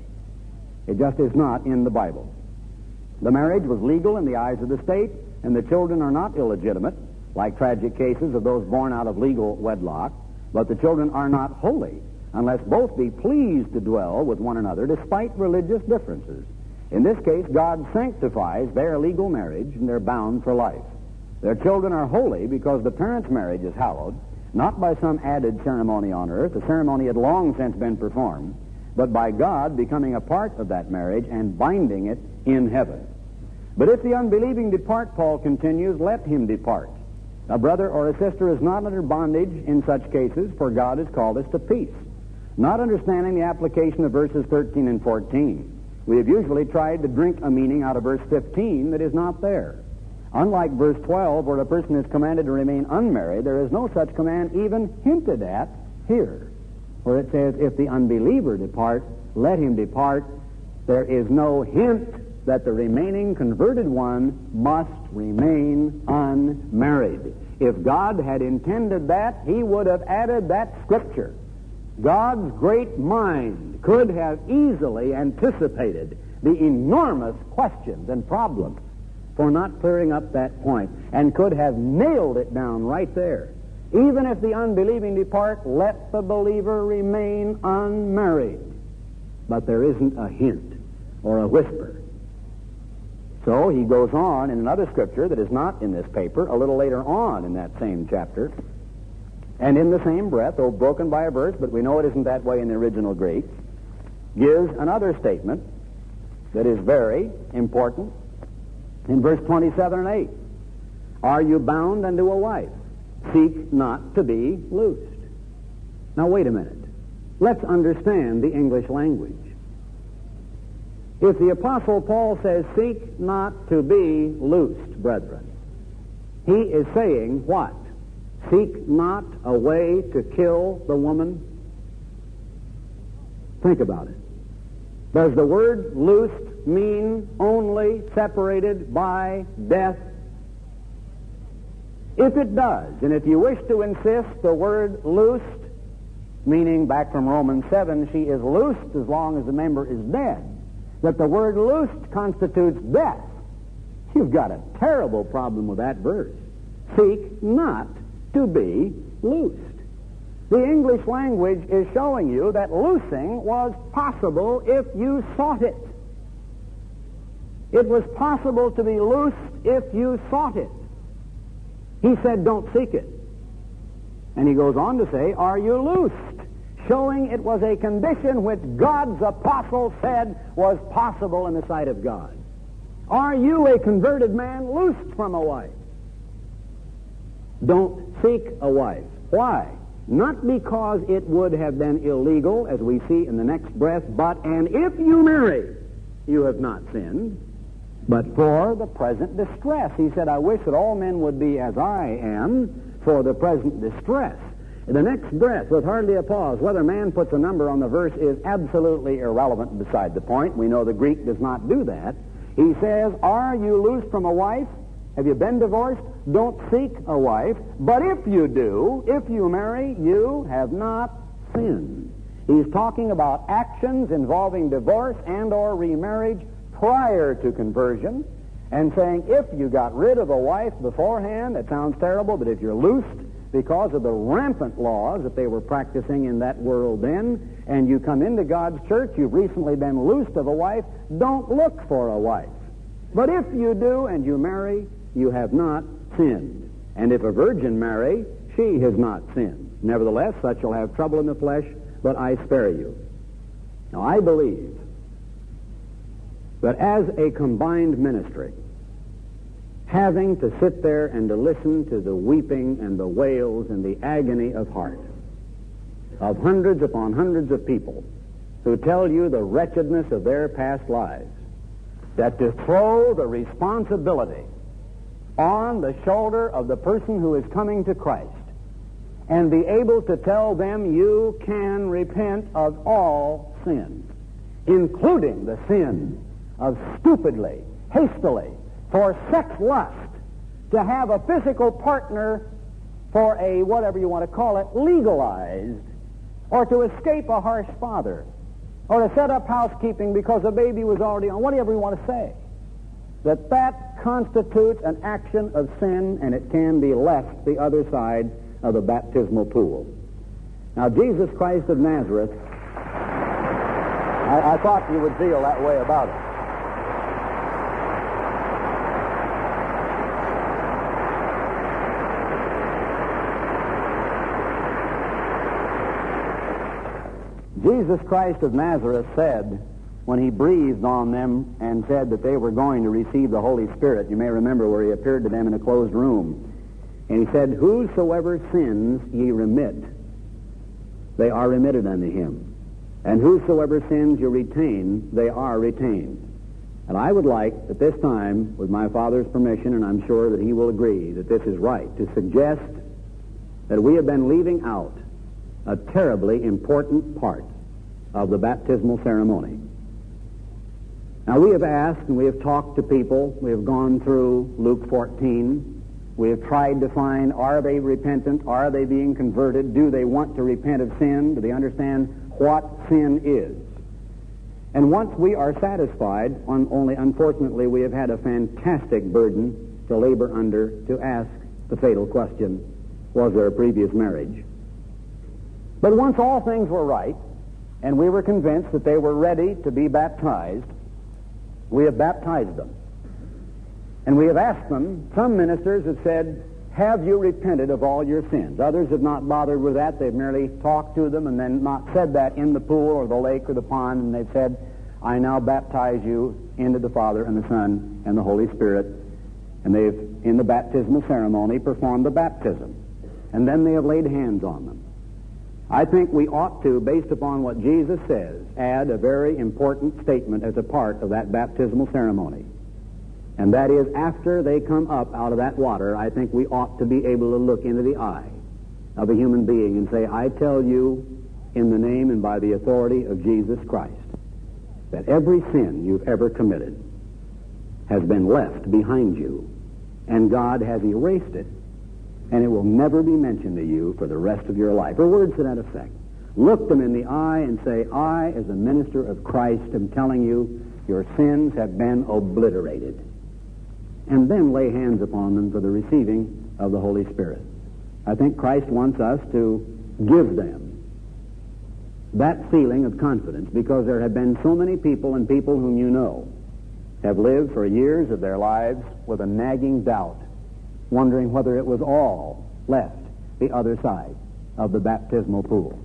It just is not in the Bible. The marriage was legal in the eyes of the state, and the children are not illegitimate, like tragic cases of those born out of legal wedlock, but the children are not holy unless both be pleased to dwell with one another despite religious differences. In this case, God sanctifies their legal marriage, and they're bound for life. Their children are holy because the parents' marriage is hallowed, not by some added ceremony on earth. The ceremony had long since been performed, but by God becoming a part of that marriage and binding it in heaven. But if the unbelieving depart, Paul continues, let him depart. A brother or a sister is not under bondage in such cases, for God has called us to peace. Not understanding the application of verses thirteen and fourteen, we have usually tried to drink a meaning out of verse fifteen that is not there. Unlike verse twelve, where a person is commanded to remain unmarried, there is no such command even hinted at here, where it says, if the unbeliever depart, let him depart. There is no hint that the remaining converted one must remain unmarried. If God had intended that, he would have added that scripture. God's great mind could have easily anticipated the enormous questions and problems for not clearing up that point, and could have nailed it down right there. Even if the unbelieving depart, let the believer remain unmarried. But there isn't a hint or a whisper. So he goes on in another scripture that is not in this paper, a little later on in that same chapter, and in the same breath, though broken by a verse, but we know it isn't that way in the original Greek, gives another statement that is very important. In verse twenty-seven and eight, are you bound unto a wife? Seek not to be loosed. Now wait a minute. Let's understand the English language. If the Apostle Paul says, seek not to be loosed, brethren, he is saying what? Seek not a way to kill the woman? Think about it. Does the word loosed mean only separated by death? If it does, and if you wish to insist the word loosed, meaning back from Romans seven, she is loosed as long as the member is dead, that the word loosed constitutes death, you've got a terrible problem with that verse. Seek not to be loosed. The English language is showing you that loosing was possible if you sought it. It was possible to be loosed if you sought it. He said, don't seek it. And he goes on to say, are you loosed? Showing it was a condition which God's apostle said was possible in the sight of God. Are you, a converted man, loosed from a wife? Don't seek a wife. Why? Not because it would have been illegal, as we see in the next breath, but, and if you marry, you have not sinned, but for the present distress. He said, I wish that all men would be as I am for the present distress. In the next breath, with hardly a pause, whether man puts a number on the verse is absolutely irrelevant and beside the point. We know the Greek does not do that. He says, are you loosed from a wife? Have you been divorced? Don't seek a wife. But if you do, if you marry, you have not sinned. He's talking about actions involving divorce and or remarriage prior to conversion, and saying if you got rid of a wife beforehand, that sounds terrible, but if you're loosed because of the rampant laws that they were practicing in that world then, and you come into God's church, you've recently been loosed of a wife, don't look for a wife. But if you do and you marry, you have not sinned. And if a virgin marry, she has not sinned. Nevertheless, such shall have trouble in the flesh, but I spare you. Now, I believe that as a combined ministry, having to sit there and to listen to the weeping and the wails and the agony of heart of hundreds upon hundreds of people who tell you the wretchedness of their past lives, that to throw the responsibility on the shoulder of the person who is coming to Christ and be able to tell them you can repent of all sins, including the sin of stupidly, hastily, for sex lust, to have a physical partner for a, whatever you want to call it, legalized, or to escape a harsh father, or to set up housekeeping because a baby was already on, whatever you want to say, that that constitutes an action of sin, and it can be left the other side of the baptismal pool. Now, Jesus Christ of Nazareth, I, I thought you would feel that way about it. Jesus Christ of Nazareth said, when he breathed on them and said that they were going to receive the Holy Spirit, you may remember where he appeared to them in a closed room, and he said, whosoever sins ye remit, they are remitted unto him. And whosoever sins you retain, they are retained. And I would like, at this time, with my Father's permission, and I'm sure that he will agree that this is right, to suggest that we have been leaving out a terribly important part of the baptismal ceremony. Now, we have asked and we have talked to people. We have gone through Luke fourteen. We have tried to find, are they repentant? Are they being converted? Do they want to repent of sin? Do they understand what sin is? And once we are satisfied, on, only unfortunately we have had a fantastic burden to labor under to ask the fatal question, was there a previous marriage? But once all things were right, and we were convinced that they were ready to be baptized, we have baptized them. And we have asked them, some ministers have said, have you repented of all your sins? Others have not bothered with that. They've merely talked to them and then not said that in the pool or the lake or the pond, and they've said, I now baptize you into the Father and the Son and the Holy Spirit. And they've, in the baptismal ceremony, performed the baptism. And then they have laid hands on them. I think we ought to, based upon what Jesus says, add a very important statement as a part of that baptismal ceremony. And that is, after they come up out of that water, I think we ought to be able to look into the eye of a human being and say, I tell you, in the name and by the authority of Jesus Christ, that every sin you've ever committed has been left behind you, and God has erased it, and it will never be mentioned to you for the rest of your life, or words to that effect. Look them in the eye and say, I, as a minister of Christ, am telling you your sins have been obliterated. And then lay hands upon them for the receiving of the Holy Spirit. I think Christ wants us to give them that feeling of confidence, because there have been so many people and people whom you know have lived for years of their lives with a nagging doubt, wondering whether it was all left the other side of the baptismal pool.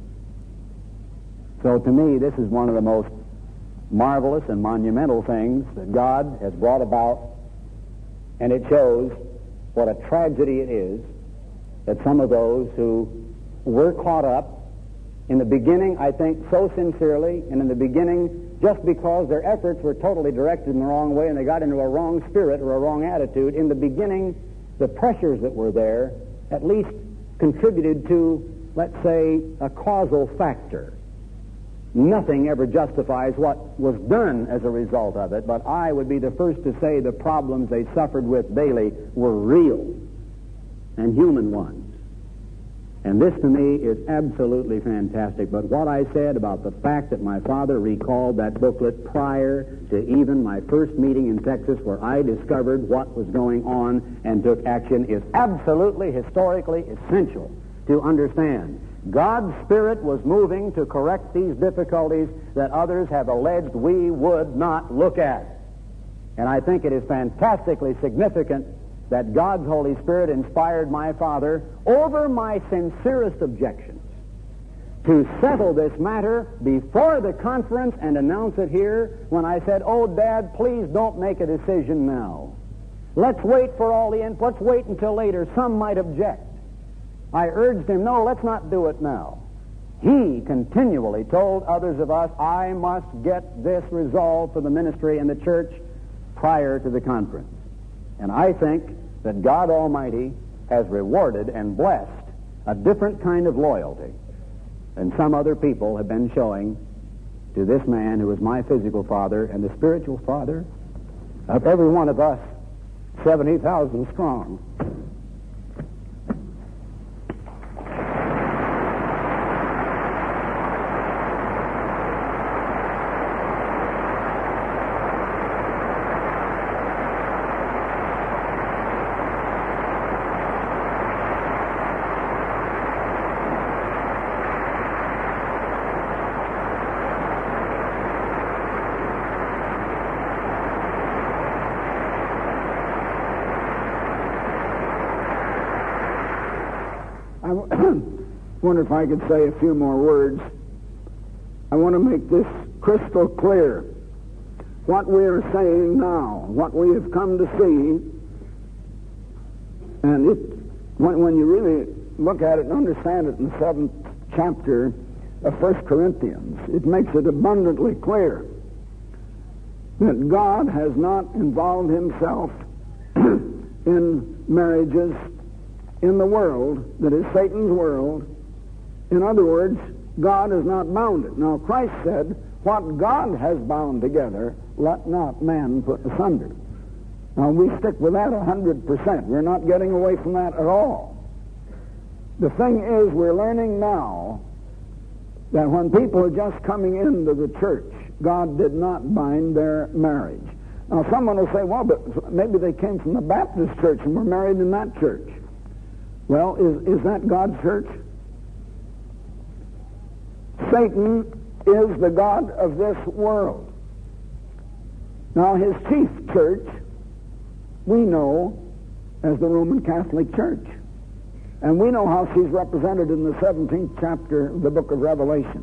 So to me, this is one of the most marvelous and monumental things that God has brought about, and it shows what a tragedy it is that some of those who were caught up in the beginning, I think, so sincerely, and in the beginning, just because their efforts were totally directed in the wrong way and they got into a wrong spirit or a wrong attitude, in the beginning, the pressures that were there at least contributed to, let's say, a causal factor. Nothing ever justifies what was done as a result of it, but I would be the first to say the problems they suffered with daily were real and human ones. And this to me is absolutely fantastic. But what I said about the fact that my father recalled that booklet prior to even my first meeting in Texas, where I discovered what was going on and took action, is absolutely historically essential to understand. God's Spirit was moving to correct these difficulties that others have alleged we would not look at. And I think it is fantastically significant that God's Holy Spirit inspired my father, over my sincerest objections, to settle this matter before the conference and announce it here when I said, "Oh, Dad, please don't make a decision now. Let's wait for all the input. Let's wait until later. Some might object." I urged him, "No, let's not do it now." He continually told others of us, "I must get this resolved for the ministry and the church prior to the conference." And I think that God Almighty has rewarded and blessed a different kind of loyalty than some other people have been showing to this man who is my physical father and the spiritual father of every one of us, seventy thousand strong. I wonder if I could say a few more words. I want to make this crystal clear. What we are saying now, what we have come to see, and it, when, when you really look at it and understand it in the seventh chapter of First Corinthians, it makes it abundantly clear that God has not involved himself in marriages in the world that is Satan's world. In other words, God has not bound it. Now, Christ said, "What God has bound together, let not man put asunder." Now, we stick with that a hundred percent. We're not getting away from that at all. The thing is, we're learning now that when people are just coming into the church, God did not bind their marriage. Now, someone will say, "Well, but maybe they came from the Baptist church and were married in that church." Well, is, is that God's church? Satan is the god of this world. Now, his chief church, we know as the Roman Catholic Church. And we know how she's represented in the seventeenth chapter of the book of Revelation.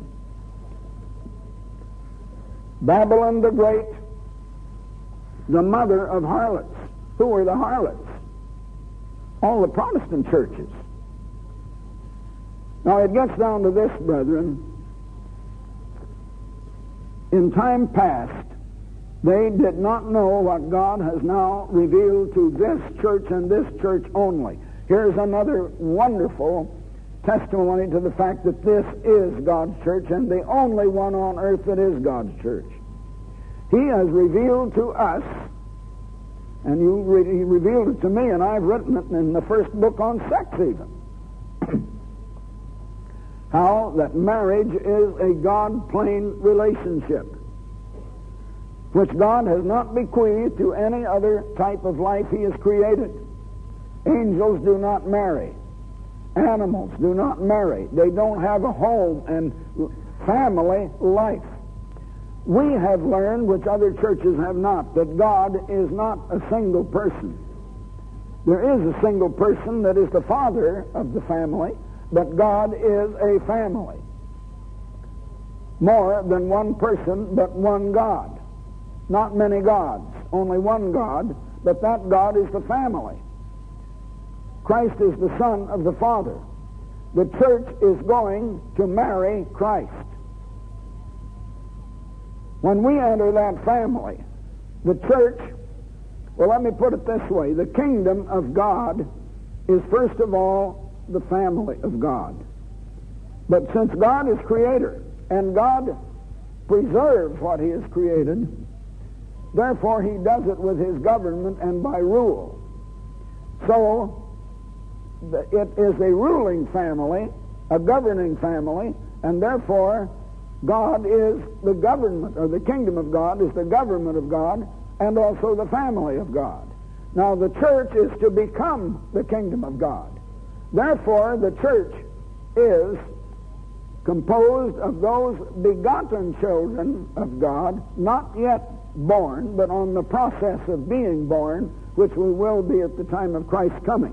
Babylon the Great, the mother of harlots. Who are the harlots? All the Protestant churches. Now, it gets down to this, brethren. In time past, they did not know what God has now revealed to this church and this church only. Here's another wonderful testimony to the fact that this is God's church and the only one on earth that is God's church. He has revealed to us, and you re- he revealed it to me, and I've written it in the first book on sex even, how that marriage is a God-plane relationship, which God has not bequeathed to any other type of life he has created. Angels do not marry. Animals do not marry. They don't have a home and family life. We have learned, which other churches have not, that God is not a single person. There is a single person that is the father of the family, but God is a family. More than one person, but one God. Not many gods, only one God, but that God is the family. Christ is the Son of the Father. The church is going to marry Christ. When we enter that family, the church, well, let me put it this way, the kingdom of God is first of all the family of God. But since God is creator, and God preserves what he has created, therefore he does it with his government and by rule. So it is a ruling family, a governing family, and therefore God is the government, or the kingdom of God is the government of God, and also the family of God. Now the church is to become the kingdom of God. Therefore the church is composed of those begotten children of God, not yet born, but on the process of being born, which we will be at the time of Christ's coming.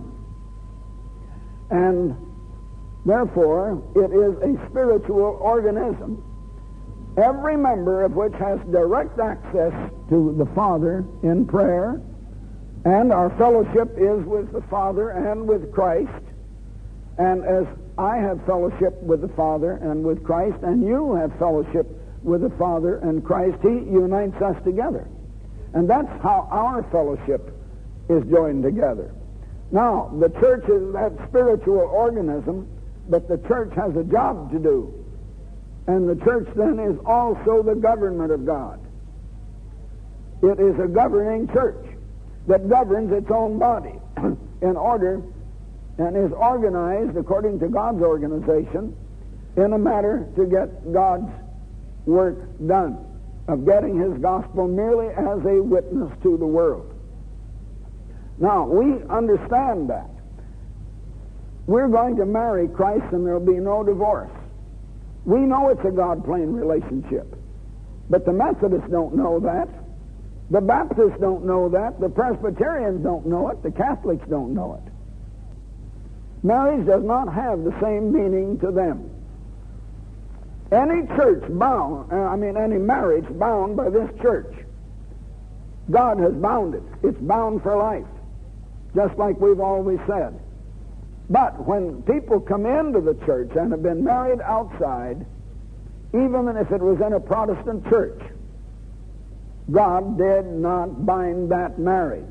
And therefore, it is a spiritual organism, every member of which has direct access to the Father in prayer, and our fellowship is with the Father and with Christ. And as I have fellowship with the Father and with Christ, and you have fellowship with the Father and Christ, he unites us together. And that's how our fellowship is joined together. Now, the church is that spiritual organism, but the church has a job to do. And the church then is also the government of God. It is a governing church that governs its own body in order, and is organized according to God's organization in a matter to get God's work done, of getting his gospel merely as a witness to the world. Now, we understand that. We're going to marry Christ and there'll be no divorce. We know it's a God-plane relationship. But the Methodists don't know that. The Baptists don't know that. The Presbyterians don't know it. The Catholics don't know it. Marriage does not have the same meaning to them. Any church bound, I mean any marriage bound by this church, God has bound it. It's bound for life, just like we've always said. But when people come into the church and have been married outside, even if it was in a Protestant church, God did not bind that marriage.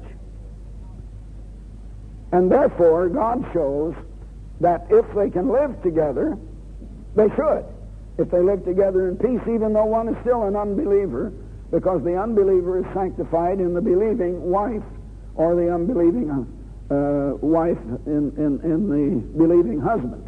And therefore, God shows that if they can live together, they should. If they live together in peace, even though one is still an unbeliever, because the unbeliever is sanctified in the believing wife, or the unbelieving uh, wife in, in, in the believing husband.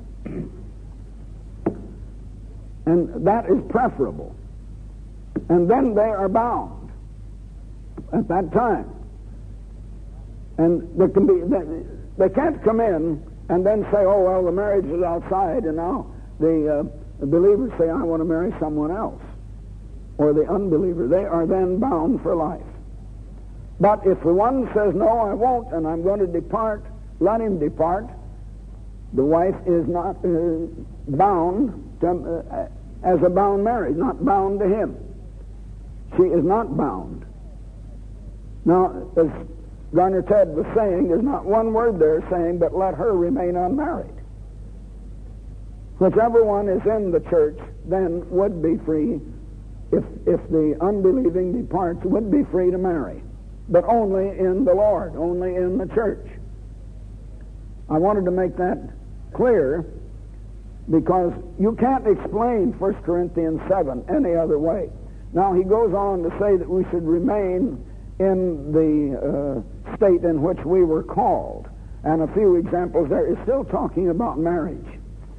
And that is preferable. And then they are bound at that time. And there can be, they, they can't come in and then say, oh, well, the marriage is outside, and now the, uh, the believers say, I want to marry someone else. Or the unbeliever. They are then bound for life. But if the one says, no, I won't, and I'm going to depart, let him depart, the wife is not uh, bound to, uh, as a bound marriage, not bound to him. She is not bound. Now, as Garner Ted was saying, there's not one word there saying, but let her remain unmarried. Whichever one is in the church then would be free, if, if the unbelieving departs, would be free to marry. But only in the Lord, only in the church. I wanted to make that clear because you can't explain First Corinthians seven any other way. Now, he goes on to say that we should remain in the uh, state in which we were called. And a few examples there is still talking about marriage.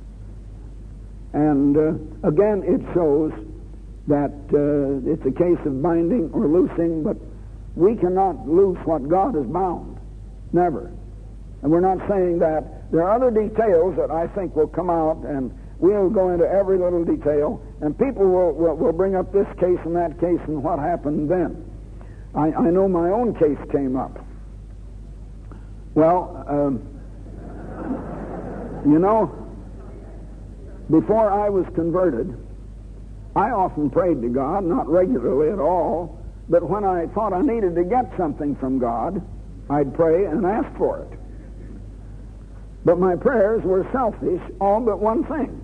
And uh, again, it shows that uh, it's a case of binding or loosing, but we cannot loose what God has bound. Never. And we're not saying that. There are other details that I think will come out, and we'll go into every little detail and people will, will, will bring up this case and that case and what happened then. I, I know my own case came up. Well, um, you know, before I was converted, I often prayed to God, not regularly at all, but when I thought I needed to get something from God, I'd pray and ask for it. But my prayers were selfish, all but one thing.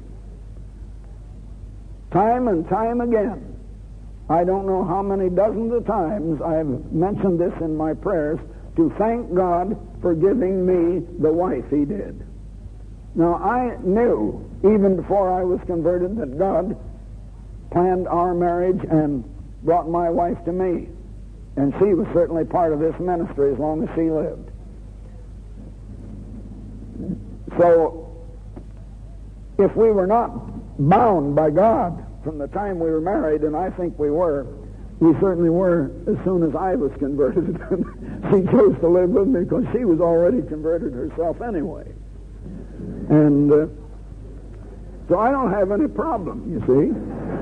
Time and time again, I don't know how many dozens of times I've mentioned this in my prayers, to thank God for giving me the wife He did. Now, I knew, even before I was converted, that God planned our marriage and brought my wife to me. And she was certainly part of this ministry as long as she lived. So, if we were not bound by God from the time we were married, and I think we were, we certainly were as soon as I was converted. She chose to live with me because she was already converted herself anyway. And uh, so I don't have any problem, you see.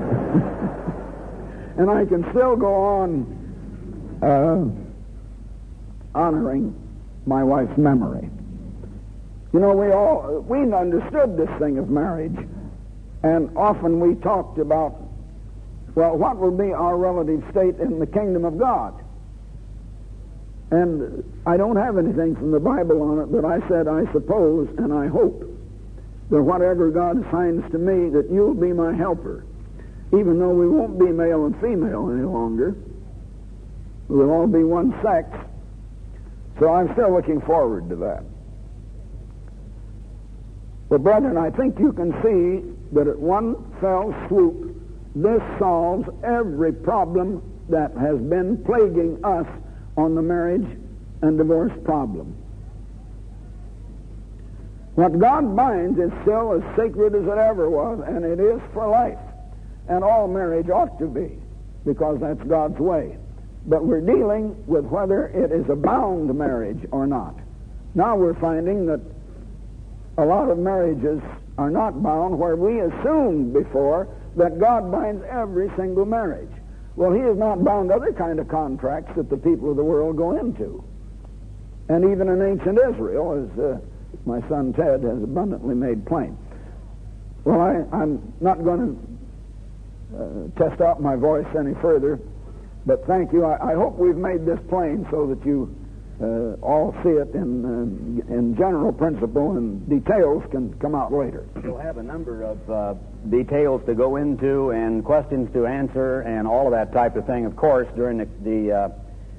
And I can still go on uh, honoring my wife's memory. You know, we all, we understood this thing of marriage, and often we talked about, well, what will be our relative state in the kingdom of God? And I don't have anything from the Bible on it, but I said, I suppose and I hope that whatever God assigns to me, that you'll be my helper. Even though we won't be male and female any longer, we'll all be one sex. So I'm still looking forward to that. But brethren, I think you can see that at one fell swoop, this solves every problem that has been plaguing us on the marriage and divorce problem. What God binds is still as sacred as it ever was, and it is for life. And all marriage ought to be, because that's God's way. But we're dealing with whether it is a bound marriage or not. Now we're finding that a lot of marriages are not bound, where we assumed before that God binds every single marriage. Well, He has not bound other kind of contracts that the people of the world go into. And even in ancient Israel, as uh, my son Ted has abundantly made plain. Well, I, I'm not going to uh, test out my voice any further, but thank you. I, I hope we've made this plain so that you uh, all see it in, uh, in general principle, and details can come out later. We'll have a number of uh, details to go into and questions to answer and all of that type of thing, of course, during the, the uh,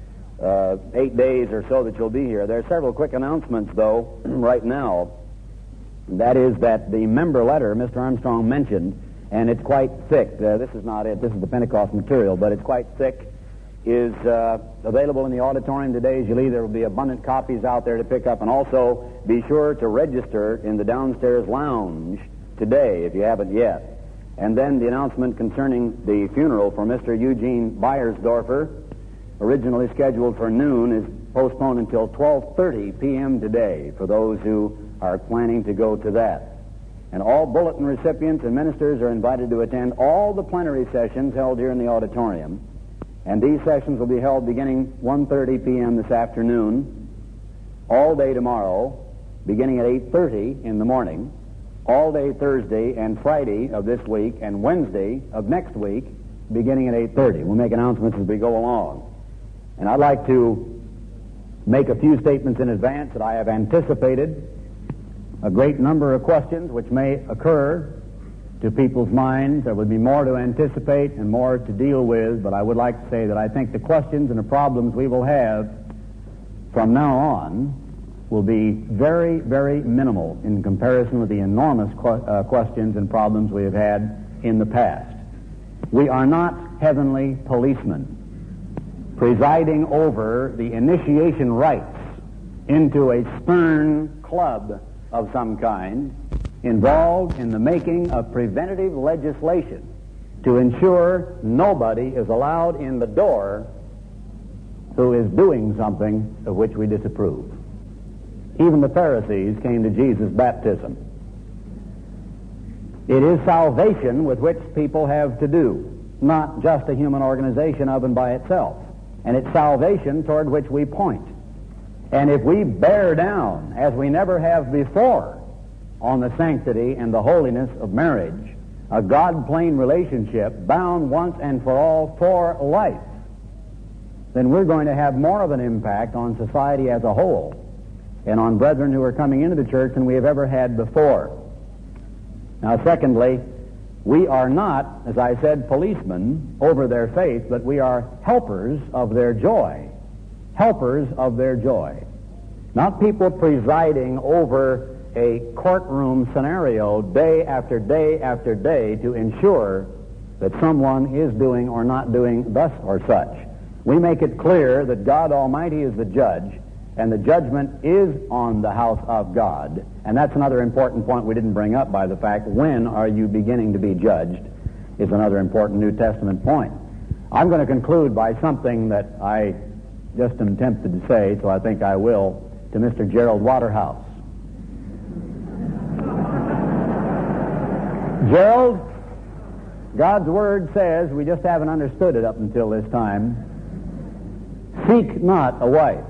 uh, eight days or so that you'll be here. There are several quick announcements, though, right now. That is that the member letter Mister Armstrong mentioned, and it's quite thick. Uh, this is not it. This is the Pentecost material, but it's quite thick. Is uh, available in the auditorium today as you leave. There will be abundant copies out there to pick up, and also be sure to register in the downstairs lounge today if you haven't yet. And then the announcement concerning the funeral for Mister Eugene Beiersdorfer, originally scheduled for noon, is postponed until twelve thirty p.m. today for those who are planning to go to that. And all bulletin recipients and ministers are invited to attend all the plenary sessions held here in the auditorium. And these sessions will be held beginning one thirty p.m. this afternoon, all day tomorrow, beginning at eight thirty in the morning, all day Thursday and Friday of this week, and Wednesday of next week, beginning at eight thirty. We'll make announcements as we go along. And I'd like to make a few statements in advance that I have anticipated a great number of questions which may occur to people's minds. There would be more to anticipate and more to deal with, but I would like to say that I think the questions and the problems we will have from now on will be very, very minimal in comparison with the enormous que- uh, questions and problems we have had in the past. We are not heavenly policemen presiding over the initiation rites into a stern club of some kind, involved in the making of preventative legislation to ensure nobody is allowed in the door who is doing something of which we disapprove. Even the Pharisees came to Jesus' baptism. It is salvation with which people have to do, not just a human organization of and by itself. And it's salvation toward which we point. And if we bear down, as we never have before, on the sanctity and the holiness of marriage, a God-plane relationship bound once and for all for life, then we're going to have more of an impact on society as a whole and on brethren who are coming into the church than we have ever had before. Now, secondly, we are not, as I said, policemen over their faith, but we are helpers of their joy. Helpers of their joy. Not people presiding over a courtroom scenario day after day after day to ensure that someone is doing or not doing thus or such. We make it clear that God Almighty is the judge, and the judgment is on the house of God. And that's another important point we didn't bring up by the fact, when are you beginning to be judged, is another important New Testament point. I'm going to conclude by something that I just am tempted to say, so I think I will, to Mister Gerald Waterhouse. Gerald, God's Word says, we just haven't understood it up until this time, seek not a wife.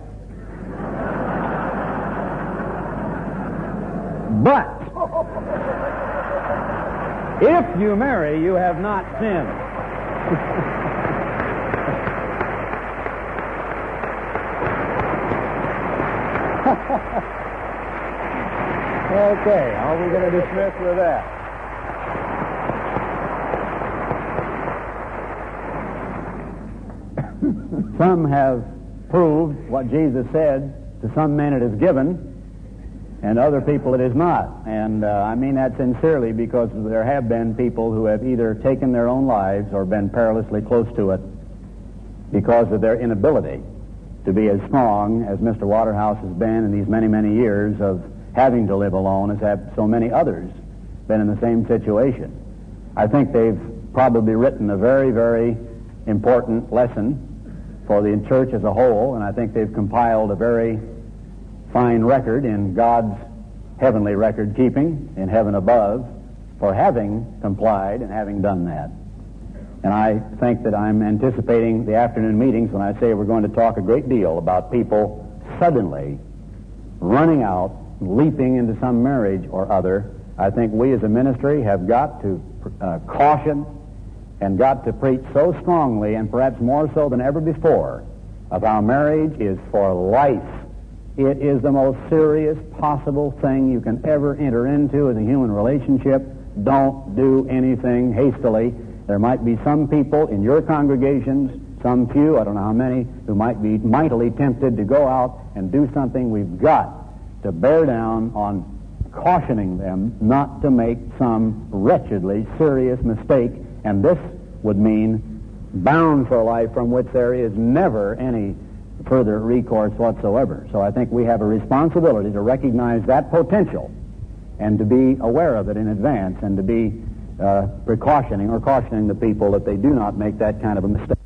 But if you marry, you have not sinned. Okay, how are we going to dismiss with that? Some have proved what Jesus said, to some men it is given, and other people it is not. And uh, I mean that sincerely, because there have been people who have either taken their own lives or been perilously close to it because of their inability to be as strong as Mister Waterhouse has been in these many, many years of having to live alone, as have so many others been in the same situation. I think they've probably written a very, very important lesson for the church as a whole, and I think they've compiled a very fine record in God's heavenly record keeping in heaven above for having complied and having done that. And I think that I'm anticipating the afternoon meetings when I say we're going to talk a great deal about people suddenly running out, leaping into some marriage or other. I think we as a ministry have got to uh, caution and got to preach so strongly, and perhaps more so than ever before, of how marriage is for life. It is the most serious possible thing you can ever enter into as a human relationship. Don't do anything hastily. There might be some people in your congregations, some few, I don't know how many, who might be mightily tempted to go out and do something. We've got to bear down on cautioning them not to make some wretchedly serious mistake, and this would mean bound for life from which there is never any further recourse whatsoever. So I think we have a responsibility to recognize that potential and to be aware of it in advance, and to be uh, precautioning or cautioning the people that they do not make that kind of a mistake.